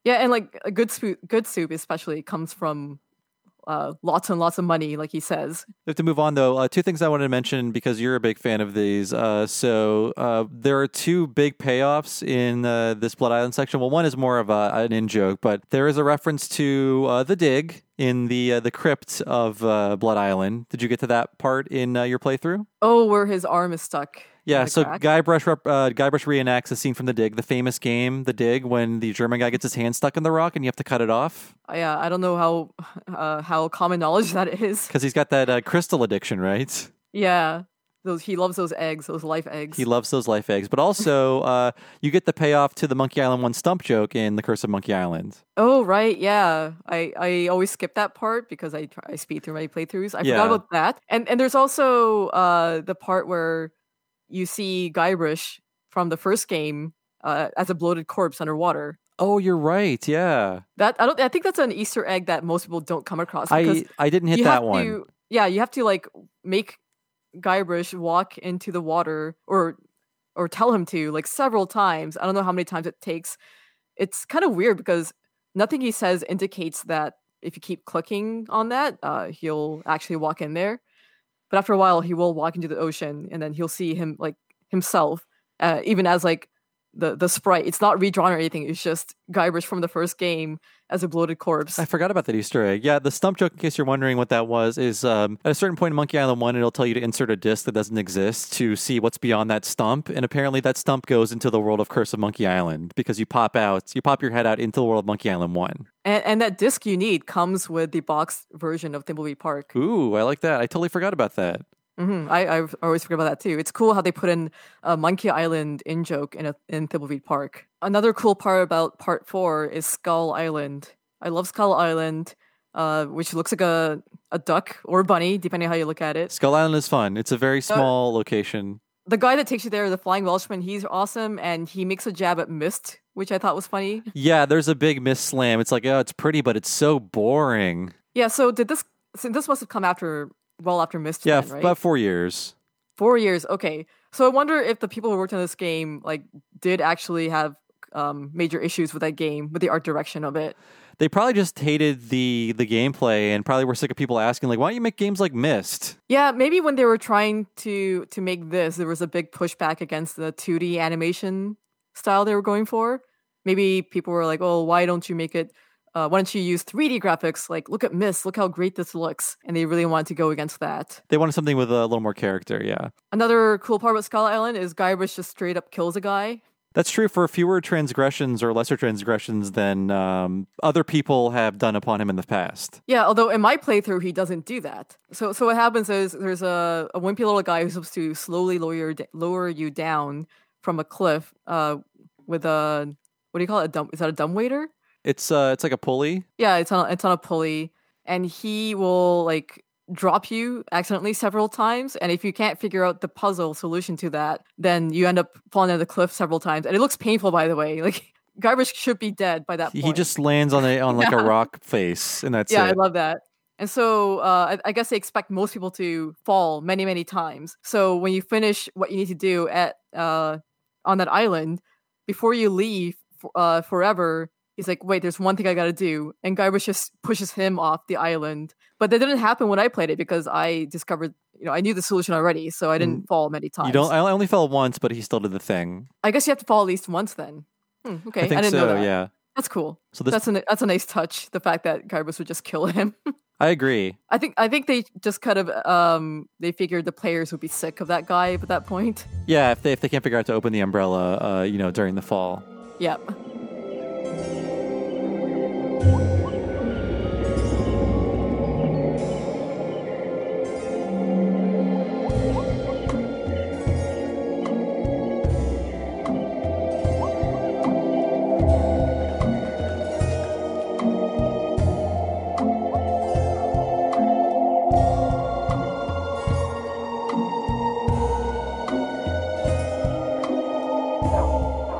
Yeah, and like a good soup, good soup especially comes from uh, lots and lots of money, like he says. We have to move on, though. Uh, two things I wanted to mention because you're a big fan of these. Uh, so uh, there are two big payoffs in uh, this Blood Island section. Well, one is more of a, an in-joke, but there is a reference to uh, the dig in the uh, the crypt of uh, Blood Island. Did you get to that part in uh, your playthrough? Oh, where his arm is stuck. Yeah, so crack. Guybrush, rep- uh, Guybrush reenacts a scene from The Dig, the famous game, The Dig, when the German guy gets his hand stuck in the rock and you have to cut it off. Uh, yeah, I don't know how uh, how common knowledge that is. Because he's got that uh, crystal addiction, right? Yeah, those he loves those eggs, those life eggs. He loves those life eggs. But also, uh, you get the payoff to the Monkey Island one stump joke in The Curse of Monkey Island. Oh, right, yeah. I, I always skip that part because I, try, I speed through my playthroughs. I Yeah. forgot about that. And, and there's also uh, the part where you see Guybrush from the first game uh, as a bloated corpse underwater. Oh, you're right. Yeah. That I don't. I think that's an Easter egg that most people don't come across. because I, I didn't hit you that have one. To, yeah, you have to like make Guybrush walk into the water or or tell him to like several times. I don't know how many times it takes. It's kind of weird because nothing he says indicates that if you keep clicking on that, uh, he'll actually walk in there. But after a while, he will walk into the ocean, and then he'll see him like himself, uh, even as like the the sprite. It's not redrawn or anything. It's just Guybrush from the first game as a bloated corpse. I forgot about that Easter egg. Yeah, the stump joke, in case you're wondering what that was, is um, at a certain point in Monkey Island one, it'll tell you to insert a disc that doesn't exist to see what's beyond that stump. And apparently that stump goes into the world of Curse of Monkey Island because you pop out, you pop your head out into the world of Monkey Island one. And, and that disc you need comes with the box version of Thimbleweed Park. Ooh, I like that. I totally forgot about that. Mm-hmm. I, I always forget about that too. It's cool how they put in a Monkey Island in joke in a, in Thimbleweed Park. Another cool part about part four is Skull Island. I love Skull Island, uh, which looks like a, a duck or a bunny, depending on how you look at it. Skull Island is fun. It's a very small uh, location. The guy that takes you there, the Flying Welshman, he's awesome, and he makes a jab at Myst, which I thought was funny. Yeah, there's a big Myst slam. It's like, oh, it's pretty, but it's so boring. Yeah, so did this? So this must have come after, well after Myst. Yeah, then, right? about four years. Four years, okay. So I wonder if the people who worked on this game like did actually have um, major issues with that game, with the art direction of it. They probably just hated the the gameplay and probably were sick of people asking, like, why don't you make games like Myst? Yeah, maybe when they were trying to to make this, there was a big pushback against the two D animation style they were going for. Maybe people were like, oh, why don't you make it, uh, why don't you use three D graphics? Like, look at Myst, look how great this looks. And they really wanted to go against that. They wanted something with a little more character, yeah. Another cool part about Skull Island is Guybrush just straight up kills a guy. That's true for fewer transgressions or lesser transgressions than um, other people have done upon him in the past. Yeah, although in my playthrough, he doesn't do that. So so what happens is there's a, a wimpy little guy who's supposed to slowly lower, lower you down from a cliff uh, with a, what do you call it? A dumb, is that a dumbwaiter? It's uh, it's like a pulley. Yeah, it's on, it's on a pulley. And he will like drop you accidentally several times, and if you can't figure out the puzzle solution to that, then you end up falling down the cliff several times, and it looks painful, by the way. Like Guybrush should be dead by that point. He just lands on a on like Yeah. a rock face, and that's yeah, it. I love that. And so uh, I, I guess they expect most people to fall many, many times. So when you finish what you need to do at uh, on that island, before you leave uh, forever, he's like, wait, there's one thing I gotta do. And Guybrush just pushes him off the island. But that didn't happen when I played it because I discovered, you know, I knew the solution already, so I didn't Mm. fall many times. You don't. I only fell once, but he still did the thing. I guess you have to fall at least once then. Hmm, okay, I think didn't so. know that. Yeah, That's cool. So this- that's a that's a nice touch. The fact that Guybrush would just kill him. I agree. I think I think they just kind of um they figured the players would be sick of that guy at that point. Yeah, if they if they can't figure out to open the umbrella, uh, you know, during the fall. Yep.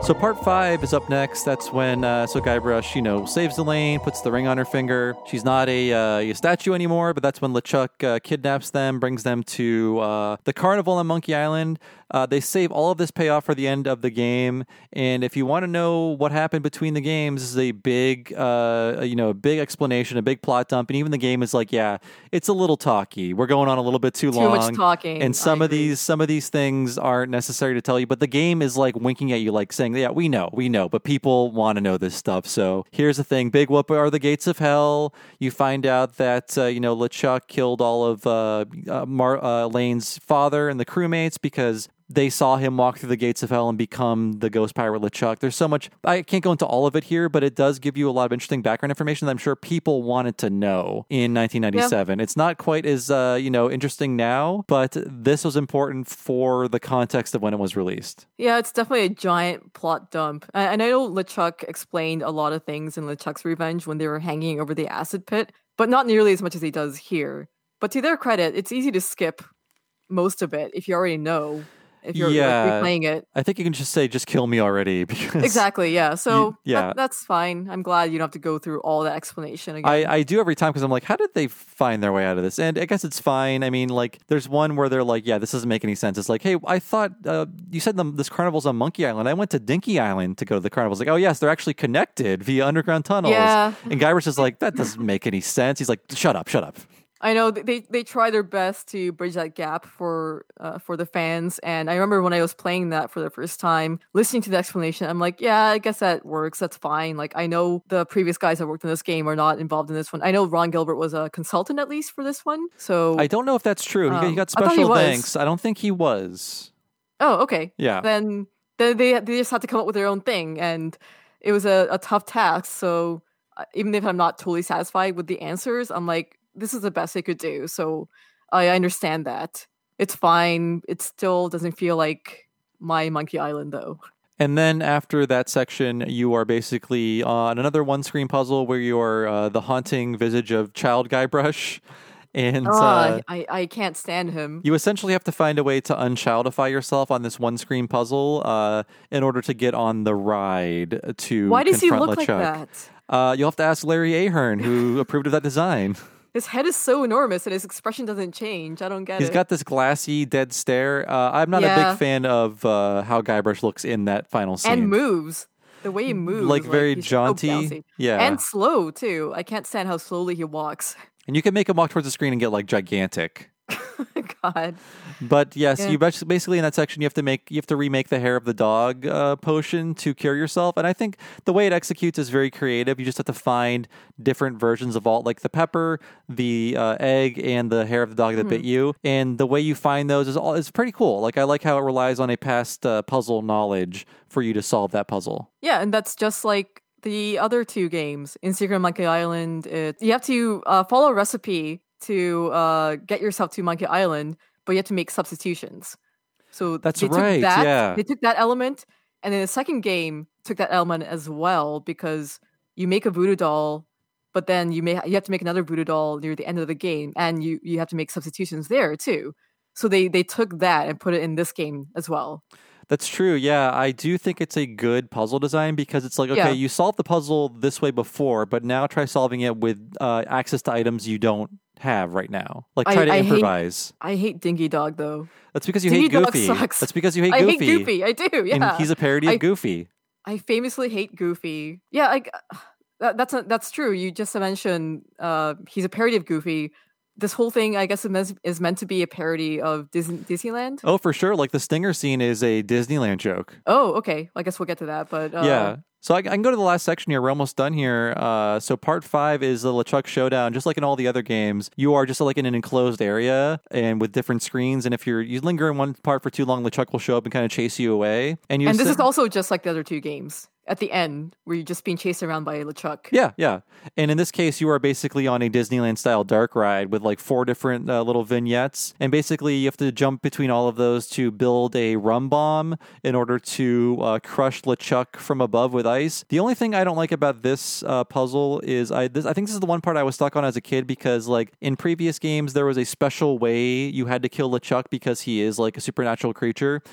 So part five is up next. That's when uh, so Guybrush, you know, saves Elaine, puts the ring on her finger. She's not a, uh, a statue anymore, but that's when LeChuck uh, kidnaps them, brings them to uh, the carnival on Monkey Island. Uh, they save all of this payoff for the end of the game, and if you want to know what happened between the games, this is a big, uh, you know, a big explanation, a big plot dump, and even the game is like, yeah, it's a little talky. We're going on a little bit too, too long. Too much talking. And some I of agree. these, some of these things aren't necessary to tell you, but the game is like winking at you, like saying, yeah, we know, we know, but people want to know this stuff. So here's the thing: Big Whoop are the gates of hell. You find out that uh, you know LeChuck killed all of uh, uh, Mar- uh, Lane's father and the crewmates because they saw him walk through the gates of hell and become the ghost pirate LeChuck. There's so much, I can't go into all of it here, but it does give you a lot of interesting background information that I'm sure people wanted to know in nineteen ninety-seven. Yeah. It's not quite as, uh, you know, interesting now, but this was important for the context of when it was released. Yeah, it's definitely a giant plot dump. And I know LeChuck explained a lot of things in LeChuck's Revenge when they were hanging over the acid pit, but not nearly as much as he does here. But to their credit, it's easy to skip most of it if you already know. If you're yeah, replaying it. I think you can just say, just kill me already. Because exactly, yeah. So you, yeah. That, that's fine. I'm glad you don't have to go through all that explanation again. I, I do every time because I'm like, how did they find their way out of this? And I guess it's fine. I mean, like, there's one where they're like, yeah, this doesn't make any sense. It's like, hey, I thought uh, you said the, this carnival's on Monkey Island. I went to Dinky Island to go to the carnival. It's like, oh, yes, they're actually connected via underground tunnels. Yeah. And Guybrush is like, that doesn't make any sense. He's like, shut up, shut up. I know they they try their best to bridge that gap for uh, for the fans, and I remember when I was playing that for the first time, listening to the explanation, I'm like, yeah, I guess that works. That's fine. Like, I know the previous guys that worked on this game are not involved in this one. I know Ron Gilbert was a consultant at least for this one, so I don't know if that's true. Um, he got I special he thanks. I don't think he was. Oh, okay. Yeah. Then then they they just had to come up with their own thing, and it was a, a tough task. So uh, even if I'm not totally satisfied with the answers, I'm like, this is the best they could do. So I understand that. It's fine. It still doesn't feel like my Monkey Island, though. And then after that section, you are basically on another one-screen puzzle where you are uh, the haunting visage of Child Guybrush. And uh, uh, I, I can't stand him. You essentially have to find a way to unchildify yourself on this one-screen puzzle uh, in order to get on the ride to Why does he confront look LeChuck. like that? Uh, you'll have to ask Larry Ahern, who approved of that design. His head is so enormous and his expression doesn't change. I don't get He's it. He's got this glassy, dead stare. Uh, I'm not yeah. a big fan of uh, how Guybrush looks in that final scene. And moves. The way he moves. Like, like very he's jaunty. So yeah. And slow, too. I can't stand how slowly he walks. And you can make him walk towards the screen and get, like, gigantic. God. But yes, yeah. you basically in that section you have to make you have to remake the hair of the dog uh, potion to cure yourself, and I think the way it executes is very creative. You just have to find different versions of all, like the pepper, the uh, egg, and the hair of the dog that mm. bit you, and the way you find those is all is pretty cool. Like I like how it relies on a past uh, puzzle knowledge for you to solve that puzzle. Yeah, and that's just like the other two games in Secret Monkey Island. It, you have to uh, follow a recipe to uh, get yourself to Monkey Island, but you have to make substitutions. So that's they right. Took that, yeah, they took that element, and then the second game took that element as well because you make a voodoo doll, but then you may you have to make another voodoo doll near the end of the game, and you you have to make substitutions there too. So they they took that and put it in this game as well. That's true. Yeah, I do think it's a good puzzle design because it's like, okay, yeah. you solved the puzzle this way before, but now try solving it with uh, access to items you don't have right now. Like try I, to I improvise. Hate, I hate Dingy Dog though. That's because you Dingy hate Goofy. Dog sucks. That's because you hate I Goofy. I hate Goofy. I do. Yeah. And he's a parody I, of Goofy. I famously hate Goofy. Yeah, I, that, that's a, that's true. You just mentioned uh, he's a parody of Goofy. This whole thing, I guess, is meant to be a parody of Disney, Disneyland. Oh, for sure. Like the Stinger scene is a Disneyland joke. Oh, okay. I guess we'll get to that. But uh, yeah. So I, I can go to the last section here. We're almost done here. Uh, so part five is the LeChuck showdown. Just like in all the other games, you are just like in an enclosed area and with different screens. And if you're you linger in one part for too long, LeChuck will show up and kind of chase you away. And, you and this sit- is also just like the other two games. At the end, where you're just being chased around by LeChuck. Yeah, yeah. And in this case, you are basically on a Disneyland-style dark ride with like four different uh, little vignettes. And basically, you have to jump between all of those to build a rum bomb in order to uh, crush LeChuck from above with ice. The only thing I don't like about this uh, puzzle is I this, I think this is the one part I was stuck on as a kid because like in previous games, there was a special way you had to kill LeChuck because he is like a supernatural creature.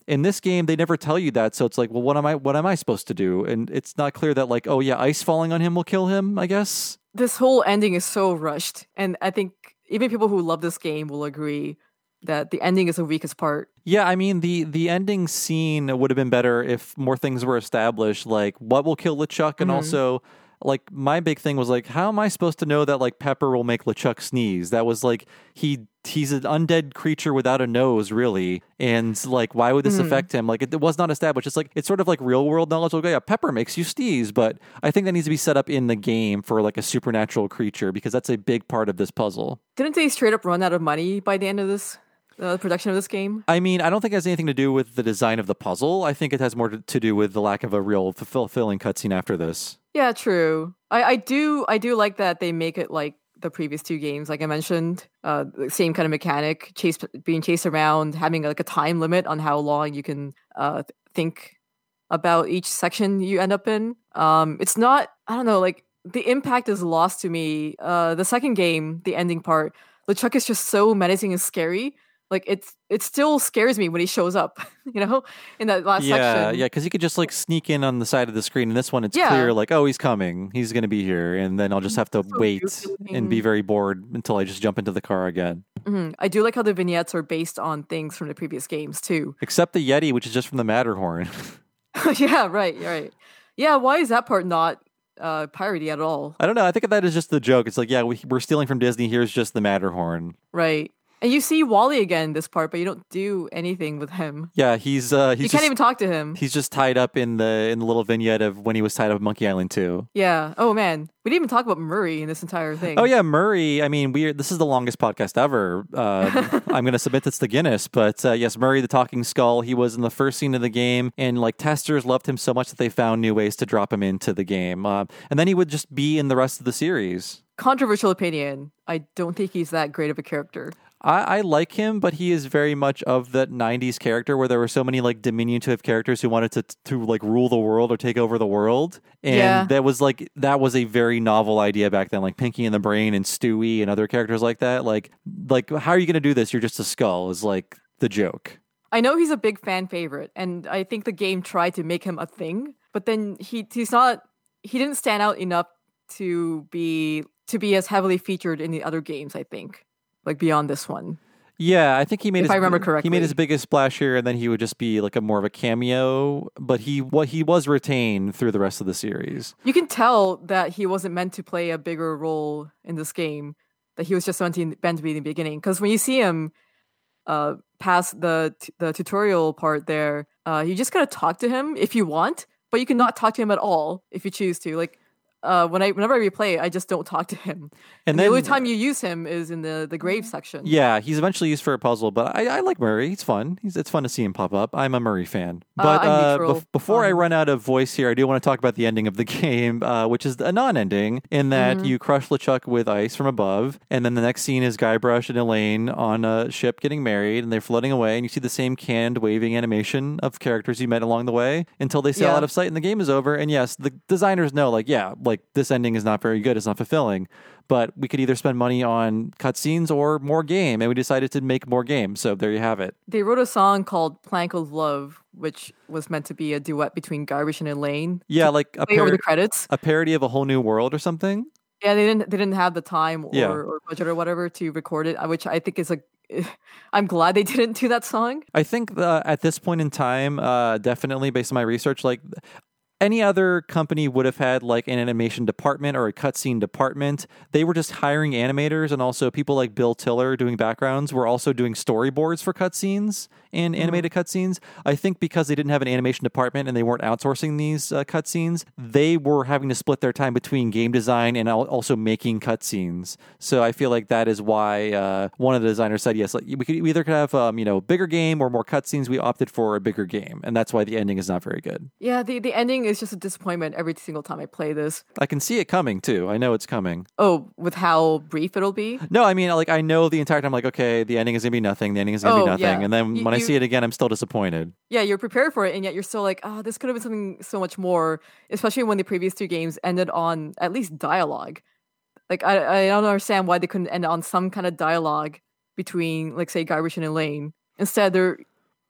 In this game, they never tell you that, so it's like, well, what am I what am I supposed to do? And it's not clear that like, oh yeah, ice falling on him will kill him, I guess. This whole ending is so rushed, and I think even people who love this game will agree that the ending is the weakest part. Yeah, I mean, the the ending scene would have been better if more things were established, like what will kill LeChuck, and mm-hmm. also, like, my big thing was, like, how am I supposed to know that, like, Pepper will make LeChuck sneeze? That was, like, he he's an undead creature without a nose, really, and, like, why would this mm-hmm. affect him? Like, it, it was not established. It's, like, it's sort of like real-world knowledge. Like, yeah, Pepper makes you sneeze, but I think that needs to be set up in the game for, like, a supernatural creature, because that's a big part of this puzzle. Didn't they straight up run out of money by the end of this? Uh, the production of this game? I mean, I don't think it has anything to do with the design of the puzzle. I think it has more to, to do with the lack of a real fulfilling cutscene after this. Yeah, true. I, I do I do like that they make it like the previous two games, like I mentioned. Uh, the same kind of mechanic, chase being chased around, having like a time limit on how long you can uh, think about each section you end up in. Um, it's not, I don't know, like the impact is lost to me. Uh, the second game, the ending part, LeChuck is just so menacing and scary. Like, it's it still scares me when he shows up, you know, in that last yeah, section. Yeah, yeah, because he could just, like, sneak in on the side of the screen. And this one, it's yeah. clear, like, oh, he's coming. He's going to be here. And then I'll just have to so wait goofy. and be very bored until I just jump into the car again. Mm-hmm. I do like how the vignettes are based on things from the previous games, too. Except the Yeti, which is just from the Matterhorn. yeah, right, right. Yeah, why is that part not uh, piratey at all? I don't know. I think that is just the joke. It's like, yeah, we, we're stealing from Disney. Here's just the Matterhorn. Right. And you see Wally again in this part, but you don't do anything with him. Yeah, he's uh, he's you just, can't even talk to him. He's just tied up in the in the little vignette of when he was tied up at Monkey Island two. Yeah. Oh man, we didn't even talk about Murray in this entire thing. Oh yeah, Murray. I mean, we this is the longest podcast ever. Uh, I'm going to submit this to Guinness, but uh, yes, Murray the Talking Skull. He was in the first scene of the game, and like testers loved him so much that they found new ways to drop him into the game, uh, and then he would just be in the rest of the series. Controversial opinion. I don't think he's that great of a character. I, I like him, but he is very much of that nineties character where there were so many like diminutive characters who wanted to to like rule the world or take over the world, and yeah. that was like that was a very novel idea back then. Like Pinky and the Brain and Stewie and other characters like that. Like like how are you going to do this? You're just a skull is like the joke. I know he's a big fan favorite, and I think the game tried to make him a thing, but then he he's not. He didn't stand out enough to be to be as heavily featured in the other games, I think. Like beyond this one. Yeah, I think he made if his, I remember correctly. He made his biggest splash here, and then he would just be like a more of a cameo, but he what he was retained through the rest of the series. You can tell that he wasn't meant to play a bigger role in this game, that he was just meant to, meant to be in the beginning. Because when you see him uh, past the the tutorial part there, uh, you just gotta talk to him if you want, but you can not talk to him at all if you choose to. Like, Uh, when I whenever I replay, I just don't talk to him. And, and then, the only time you use him is in the, the grave section. Yeah, he's eventually used for a puzzle, but I, I like Murray. He's fun. He's it's fun to see him pop up. I'm a Murray fan. But uh, uh, bef- before um, I run out of voice here, I do want to talk about the ending of the game, uh, which is a non-ending in that mm-hmm. you crush LeChuck with ice from above, and then the next scene is Guybrush and Elaine on a ship getting married, and they're floating away, and you see the same canned waving animation of characters you met along the way until they sail yeah. out of sight and the game is over. And yes, the designers know, like, yeah, like this ending is not very good, it's not fulfilling, but we could either spend money on cutscenes or more game, and we decided to make more game, so there you have it. They wrote a song called Plank of Love, which was meant to be a duet between Guybrush and Elaine. Yeah, like a, par- over the credits. a parody of A Whole New World or something. Yeah, they didn't they didn't have the time or, yeah. or budget or whatever to record it, which I think is a I'm glad they didn't do that song. I think uh, at this point in time, uh, definitely based on my research, like any other company would have had like an animation department or a cutscene department. They were just hiring animators, and also people like Bill Tiller doing backgrounds were also doing storyboards for cutscenes and animated mm-hmm. cutscenes. I think because they didn't have an animation department and they weren't outsourcing these uh, cutscenes, they were having to split their time between game design and also making cutscenes. So I feel like that is why uh, one of the designers said, yes, like, we could we either could have um, you know bigger game or more cutscenes. We opted for a bigger game, and that's why the ending is not very good. Yeah, the, the ending is just a disappointment every single time I play this. I can see it coming too. I know it's coming. Oh, with how brief it'll be? No, I mean, like I know the entire time, like, okay, the ending is gonna be nothing. The ending is gonna oh, be nothing, yeah. and then you, when you, I see it again, I'm still disappointed. Yeah, you're prepared for it, and yet you're still like, oh, this could have been something so much more. Especially when the previous two games ended on at least dialogue. Like I, I don't understand why they couldn't end on some kind of dialogue between, like, say, Guybrush and Elaine. Instead, they're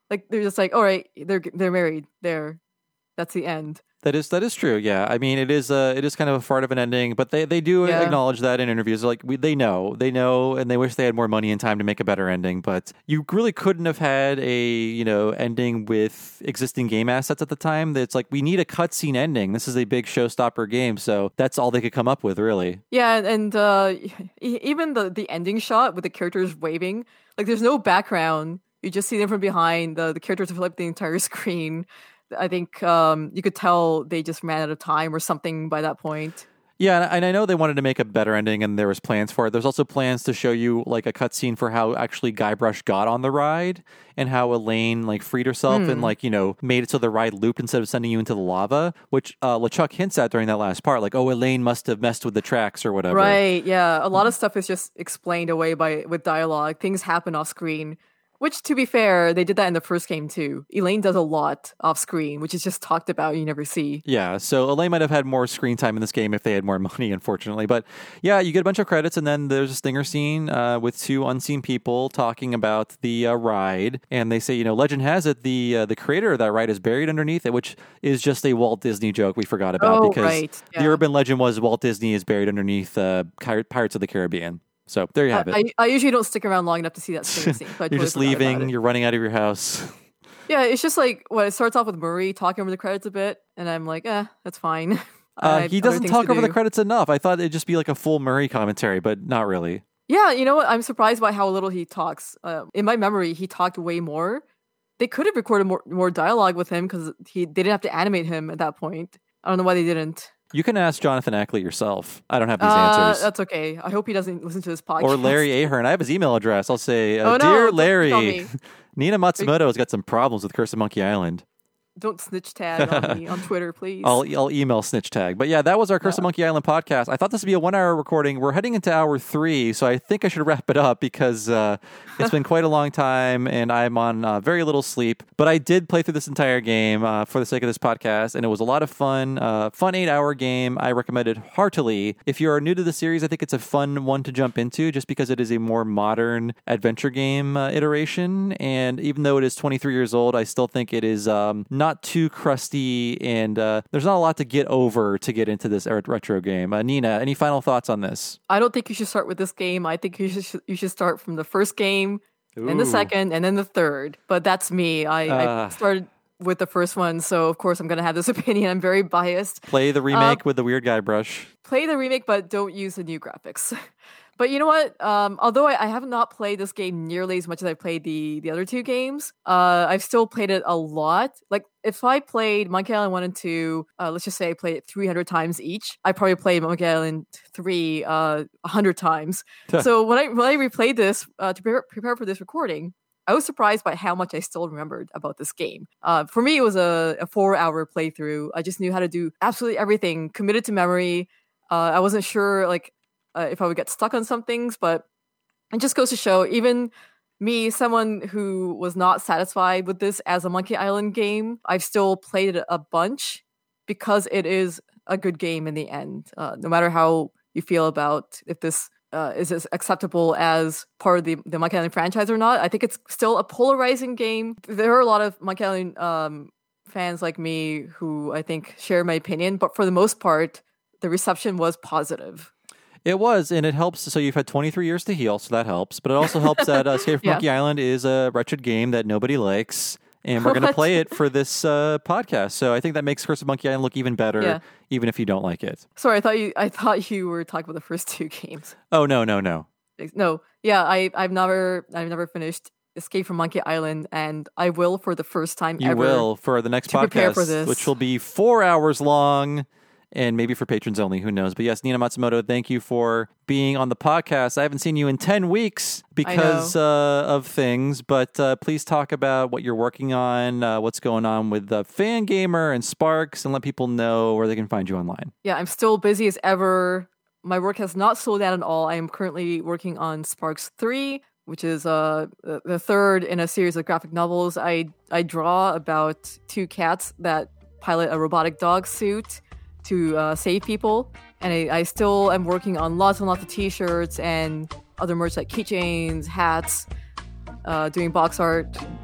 Like they're just like, all right, they're they're married. There, that's the end. That is that is true. Yeah, I mean, it is uh, it is kind of a fart of an ending, but they, they do Yeah. acknowledge that in interviews. Like we, they know, they know, and they wish they had more money and time to make a better ending. But you really couldn't have had a you know ending with existing game assets at the time. That's like we need a cutscene ending. This is a big showstopper game, so that's all they could come up with, really. Yeah, and uh, e- even the the ending shot with the characters waving, like there's no background. You just see them from behind. The the characters fill up the entire screen. I think um, you could tell they just ran out of time or something by that point. Yeah, and I know they wanted to make a better ending, and there was plans for it. There's also plans to show you like a cutscene for how actually Guybrush got on the ride, and how Elaine like freed herself Hmm. and like you know made it so the ride looped instead of sending you into the lava, which uh, LeChuck hints at during that last part, like oh Elaine must have messed with the tracks or whatever. Right? Yeah, a lot of stuff is just explained away by with dialogue. Things happen off screen. Which, to be fair, they did that in the first game too. Elaine does a lot off screen, which is just talked about, you never see. Yeah, so Elaine might have had more screen time in this game if they had more money, unfortunately. But yeah, you get a bunch of credits, and then there's a stinger scene uh, with two unseen people talking about the uh, ride, and they say, you know, legend has it the uh, the creator of that ride is buried underneath it, which is just a Walt Disney joke we forgot about Oh, because right, the yeah. urban legend was Walt Disney is buried underneath uh, Pir- Pirates of the Caribbean. So there you have it. I, I, I usually don't stick around long enough to see that same scene. So I You're totally just forgot about leaving. it. You're running out of your house. Yeah, it's just like what it starts off with Murray talking over the credits a bit, and I'm like, eh, that's fine. I Uh, have he other doesn't things talk to over the do. credits enough. I thought it'd just be like a full Murray commentary, but not really. Yeah, you know what? I'm surprised by how little he talks. Uh, in my memory, he talked way more. They could have recorded more more dialogue with him because he they didn't have to animate him at that point. I don't know why they didn't. You can ask Jonathan Ackley yourself. I don't have these Uh, answers. that's okay. I hope he doesn't listen to this podcast. Or Larry Ahern. I have his email address. I'll say, uh, Oh, no, Dear don't Larry, tell me. Nina Matsumoto has got some problems with Curse of Monkey Island. Don't snitch tag on me on Twitter, please. I'll, I'll email Snitch Tag. But yeah, that was our Curse of Monkey Island podcast. I thought this would be a one-hour recording. We're heading into hour three, so I think I should wrap it up because uh, it's been quite a long time, and I'm on uh, very little sleep. But I did play through this entire game uh, for the sake of this podcast, and it was a lot of fun. Uh, fun eight-hour game. I recommend it heartily. If you are new to the series, I think it's a fun one to jump into just because it is a more modern adventure game uh, iteration. And even though it is twenty-three years old, I still think it is um, not too crusty, and uh, there's not a lot to get over to get into this er- retro game. Uh, Nina, any final thoughts on this? I don't think you should start with this game. I think you should you should start from the first game, then the Ooh. second, and then the third. But that's me. I, Uh. I started with the first one, so of course I'm gonna have this opinion. I'm very biased. Play the remake with the weird guy brush. Play the remake, but don't use the new graphics. But you know what? Um, although I, I have not played this game nearly as much as I played the the other two games, uh, I've still played it a lot. Like if I played Monkey Island one and two, uh, let's just say I played it three hundred times each, I probably played Monkey Island three uh, one hundred times. So when I when I replayed this uh, to prepare, prepare for this recording, I was surprised by how much I still remembered about this game. Uh, for me, it was a, a four-hour playthrough. I just knew how to do absolutely everything, committed to memory. Uh, I wasn't sure like uh, if I would get stuck on some things, but it just goes to show, even me, someone who was not satisfied with this as a Monkey Island game, I've still played it a bunch because it is a good game in the end. Uh, no matter how you feel about if this uh, is as acceptable as part of the, the Monkey Island franchise or not, I think it's still a polarizing game. There are a lot of Monkey Island um, fans like me who I think share my opinion, but for the most part, the reception was positive. It was, and it helps. So you've had twenty-three years to heal, so that helps. But it also helps that uh, Escape from Yeah. Monkey Island is a wretched game that nobody likes, and we're going to What? play it for this uh, podcast. So I think that makes Curse of Monkey Island look even better, Yeah. even if you don't like it. Sorry, I thought you I thought you were talking about the first two games. Oh no, no, no. No, yeah, I I've never I've never finished Escape from Monkey Island, and I will for the first time You ever. will for the next to prepare podcast, for this. which will be four hours long. And maybe for patrons only, who knows? But yes, Nina Matsumoto, thank you for being on the podcast. I haven't seen you in ten weeks because uh, of things, but uh, please talk about what you're working on, uh, what's going on with uh, Fangamer and Sparks, and let people know where they can find you online. Yeah, I'm still busy as ever. My work has not slowed down at all. I am currently working on Sparks three, which is uh, the the third in a series of graphic novels. I, I draw about two cats that pilot a robotic dog suit to uh, save people. And I, I still am working on lots and lots of t-shirts and other merch like keychains, hats, uh, doing box art.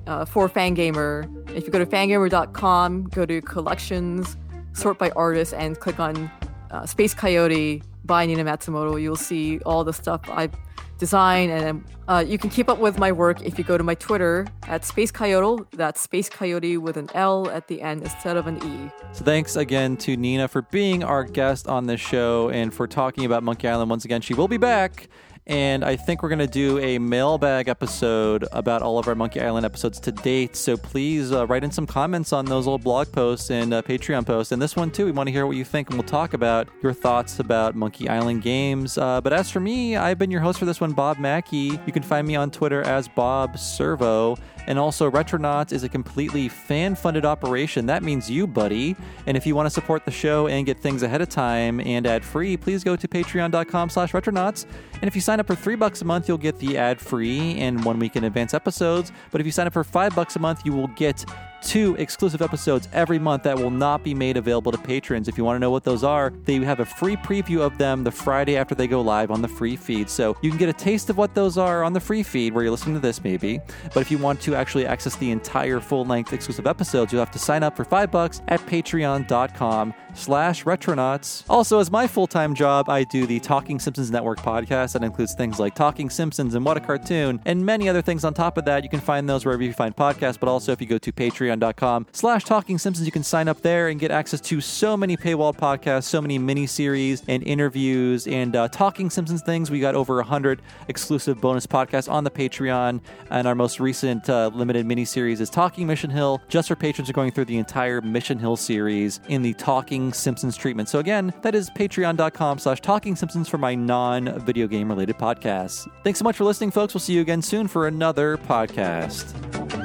uh, for Fangamer. If you go to fangamer dot com, go to collections, sort by artist, and click on uh, Space Coyote by Nina Matsumoto, you'll see all the stuff I've designed. And uh, you can keep up with my work if you go to my Twitter at Space Coyote. That's Space Coyote with an L at the end instead of an E. So thanks again to Nina for being our guest on this show and for talking about Monkey Island once again. She will be back. And I think we're going to do a mailbag episode about all of our Monkey Island episodes to date. So please uh, write in some comments on those old blog posts and uh, Patreon posts. And this one, too, we want to hear what you think. And we'll talk about your thoughts about Monkey Island games. Uh, but as for me, I've been your host for this one, Bob Mackey. You can find me on Twitter as Bob Servo. And also, Retronauts is a completely fan-funded operation. That means you, buddy. And if you want to support the show and get things ahead of time and ad-free, please go to patreon dot com slash retronauts. And if you sign up for three bucks a month, you'll get the ad-free and one week in advance episodes. But if you sign up for five bucks a month, you will get two exclusive episodes every month that will not be made available to patrons. If you want to know what those are, they have a free preview of them the Friday after they go live on the free feed. So you can get a taste of what those are on the free feed where you're listening to this maybe. But if you want to actually access the entire full-length exclusive episodes, you'll have to sign up for five bucks at patreon dot com slash retronauts. Also, as my full-time job, I do the Talking Simpsons Network podcast. That includes things like Talking Simpsons and What a Cartoon and many other things on top of that. You can find those wherever you find podcasts, but also if you go to patreon dot com slash talking simpsons, you can sign up there and get access to so many paywalled podcasts, so many mini-series and interviews and uh, Talking Simpsons things. We got over one hundred exclusive bonus podcasts on the Patreon, and our most recent uh, limited mini-series is Talking Mission Hill. Just for patrons are going through the entire Mission Hill series in the Talking Simpsons treatment. So again, that is patreon dot com slash talking simpsons for my non-video game related podcasts. Thanks so much for listening, folks. We'll see you again soon for another podcast.